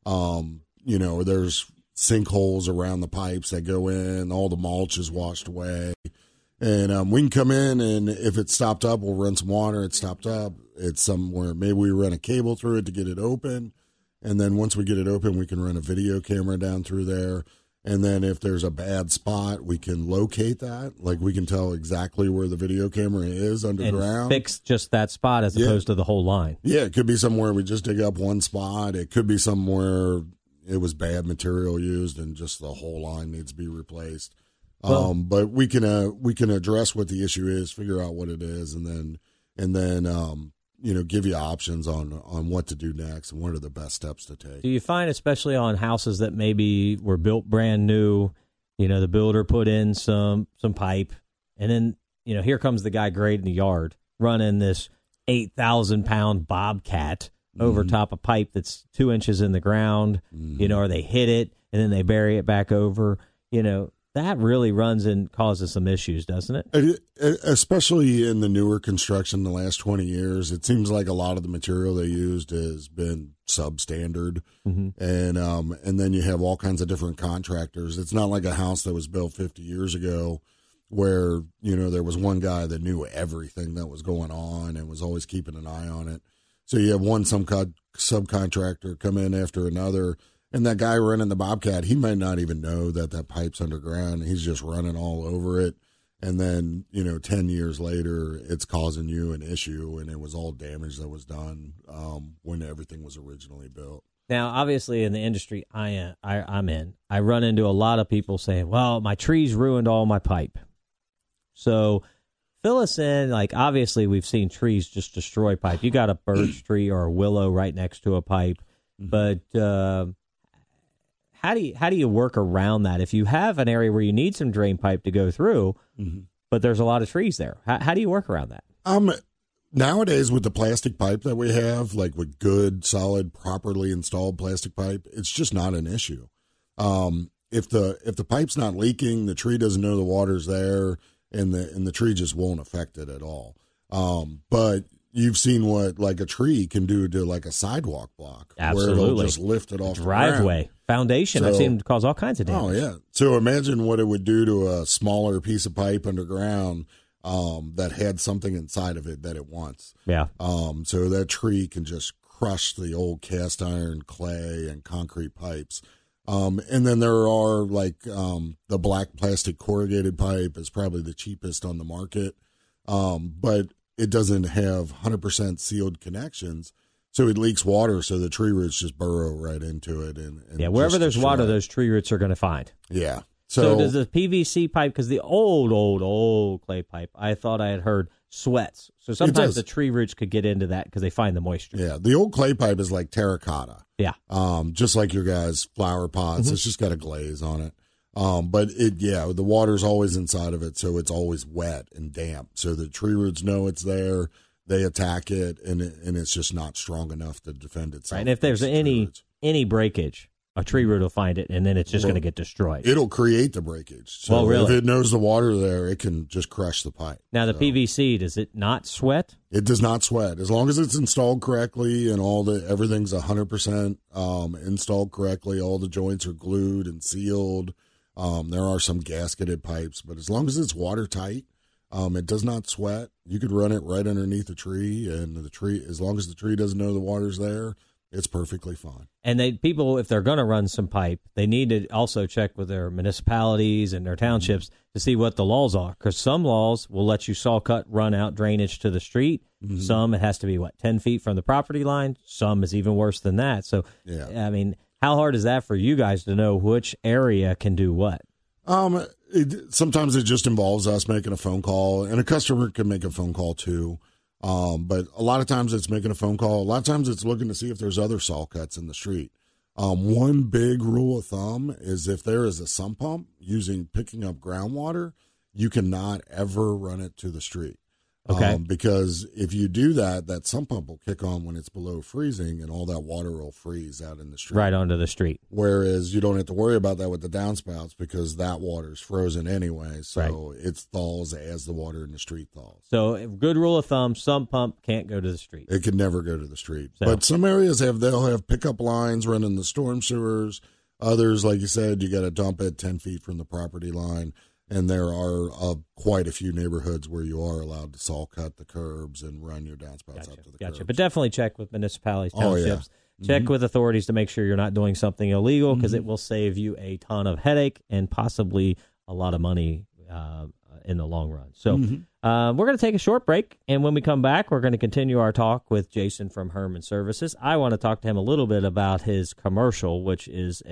Speaker 8: There's sinkholes around the pipes that go in, all the mulch is washed away. And we can come in, and if it's stopped up, we'll run some water. It's stopped up. It's somewhere. Maybe we run a cable through it to get it open. And then once we get it open, we can run a video camera down through there. And then if there's a bad spot, we can locate that. Like we can tell exactly where the video camera is underground.
Speaker 1: And fix just that spot as opposed to the whole line.
Speaker 8: Yeah, it could be somewhere we just dig up one spot. It could be somewhere it was bad material used and just the whole line needs to be replaced.
Speaker 1: Well,
Speaker 8: But we can address what the issue is, figure out what it is, and then give you options on what to do next and what are the best steps to take.
Speaker 1: Do you find, especially on houses that maybe were built brand new, the builder put in some pipe, and then here comes the guy grading the yard running this 8,000-pound bobcat over top a pipe that's 2 inches in the ground, or they hit it and then they bury it back over, that really runs and causes some issues, doesn't it?
Speaker 8: Especially in the newer construction the last 20 years, it seems like a lot of the material they used has been substandard. And then you have all kinds of different contractors. It's not like a house that was built 50 years ago where, there was one guy that knew everything that was going on and was always keeping an eye on it. So you have one subcontractor come in after another, and that guy running the Bobcat, he might not even know that that pipe's underground. He's just running all over it. And then, 10 years later, it's causing you an issue, and it was all damage that was done when everything was originally built.
Speaker 1: Now, obviously, in the industry I'm in, I run into a lot of people saying, well, my trees ruined all my pipe. So fill us in. Like, obviously, we've seen trees just destroy pipe. You got a birch tree or a willow right next to a pipe. But how do you work around that? If you have an area where you need some drain pipe to go through, but there's a lot of trees there, how do you work around that?
Speaker 8: Nowadays, with the plastic pipe that we have, like with good, solid, properly installed plastic pipe, it's just not an issue. If the pipe's not leaking, the tree doesn't know the water's there, and the tree just won't affect it at all. But you've seen what like a tree can do to like a sidewalk block.
Speaker 1: Absolutely.
Speaker 8: Where it'll just lift it off
Speaker 1: driveway, foundation. I've seen it cause all kinds of damage.
Speaker 8: Oh, yeah. So imagine what it would do to a smaller piece of pipe underground that had something inside of it that it wants.
Speaker 1: Yeah.
Speaker 8: So that tree can just crush the old cast iron, clay, and concrete pipes. And then there are like the black plastic corrugated pipe is probably the cheapest on the market. But it doesn't have 100% sealed connections. So it leaks water, so the tree roots just burrow right into it. And
Speaker 1: wherever there's water, those tree roots are going to find.
Speaker 8: Yeah.
Speaker 1: So does the PVC pipe, because the old clay pipe, I thought I had heard sweats. So sometimes the tree roots could get into that because they find the moisture.
Speaker 8: Yeah, the old clay pipe is like terracotta.
Speaker 1: Yeah.
Speaker 8: Just like your guys' flower pots. It's just got a glaze on it. But the water's always inside of it, so it's always wet and damp. So the tree roots know it's there. They attack it, and it's just not strong enough to defend itself.
Speaker 1: Right. And if there's any breakage, a tree root will find it, and then it's just going to get destroyed.
Speaker 8: It'll create the breakage. So if it knows the water there, it can just crush the pipe.
Speaker 1: Now, the PVC, does it not sweat?
Speaker 8: It does not sweat. As long as it's installed correctly and everything's 100% installed correctly, all the joints are glued and sealed. There are some gasketed pipes, but as long as it's watertight, it does not sweat. You could run it right underneath a tree, and the tree, as long as the tree doesn't know the water's there, it's perfectly fine. And
Speaker 1: people, if they're going to run some pipe, they need to also check with their municipalities and their townships to see what the laws are, because some laws will let you saw cut run out drainage to the street. Some, it has to be 10 feet from the property line. Some is even worse than that. So, I mean, how hard is that for you guys to know which area can do what?
Speaker 8: Sometimes it just involves us making a phone call, and a customer can make a phone call too. But a lot of times it's making a phone call. A lot of times it's looking to see if there's other saw cuts in the street. One big rule of thumb is if there is a sump pump picking up groundwater, you cannot ever run it to the street.
Speaker 1: Okay.
Speaker 8: Because if you do that, that sump pump will kick on when it's below freezing, and all that water will freeze out in the street.
Speaker 1: Right onto the street.
Speaker 8: Whereas you don't have to worry about that with the downspouts because that water's frozen anyway. So it thaws as the water in the street thaws.
Speaker 1: So a good rule of thumb, sump pump can't go to the street.
Speaker 8: It can never go to the street. So. But some areas they'll have pickup lines running the storm sewers. Others, like you said, you got to dump it 10 feet from the property line. And there are quite a few neighborhoods where you are allowed to saw cut the curbs and run your downspouts up to the curbs.
Speaker 1: But definitely check with municipalities, townships. Check with authorities to make sure you're not doing something illegal, because it will save you a ton of headache and possibly a lot of money in the long run. So we're going to take a short break, and when we come back, we're going to continue our talk with Jason from Herman Services. I want to talk to him a little bit about his commercial, which is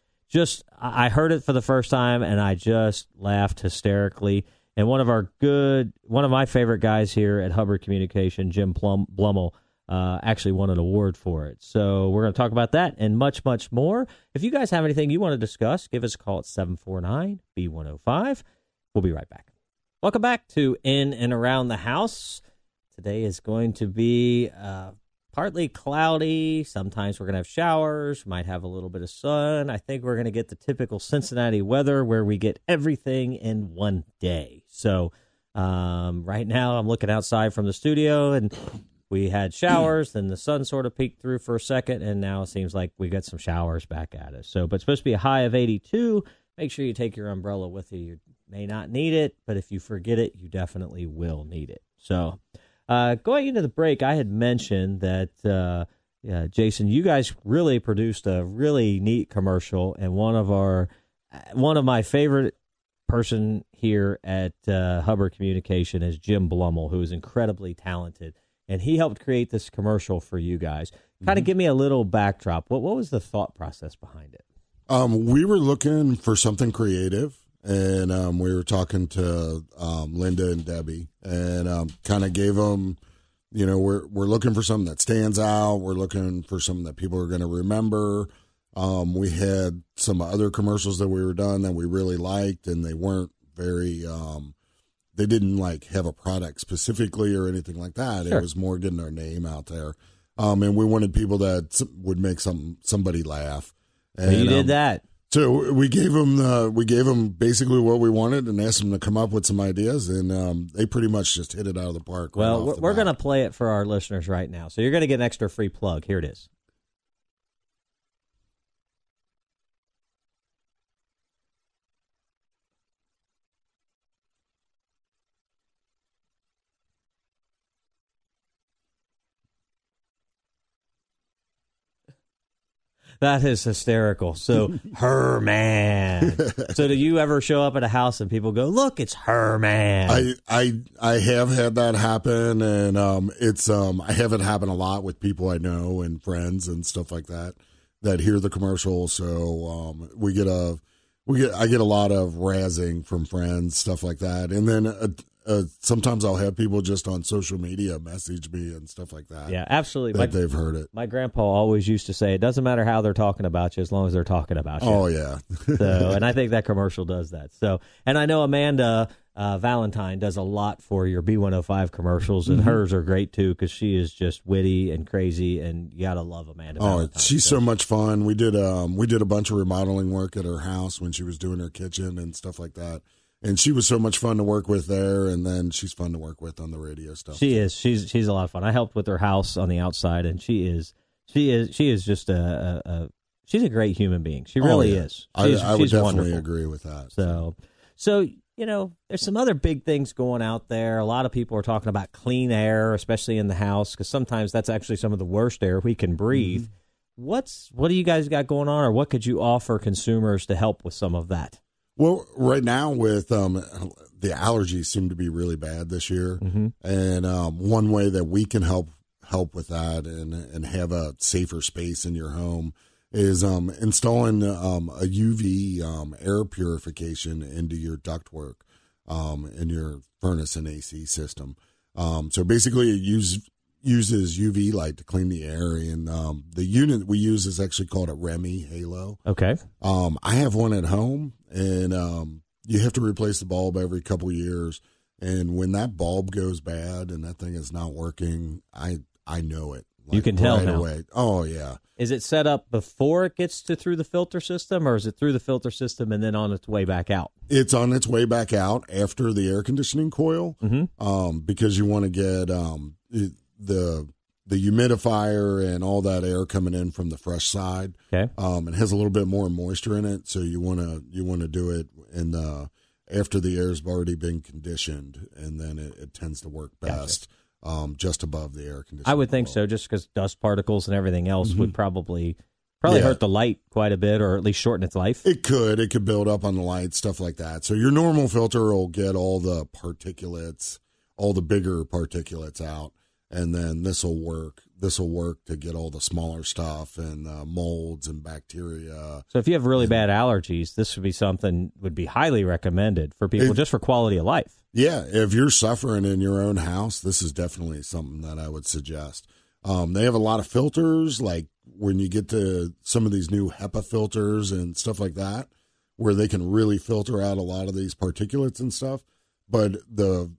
Speaker 1: I heard it for the first time, and I just laughed hysterically. And one of my favorite guys here at Hubbard Communication, Jim Blummel, actually won an award for it. So we're going to talk about that and much, much more. If you guys have anything you want to discuss, give us a call at 749-B105. We'll be right back. Welcome back to In and Around the House. Today is going to be partly cloudy. Sometimes we're going to have showers, might have a little bit of sun. I think we're going to get the typical Cincinnati weather where we get everything in one day. So right now I'm looking outside from the studio, and we had showers, then the sun sort of peeked through for a second, and now it seems like we got some showers back at us. So, but it's supposed to be a high of 82. Make sure you take your umbrella with you. You may not need it, but if you forget it, you definitely will need it. So Going into the break, I had mentioned that, Jason, you guys really produced a really neat commercial, and one of my favorite person here at Hubbard Communication is Jim Blummel, who is incredibly talented, and he helped create this commercial for you guys. Kind of give me a little backdrop. What was the thought process behind it?
Speaker 8: We were looking for something creative, and we were talking to Linda and Debbie, and kind of gave them, we're looking for something that stands out. We're looking for something that people are going to remember. We had some other commercials that we were done that we really liked, and they weren't very, they didn't like have a product specifically or anything like that.
Speaker 1: Sure.
Speaker 8: It was more getting our name out there. And we wanted people that would make somebody laugh. And
Speaker 1: you did that.
Speaker 8: So we gave them basically what we wanted and asked them to come up with some ideas, and they pretty much just hit it out of the park.
Speaker 1: Well, we're going to play it for our listeners right now. So you're going to get an extra free plug. Here it is. That is hysterical. So, Herman. So, do you ever show up at a house and people go, "Look, it's Herman"?
Speaker 8: I have had that happen, and I have it happen a lot with people I know and friends and stuff like that hear the commercial. So, I get a lot of razzing from friends, stuff like that, and then sometimes I'll have people just on social media message me and stuff like that.
Speaker 1: Yeah, absolutely.
Speaker 8: That they've heard it.
Speaker 1: My grandpa always used to say, it doesn't matter how they're talking about you as long as they're talking about you.
Speaker 8: Oh, yeah.
Speaker 1: And I think that commercial does that. So, and I know Amanda Valentine does a lot for your B105 commercials, and hers are great too because she is just witty and crazy, and you got to love Amanda Valentine.
Speaker 8: She's so much fun. We did a bunch of remodeling work at her house when she was doing her kitchen and stuff like that. And she was so much fun to work with there, and then she's fun to work with on the radio stuff.
Speaker 1: She is. She's a lot of fun. I helped with her house on the outside, and she is just she's a great human being. She really is.
Speaker 8: I would definitely
Speaker 1: wonderful.
Speaker 8: agree with that.
Speaker 1: So there's some other big things going out there. A lot of people are talking about clean air, especially in the house, because sometimes that's actually some of the worst air we can breathe. What do you guys got going on, or what could you offer consumers to help with some of that?
Speaker 8: Well, right now with the allergies seem to be really bad this year, and one way that we can help with that and have a safer space in your home is installing a UV air purification into your ductwork in your furnace and AC system. So basically, it uses UV light to clean the air, and the unit we use is actually called a Remy Halo.
Speaker 1: Okay.
Speaker 8: I have one at home, and you have to replace the bulb every couple years. And when that bulb goes bad and that thing is not working, I know it.
Speaker 1: You can tell
Speaker 8: right
Speaker 1: now.
Speaker 8: away. Oh, yeah.
Speaker 1: Is it set up before it gets through the filter system, or is it through the filter system and then on its way back out?
Speaker 8: It's on its way back out after the air conditioning coil, because you want to get the humidifier and all that air coming in from the fresh side.
Speaker 1: Okay.
Speaker 8: It has a little bit more moisture in it, so you want to do it in after the air's already been conditioned, and then it tends to work best. Gotcha. Just above the air conditioning.
Speaker 1: I would think so, just because dust particles and everything else would probably hurt the light quite a bit, or at least shorten its life.
Speaker 8: It could build up on the light, stuff like that. So your normal filter will get all the particulates, all the bigger particulates out, and then this will work to get all the smaller stuff and molds and bacteria.
Speaker 1: So if you have really bad allergies, this would be something would be highly recommended for people just for quality of life.
Speaker 8: Yeah, if you're suffering in your own house, this is definitely something that I would suggest. They have a lot of filters, like when you get to some of these new HEPA filters and stuff like that, where they can really filter out a lot of these particulates and stuff. But the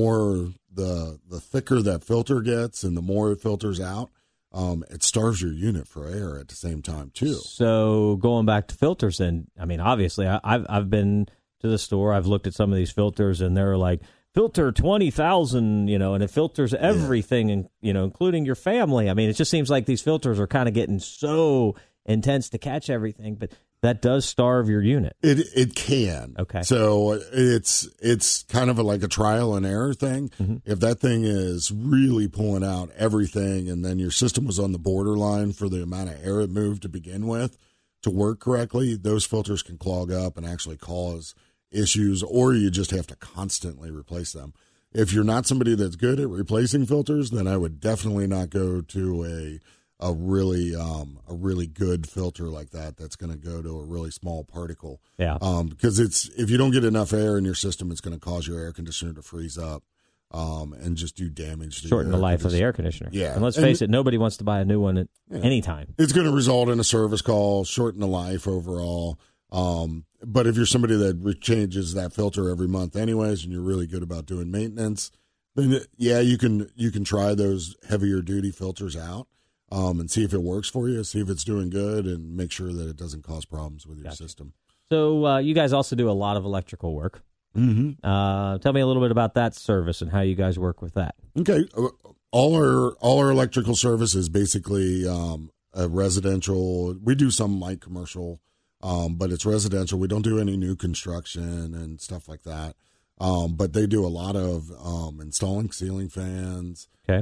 Speaker 8: thicker that filter gets and the more it filters out, it starves your unit for air at the same time too.
Speaker 1: So going back to filters, and I mean, obviously, I've been to the store. I've looked at some of these filters, and they're like filter 20,000, and it filters everything, and including your family. I mean, it just seems like these filters are kind of getting so intense to catch everything. But that does starve your unit.
Speaker 8: It can.
Speaker 1: Okay.
Speaker 8: So it's kind of like a trial and error thing.
Speaker 1: Mm-hmm.
Speaker 8: If that thing is really pulling out everything, and then your system was on the borderline for the amount of air it moved to begin with to work correctly, those filters can clog up and actually cause issues, or you just have to constantly replace them. If you're not somebody that's good at replacing filters, then I would definitely not go to a really good filter like that. That's going to go to a really small particle.
Speaker 1: Yeah.
Speaker 8: Because if you don't get enough air in your system, it's going to cause your air conditioner to freeze up, and just do damage to
Speaker 1: Shorten the life of the air conditioner.
Speaker 8: Yeah.
Speaker 1: And let's face it, nobody wants to buy a new one at any time.
Speaker 8: It's going to result in a service call, shorten the life overall. But if you're somebody that changes that filter every month anyways, and you're really good about doing maintenance, then you can try those heavier duty filters out, and see if it works for you, see if it's doing good, and make sure that it doesn't cause problems with your system.
Speaker 1: So you guys also do a lot of electrical work.
Speaker 8: Mm-hmm.
Speaker 1: Tell me a little bit about that service and how you guys work with that.
Speaker 8: Okay. All our electrical service is basically a residential. We do some light commercial, but it's residential. We don't do any new construction and stuff like that. But they do a lot of installing ceiling fans,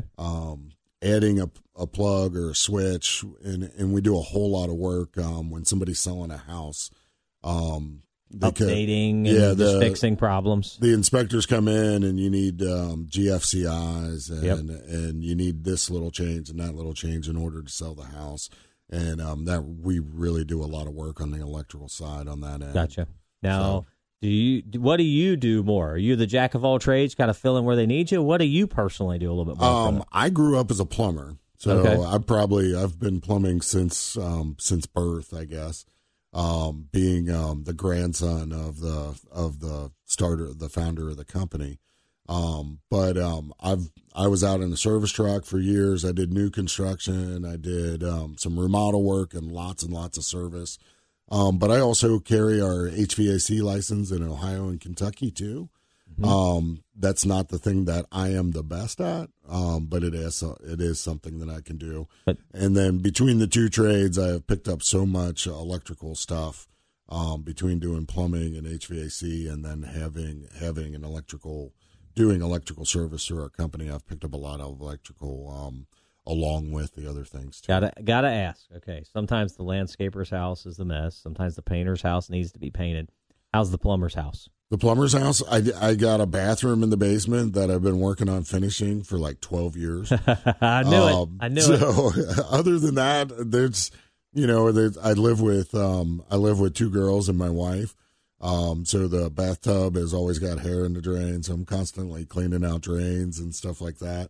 Speaker 8: adding a plug or a switch, and we do a whole lot of work when somebody's selling a house.
Speaker 1: Updating and just fixing problems.
Speaker 8: The inspectors come in, and you need GFCIs, and you need this little change and that little change in order to sell the house. And that we really do a lot of work on the electrical side on that end.
Speaker 1: Gotcha. Now, what do you do more? Are you the jack of all trades, kind of fill in where they need you? What do you personally do a little bit more?
Speaker 8: I grew up as a plumber, so I've been plumbing since birth, I guess. Being the grandson of the founder of the company. But I was out in the service truck for years. I did new construction. I did some remodel work and lots of service. But I also carry our HVAC license in Ohio and Kentucky too. Mm-hmm. That's not the thing that I am the best at, but it is something that I can do. And then between the two trades, I have picked up so much electrical stuff between doing plumbing and HVAC, and then having an doing electrical service through our company. I've picked up a lot of electrical along with the other things too.
Speaker 1: Gotta ask. Okay, sometimes the landscaper's house is the mess. Sometimes the painter's house needs to be painted. How's the plumber's house?
Speaker 8: The plumber's house, I got a bathroom in the basement that I've been working on finishing for like 12 years.
Speaker 1: I knew it.
Speaker 8: So other than that, there's, I live with two girls and my wife. So the bathtub has always got hair in the drain, so I'm constantly cleaning out drains and stuff like that.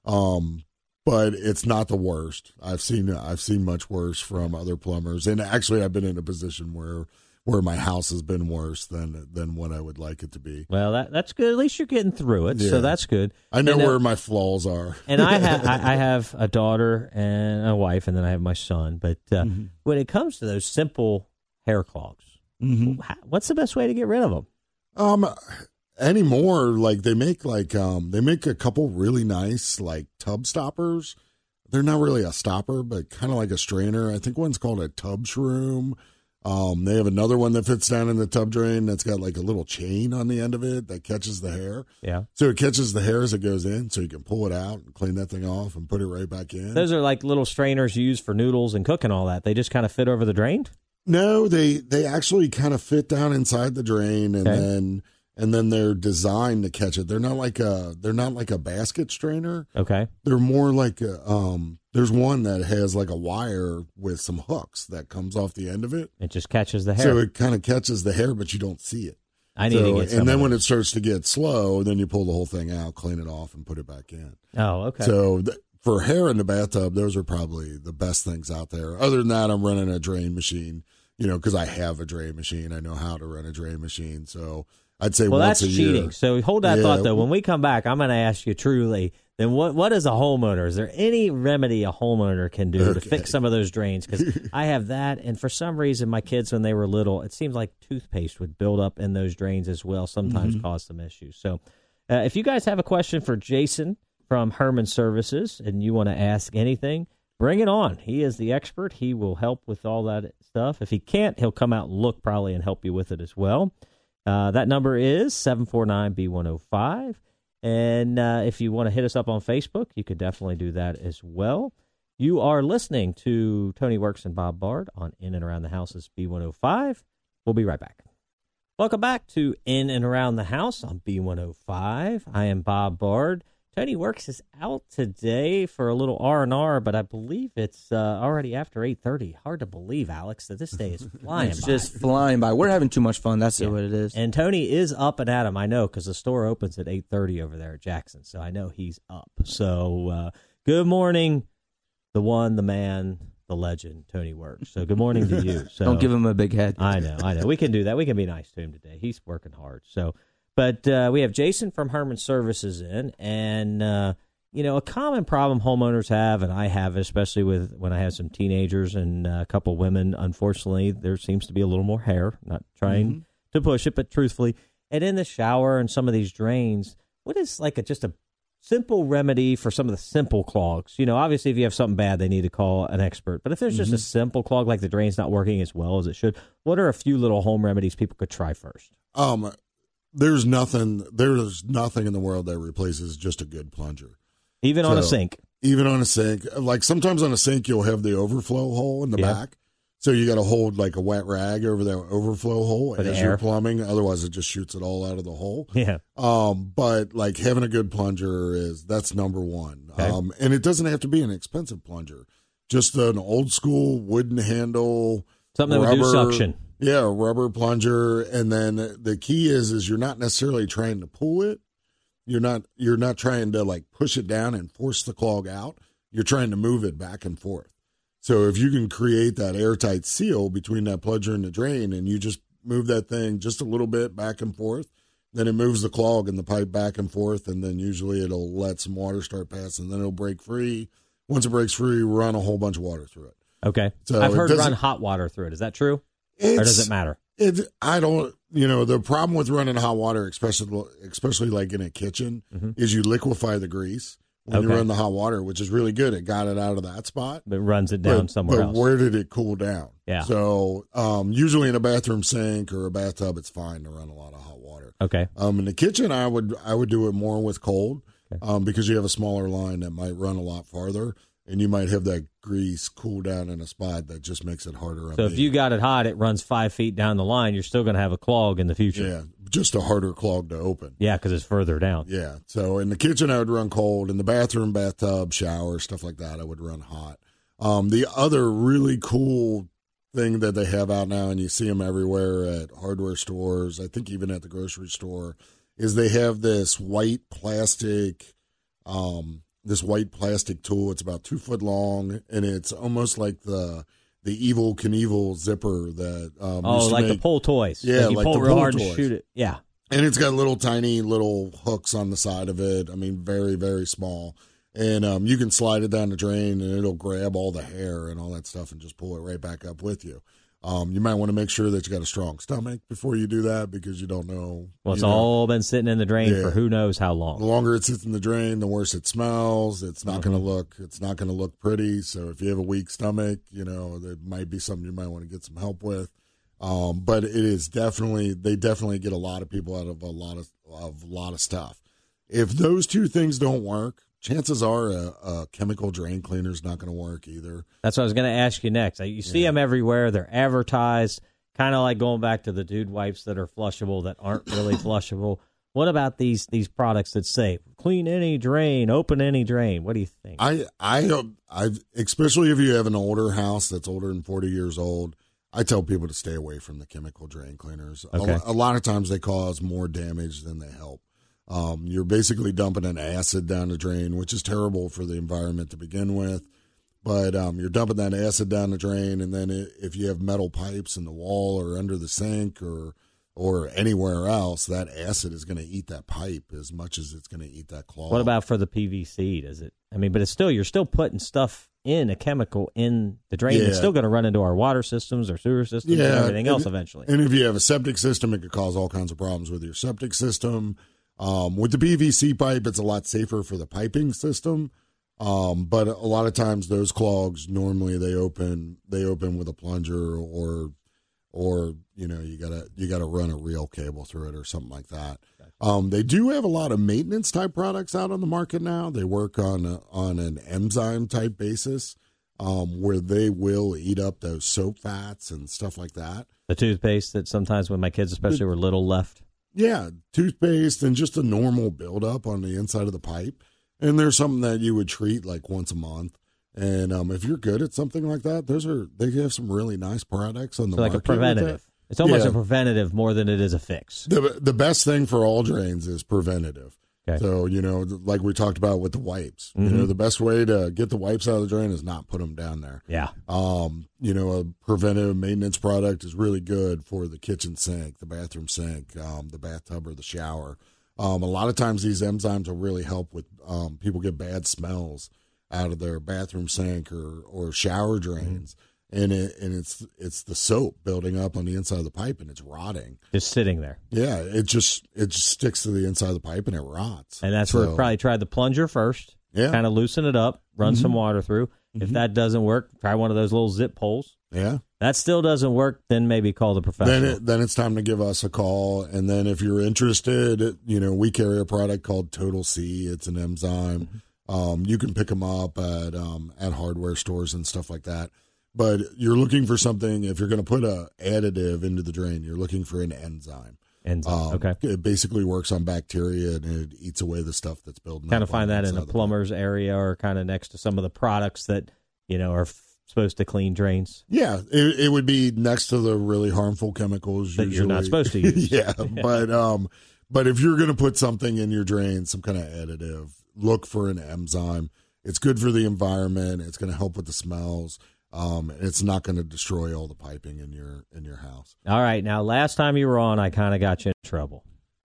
Speaker 8: But it's not the worst. I've seen much worse from other plumbers, and actually I've been in a position where my house has been worse than what I would like it to be.
Speaker 1: Well, that's good. At least you're getting through it, so that's good.
Speaker 8: I know where my flaws are.
Speaker 1: And I have a daughter and a wife, and then I have my son. But when it comes to those simple hair clogs, what's the best way to get rid of them?
Speaker 8: Anymore, like they make a couple really nice like tub stoppers. They're not really a stopper, but kind of like a strainer. I think one's called a tub shroom. They have another one that fits down in the tub drain that's got like a little chain on the end of it that catches the hair.
Speaker 1: Yeah.
Speaker 8: So it catches the hair as it goes in, so you can pull it out and clean that thing off and put it right back in.
Speaker 1: Those are like little strainers used for noodles and cooking all that. They just kind of fit over the drain?
Speaker 8: No, they actually kind of fit down inside the drain, and then they're designed to catch it. They're not like a basket strainer.
Speaker 1: Okay.
Speaker 8: They're more like there's one that has like a wire with some hooks that comes off the end of it.
Speaker 1: It just catches the hair.
Speaker 8: So it kind of catches the hair, but you don't see it.
Speaker 1: I need to get some.
Speaker 8: And then when it starts to get slow, then you pull the whole thing out, clean it off, and put it back in.
Speaker 1: Oh, okay.
Speaker 8: So for hair in the bathtub, those are probably the best things out there. Other than that, I'm running a drain machine, because I have a drain machine. I know how to run a drain machine. So I'd say once a year.
Speaker 1: Well, that's cheating. So hold that thought, though. When we come back, I'm going to ask you truly, then what is a homeowner? Is there any remedy a homeowner can do to fix some of those drains? Because I have that, and for some reason, my kids, when they were little, it seems like toothpaste would build up in those drains as well, sometimes cause some issues. So if you guys have a question for Jason from Herman Services and you want to ask anything, bring it on. He is the expert. He will help with all that stuff. If he can't, he'll come out and look probably and help you with it as well. That number is 749-B105. And if you want to hit us up on Facebook, you could definitely do that as well. You are listening to Tony Works and Bob Bard on In and Around the House's B105. We'll be right back. Welcome back to In and Around the House on B105. I am Bob Bard. Tony Works is out today for a little R&R, but I believe it's already after 8:30. Hard to believe, Alex, that this day is flying
Speaker 2: It's
Speaker 1: by.
Speaker 2: just flying by. We're having too much fun. That's what it is.
Speaker 1: And Tony is up and at 'em, I know, because the store opens at 8:30 over there at Jackson, so I know he's up. So good morning, the one, the man, the legend, Tony Works. So good morning to you. So
Speaker 2: Don't give him a big head.
Speaker 1: I know. We can do that. We can be nice to him today. He's working hard. So, but we have Jason from Herman Services in, and a common problem homeowners have, and I have, especially with when I have some teenagers and a couple women. Unfortunately, there seems to be a little more hair. Not trying to push it, but truthfully, and in the shower and some of these drains, what is like just a simple remedy for some of the simple clogs? Obviously, if you have something bad, they need to call an expert. But if there's just a simple clog, like the drain's not working as well as it should, what are a few little home remedies people could try first?
Speaker 8: There's nothing in the world that replaces just a good plunger.
Speaker 1: Even on a sink.
Speaker 8: Even on a sink. Like sometimes on a sink, you'll have the overflow hole in the back. So you got to hold like a wet rag over the overflow hole as you're plumbing. Otherwise, it just shoots it all out of the hole.
Speaker 1: Yeah.
Speaker 8: But like having a good plunger that's number one. Okay. And it doesn't have to be an expensive plunger. Just an old school wooden handle.
Speaker 1: Something that would do suction.
Speaker 8: Yeah, a rubber plunger. And then the key is you're not necessarily trying to pull it. You're not trying to like push it down and force the clog out. You're trying to move it back and forth. So if you can create that airtight seal between that plunger and the drain, and you just move that thing just a little bit back and forth, then it moves the clog and the pipe back and forth, and then usually it'll let some water start passing, and then it'll break free. Once it breaks free, run a whole bunch of water through it.
Speaker 1: Okay. So I've heard run hot water through it. Is that true? Or does it matter?
Speaker 8: The problem with running hot water, especially like in a kitchen, is you liquefy the grease when you run the hot water, which is really good. It got it out of that spot.
Speaker 1: But it runs it down somewhere else.
Speaker 8: But where did it cool down?
Speaker 1: Yeah.
Speaker 8: So usually in a bathroom sink or a bathtub, it's fine to run a lot of hot water.
Speaker 1: Okay.
Speaker 8: In the kitchen, I would do it more with cold because you have a smaller line that might run a lot farther. And you might have that grease cool down in a spot that just makes it harder.
Speaker 1: So if you got it hot, it runs 5 feet down the line, you're still going to have a clog in the future.
Speaker 8: Yeah, just a harder clog to open.
Speaker 1: Yeah, because it's further down.
Speaker 8: Yeah, so in the kitchen, I would run cold. In the bathroom, bathtub, shower, stuff like that, I would run hot. The other really cool thing that they have out now, and you see them everywhere at hardware stores, I think even at the grocery store, is they have this white plastic tool. It's about 2 foot long, and it's almost like the Evel Knievel zipper that
Speaker 1: the pull toys.
Speaker 8: Yeah,
Speaker 1: you
Speaker 8: like
Speaker 1: pull
Speaker 8: the
Speaker 1: real
Speaker 8: pull
Speaker 1: hard
Speaker 8: toys.
Speaker 1: to shoot it. Yeah,
Speaker 8: and it's got tiny little hooks on the side of it. I mean, very, very small. And you can slide it down the drain, and it'll grab all the hair and all that stuff and just pull it right back up with you. You might want to make sure that you got a strong stomach before you do that because you don't know.
Speaker 1: Well, it's all been sitting in the drain for who knows how long.
Speaker 8: The longer it sits in the drain, the worse it smells. It's not going to look. It's not going to look pretty. So if you have a weak stomach, there might be something you might want to get some help with. But it is they definitely get a lot of people out of a lot of stuff. If those two things don't work, chances are a chemical drain cleaner is not going to work either.
Speaker 1: That's what I was going to ask you next. You see them everywhere. They're advertised, kind of like going back to the dude wipes that are flushable that aren't really flushable. What about these products that say clean any drain, open any drain? What do you think?
Speaker 8: I especially if you have an older house that's older than 40 years old, I tell people to stay away from the chemical drain cleaners.
Speaker 1: Okay.
Speaker 8: A lot of times they cause more damage than they help. You're basically dumping an acid down the drain, which is terrible for the environment to begin with. But you're dumping that acid down the drain, and then if you have metal pipes in the wall or under the sink or anywhere else, that acid is going to eat that pipe as much as it's going to eat that clog.
Speaker 1: What about for the PVC? Does it? I mean, but it's still, you're still putting stuff in a chemical in the drain. It's still going to run into our water systems, our sewer systems, and everything else eventually.
Speaker 8: And if you have a septic system, it could cause all kinds of problems with your septic system. With the PVC pipe, it's a lot safer for the piping system. But a lot of times those clogs, normally they open with a plunger or you gotta run a reel cable through it or something like that. They do have a lot of maintenance type products out on the market now. They work on an enzyme type basis, where they will eat up those soap fats and stuff like that.
Speaker 1: The toothpaste that sometimes when my kids especially were little left.
Speaker 8: Yeah, toothpaste and just a normal buildup on the inside of the pipe. And there's something that you would treat like once a month. And if you're good at something like that, they have some really nice products on the market.
Speaker 1: Like a preventative. It's almost a preventative more than it is a fix.
Speaker 8: The best thing for all drains is preventative.
Speaker 1: Okay.
Speaker 8: So, like we talked about with the wipes, the best way to get the wipes out of the drain is not put them down there.
Speaker 1: Yeah.
Speaker 8: A preventative maintenance product is really good for the kitchen sink, the bathroom sink, the bathtub or the shower. A lot of times these enzymes will really help with people get bad smells out of their bathroom sink or shower drains. And it's the soap building up on the inside of the pipe and it's rotting.
Speaker 1: Just sitting there.
Speaker 8: Yeah, it just sticks to the inside of the pipe and it rots.
Speaker 1: And that's where probably try the plunger first.
Speaker 8: Yeah.
Speaker 1: Kind of loosen it up, run some water through. If that doesn't work, try one of those little zip poles.
Speaker 8: Yeah.
Speaker 1: That still doesn't work, then maybe call the professional.
Speaker 8: Then it's time to give us a call. And then if you're interested, we carry a product called Total C. It's an enzyme. You can pick them up at hardware stores and stuff like that. But you're looking for something, if you're going to put a additive into the drain, you're looking for an enzyme.
Speaker 1: Okay.
Speaker 8: It basically works on bacteria and it eats away the stuff that's building up.
Speaker 1: Kind of find that in a plumber's area or kind of next to some of the products that, are supposed to clean drains.
Speaker 8: Yeah, it would be next to the really harmful chemicals
Speaker 1: that you're not supposed to use.
Speaker 8: Yeah, but if you're going to put something in your drain, some kind of additive, look for an enzyme. It's good for the environment. It's going to help with the smells. It's not going to destroy all the piping in your house.
Speaker 1: All right. Now, last time you were on, I kind of got you in trouble.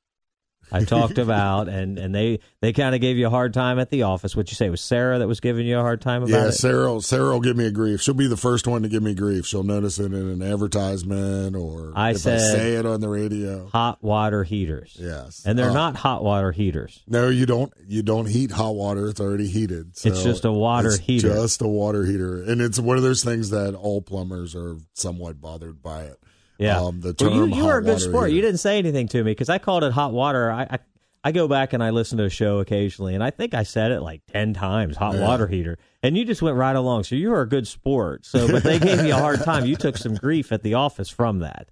Speaker 1: I talked about, and they kind of gave you a hard time at the office. What'd you say? It was Sarah that was giving you a hard time about it?
Speaker 8: Yeah, Sarah will give me a grief. She'll be the first one to give me grief. She'll notice it in an advertisement or I say it on the radio.
Speaker 1: Hot water heaters.
Speaker 8: Yes.
Speaker 1: And they're not hot water heaters.
Speaker 8: No, you don't heat hot water. It's already heated. So
Speaker 1: it's just a water heater.
Speaker 8: Just a water heater. And it's one of those things that all plumbers are somewhat bothered by it.
Speaker 1: Yeah.
Speaker 8: The term
Speaker 1: you were a good sport.
Speaker 8: Heater.
Speaker 1: You didn't say anything to me because I called it hot water. I go back and I listen to a show occasionally, and I think I said it like 10 times, hot water heater. And you just went right along. So you were a good sport. But they gave you a hard time. You took some grief at the office from that.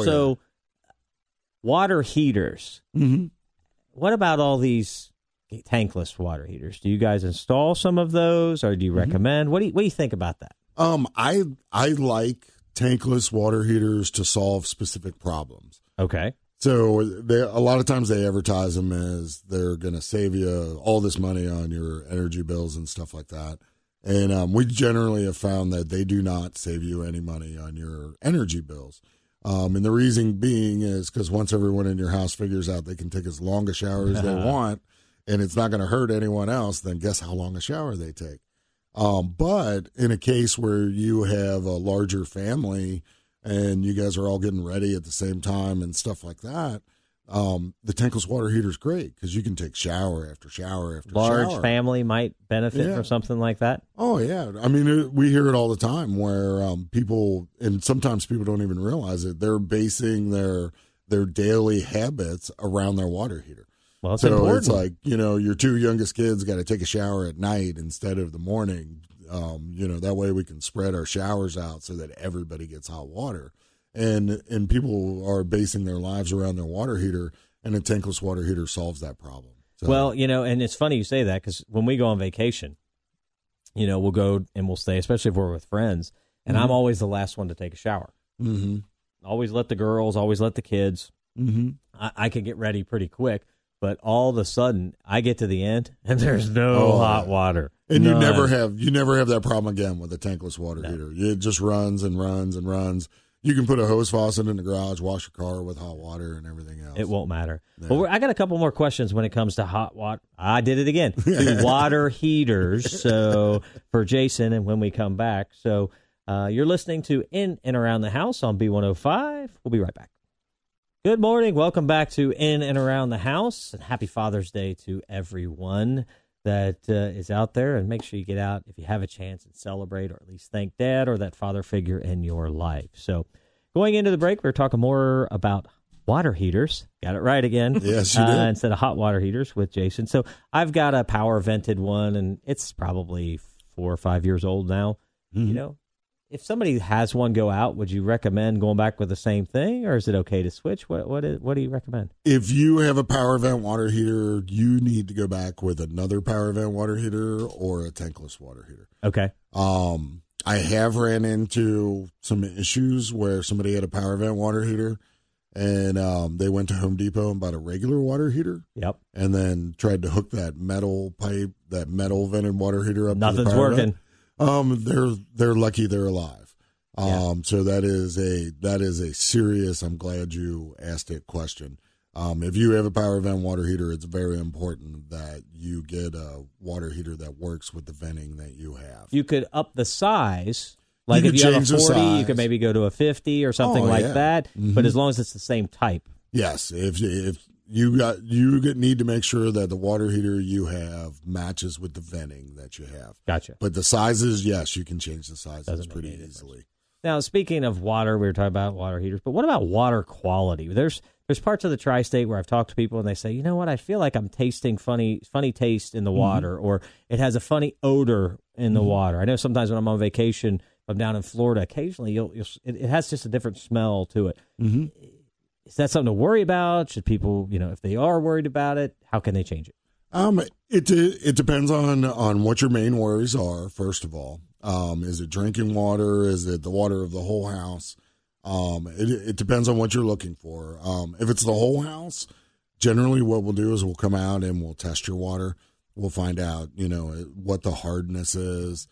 Speaker 1: Water heaters. Mm-hmm. What about all these tankless water heaters? Do you guys install some of those, or do you recommend? What do you think about that?
Speaker 8: I like tankless water heaters to solve specific problems.
Speaker 1: Okay.
Speaker 8: So a lot of times they advertise them as they're going to save you all this money on your energy bills and stuff like that. And we generally have found that they do not save you any money on your energy bills. And the reason being is because once everyone in your house figures out they can take as long a shower as they want and it's not going to hurt anyone else, then guess how long a shower they take. But in a case where you have a larger family and you guys are all getting ready at the same time and stuff like that, the tankless water heater is great because you can take shower after shower after shower.
Speaker 1: Large family might benefit from something like that.
Speaker 8: Oh, yeah. I mean, we hear it all the time where people, and sometimes people don't even realize it, they're basing their daily habits around their water heater.
Speaker 1: Well, it's important.
Speaker 8: It's like, your two youngest kids got to take a shower at night instead of the morning. That way we can spread our showers out so that everybody gets hot water. And people are basing their lives around their water heater, and a tankless water heater solves that problem. So,
Speaker 1: well, and it's funny you say that because when we go on vacation, we'll go and we'll stay, especially if we're with friends, and I'm always the last one to take a shower. Mm-hmm. Always let the girls, always let the kids. Mm-hmm. I can get ready pretty quick. But all of a sudden, I get to the end, and there's no hot water.
Speaker 8: And you never have that problem again with a tankless water heater. It just runs and runs and runs. You can put a hose faucet in the garage, wash your car with hot water and everything else.
Speaker 1: It won't matter. Yeah. Well, I got a couple more questions when it comes to hot water. I did it again. To water heaters. So for Jason, and when we come back. So you're listening to In and Around the House on B105. We'll be right back. Good morning. Welcome back to In and Around the House. And happy Father's Day to everyone. that is out there, and make sure you get out if you have a chance and celebrate, or at least thank Dad or that father figure in your life. So going into the break, we're talking more about water heaters. Got it right again.
Speaker 8: Yes, you did.
Speaker 1: Instead of hot water heaters with Jason. So I've got a power vented one, and it's probably 4 or 5 years old now.
Speaker 8: Mm-hmm.
Speaker 1: You know, if somebody has one go out, would you recommend going back with the same thing, or is it okay to switch? What do you recommend?
Speaker 8: If you have a power vent water heater, you need to go back with another power vent water heater or a tankless water heater.
Speaker 1: Okay.
Speaker 8: I have ran into some issues where somebody had a power vent water heater, and they went to Home Depot and bought a regular water heater.
Speaker 1: Yep.
Speaker 8: And then tried to hook that metal pipe, that metal vented water heater up.
Speaker 1: Nothing's
Speaker 8: to the power
Speaker 1: working.
Speaker 8: Vent. They're lucky they're alive.
Speaker 1: Yeah.
Speaker 8: So that is a serious, I'm glad you asked it question. If you have a power vent water heater, it's very important that you get a water heater that works with the venting that you have.
Speaker 1: You could up the size. Like
Speaker 8: You
Speaker 1: if
Speaker 8: could
Speaker 1: you have a
Speaker 8: change the
Speaker 1: 40, you
Speaker 8: size.
Speaker 1: could maybe go to a 50 or something like
Speaker 8: yeah.
Speaker 1: that.
Speaker 8: Mhm.
Speaker 1: But as long as it's the same type.
Speaker 8: Yes, if you need to make sure that the water heater you have matches with the venting that you have.
Speaker 1: Gotcha.
Speaker 8: But the sizes, yes, you can change the sizes
Speaker 1: Doesn't make
Speaker 8: pretty
Speaker 1: any difference.
Speaker 8: easily.
Speaker 1: Now, speaking of water, we were talking about water heaters, but what about water quality? There's parts of the tri-state where I've talked to people and they say, you know what, I feel like I'm tasting funny taste in the water, or it has a funny odor in the water. I know sometimes when I'm on vacation, if I'm down in Florida, occasionally it has just a different smell to it.
Speaker 8: Mm-hmm.
Speaker 1: Is that something to worry about? Should people, if they are worried about it, how can they change it?
Speaker 8: It depends on what your main worries are, first of all. Is it drinking water? Is it the water of the whole house? It depends on what you're looking for. If it's the whole house, generally what we'll do is we'll come out and we'll test your water. We'll find out, what the hardness is,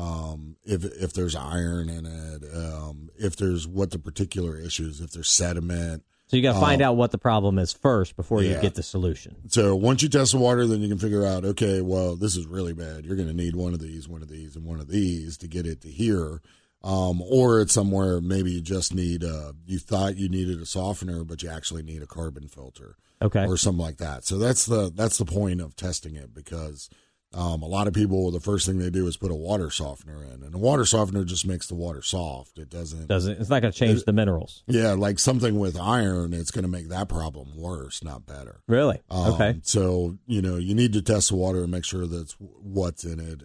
Speaker 8: if there's iron in it, if there's what the particular issues, if there's sediment.
Speaker 1: So you got to find out what the problem is first before you
Speaker 8: yeah.
Speaker 1: get the solution.
Speaker 8: So once you test the water, then you can figure out, okay, well, this is really bad. You're going to need one of these, and one of these to get it to here. Or it's somewhere maybe you just need, you thought you needed a softener, but you actually need a carbon filter.
Speaker 1: Okay.
Speaker 8: Or something like that. So that's the point of testing it, because a lot of people, the first thing they do is put a water softener in, and a water softener just makes the water soft. It doesn't.
Speaker 1: It's not going to change the minerals.
Speaker 8: Yeah, like something with iron, it's going to make that problem worse, not better.
Speaker 1: Really? Okay.
Speaker 8: So you need to test the water and make sure that's what's in it,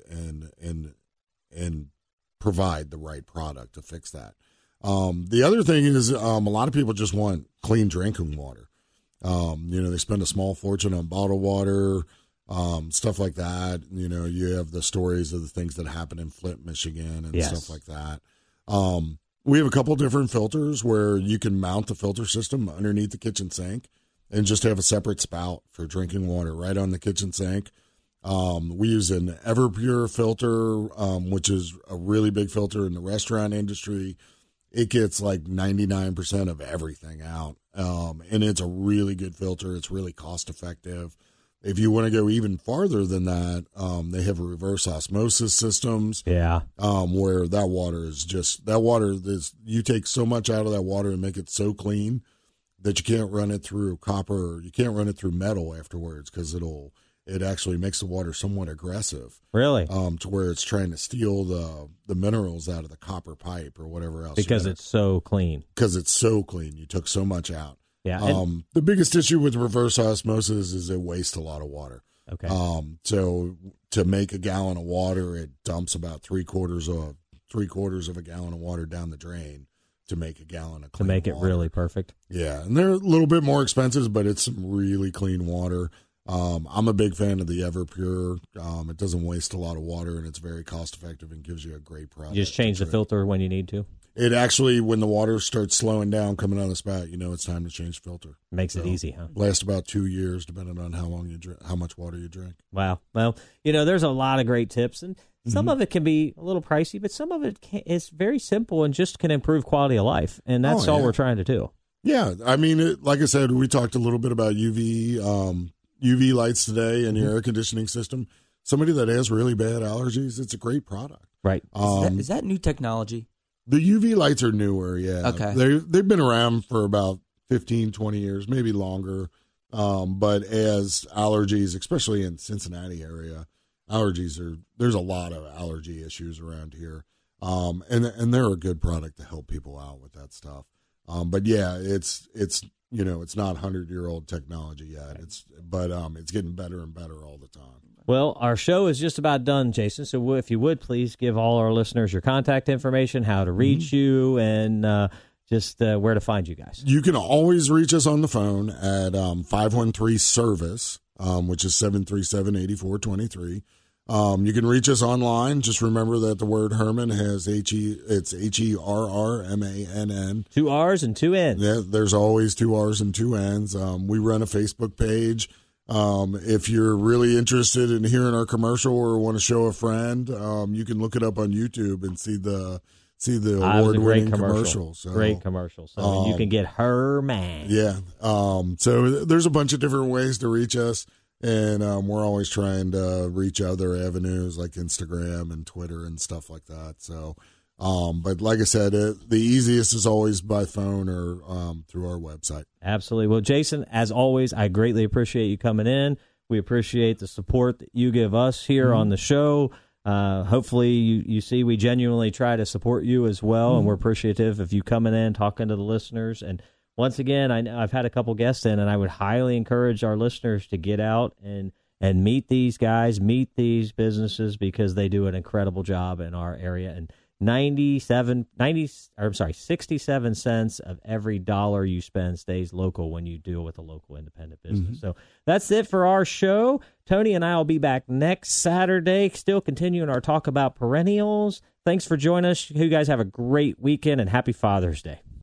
Speaker 8: and provide the right product to fix that. The other thing is, a lot of people just want clean drinking water. They spend a small fortune on bottled water. Stuff like that. You have the stories of the things that happen in Flint, Michigan, and
Speaker 1: Yes.
Speaker 8: stuff like that. We have a couple different filters where you can mount the filter system underneath the kitchen sink and just have a separate spout for drinking water right on the kitchen sink. We use an Everpure filter, which is a really big filter in the restaurant industry. It gets like 99% of everything out. And it's a really good filter. It's really cost effective. If you want to go even farther than that, they have reverse osmosis systems.
Speaker 1: Yeah.
Speaker 8: Where that water is you take so much out of that water and make it so clean that you can't run it through copper. You can't run it through metal afterwards, because it actually makes the water somewhat aggressive.
Speaker 1: Really?
Speaker 8: To where it's trying to steal the minerals out of the copper pipe or whatever else.
Speaker 1: Because it's so clean.
Speaker 8: Because it's so clean. You took so much out.
Speaker 1: Yeah.
Speaker 8: The biggest issue with reverse osmosis is it wastes a lot of water.
Speaker 1: Okay.
Speaker 8: So to make a gallon of water, it dumps about three quarters of a gallon of water down the drain to make a gallon of clean
Speaker 1: to make
Speaker 8: water.
Speaker 1: it really perfect.
Speaker 8: Yeah, and they're a little bit more expensive, but it's some really clean water. I'm a big fan of the Everpure. It doesn't waste a lot of water, and it's very cost effective and gives you a great product.
Speaker 1: You just change the filter when you need to.
Speaker 8: It actually, when the water starts slowing down coming out of the spout, it's time to change filter.
Speaker 1: Makes it easy, huh?
Speaker 8: Lasts about 2 years, depending on how much water you drink.
Speaker 1: Wow. Well, there's a lot of great tips, and some of it can be a little pricey, but some of it is very simple and just can improve quality of life, and that's all we're trying to do.
Speaker 8: Yeah, I mean, like I said, we talked a little bit about UV lights today in your air conditioning system. Somebody that has really bad allergies, it's a great product.
Speaker 1: Right.
Speaker 2: Is that new technology?
Speaker 8: The UV lights are newer, yeah.
Speaker 2: Okay.
Speaker 8: They've been around for about 15, 20 years, maybe longer. But as allergies, especially in Cincinnati area, there's a lot of allergy issues around here. And they're a good product to help people out with that stuff. But yeah, it's it's not 100-year-old technology yet. It's getting better and better all the time.
Speaker 1: Well, our show is just about done, Jason. So if you would, please give all our listeners your contact information, how to reach you, and just where to find you guys.
Speaker 8: You can always reach us on the phone at 513-SERVICE, which is 737-8423. You can reach us online. Just remember that the word Hermann has it's HERRMANN.
Speaker 1: 2 R's and 2 N's.
Speaker 8: Yeah, there's always 2 R's and 2 N's. We run a Facebook page. If you're really interested in hearing our commercial or want to show a friend, you can look it up on YouTube and see the award-winning commercial. So,
Speaker 1: great commercial. So you can get Hermann.
Speaker 8: Yeah. So there's a bunch of different ways to reach us, and we're always trying to reach other avenues like Instagram and Twitter and stuff like that. So, but like I said, the easiest is always by phone or through our website.
Speaker 1: Absolutely. Well, Jason, as always, I greatly appreciate you coming in. We appreciate the support that you give us here on the show. Hopefully you see we genuinely try to support you as well, and we're appreciative of you coming in, talking to the listeners. And once again, I've had a couple guests in, and I would highly encourage our listeners to get out and meet these guys, meet these businesses, because they do an incredible job in our area. And 67 cents of every dollar you spend stays local when you deal with a local independent business. So that's it for our show. Tony and I will be back next Saturday, still continuing our talk about perennials. Thanks for joining us. You guys have a great weekend, and happy Father's Day.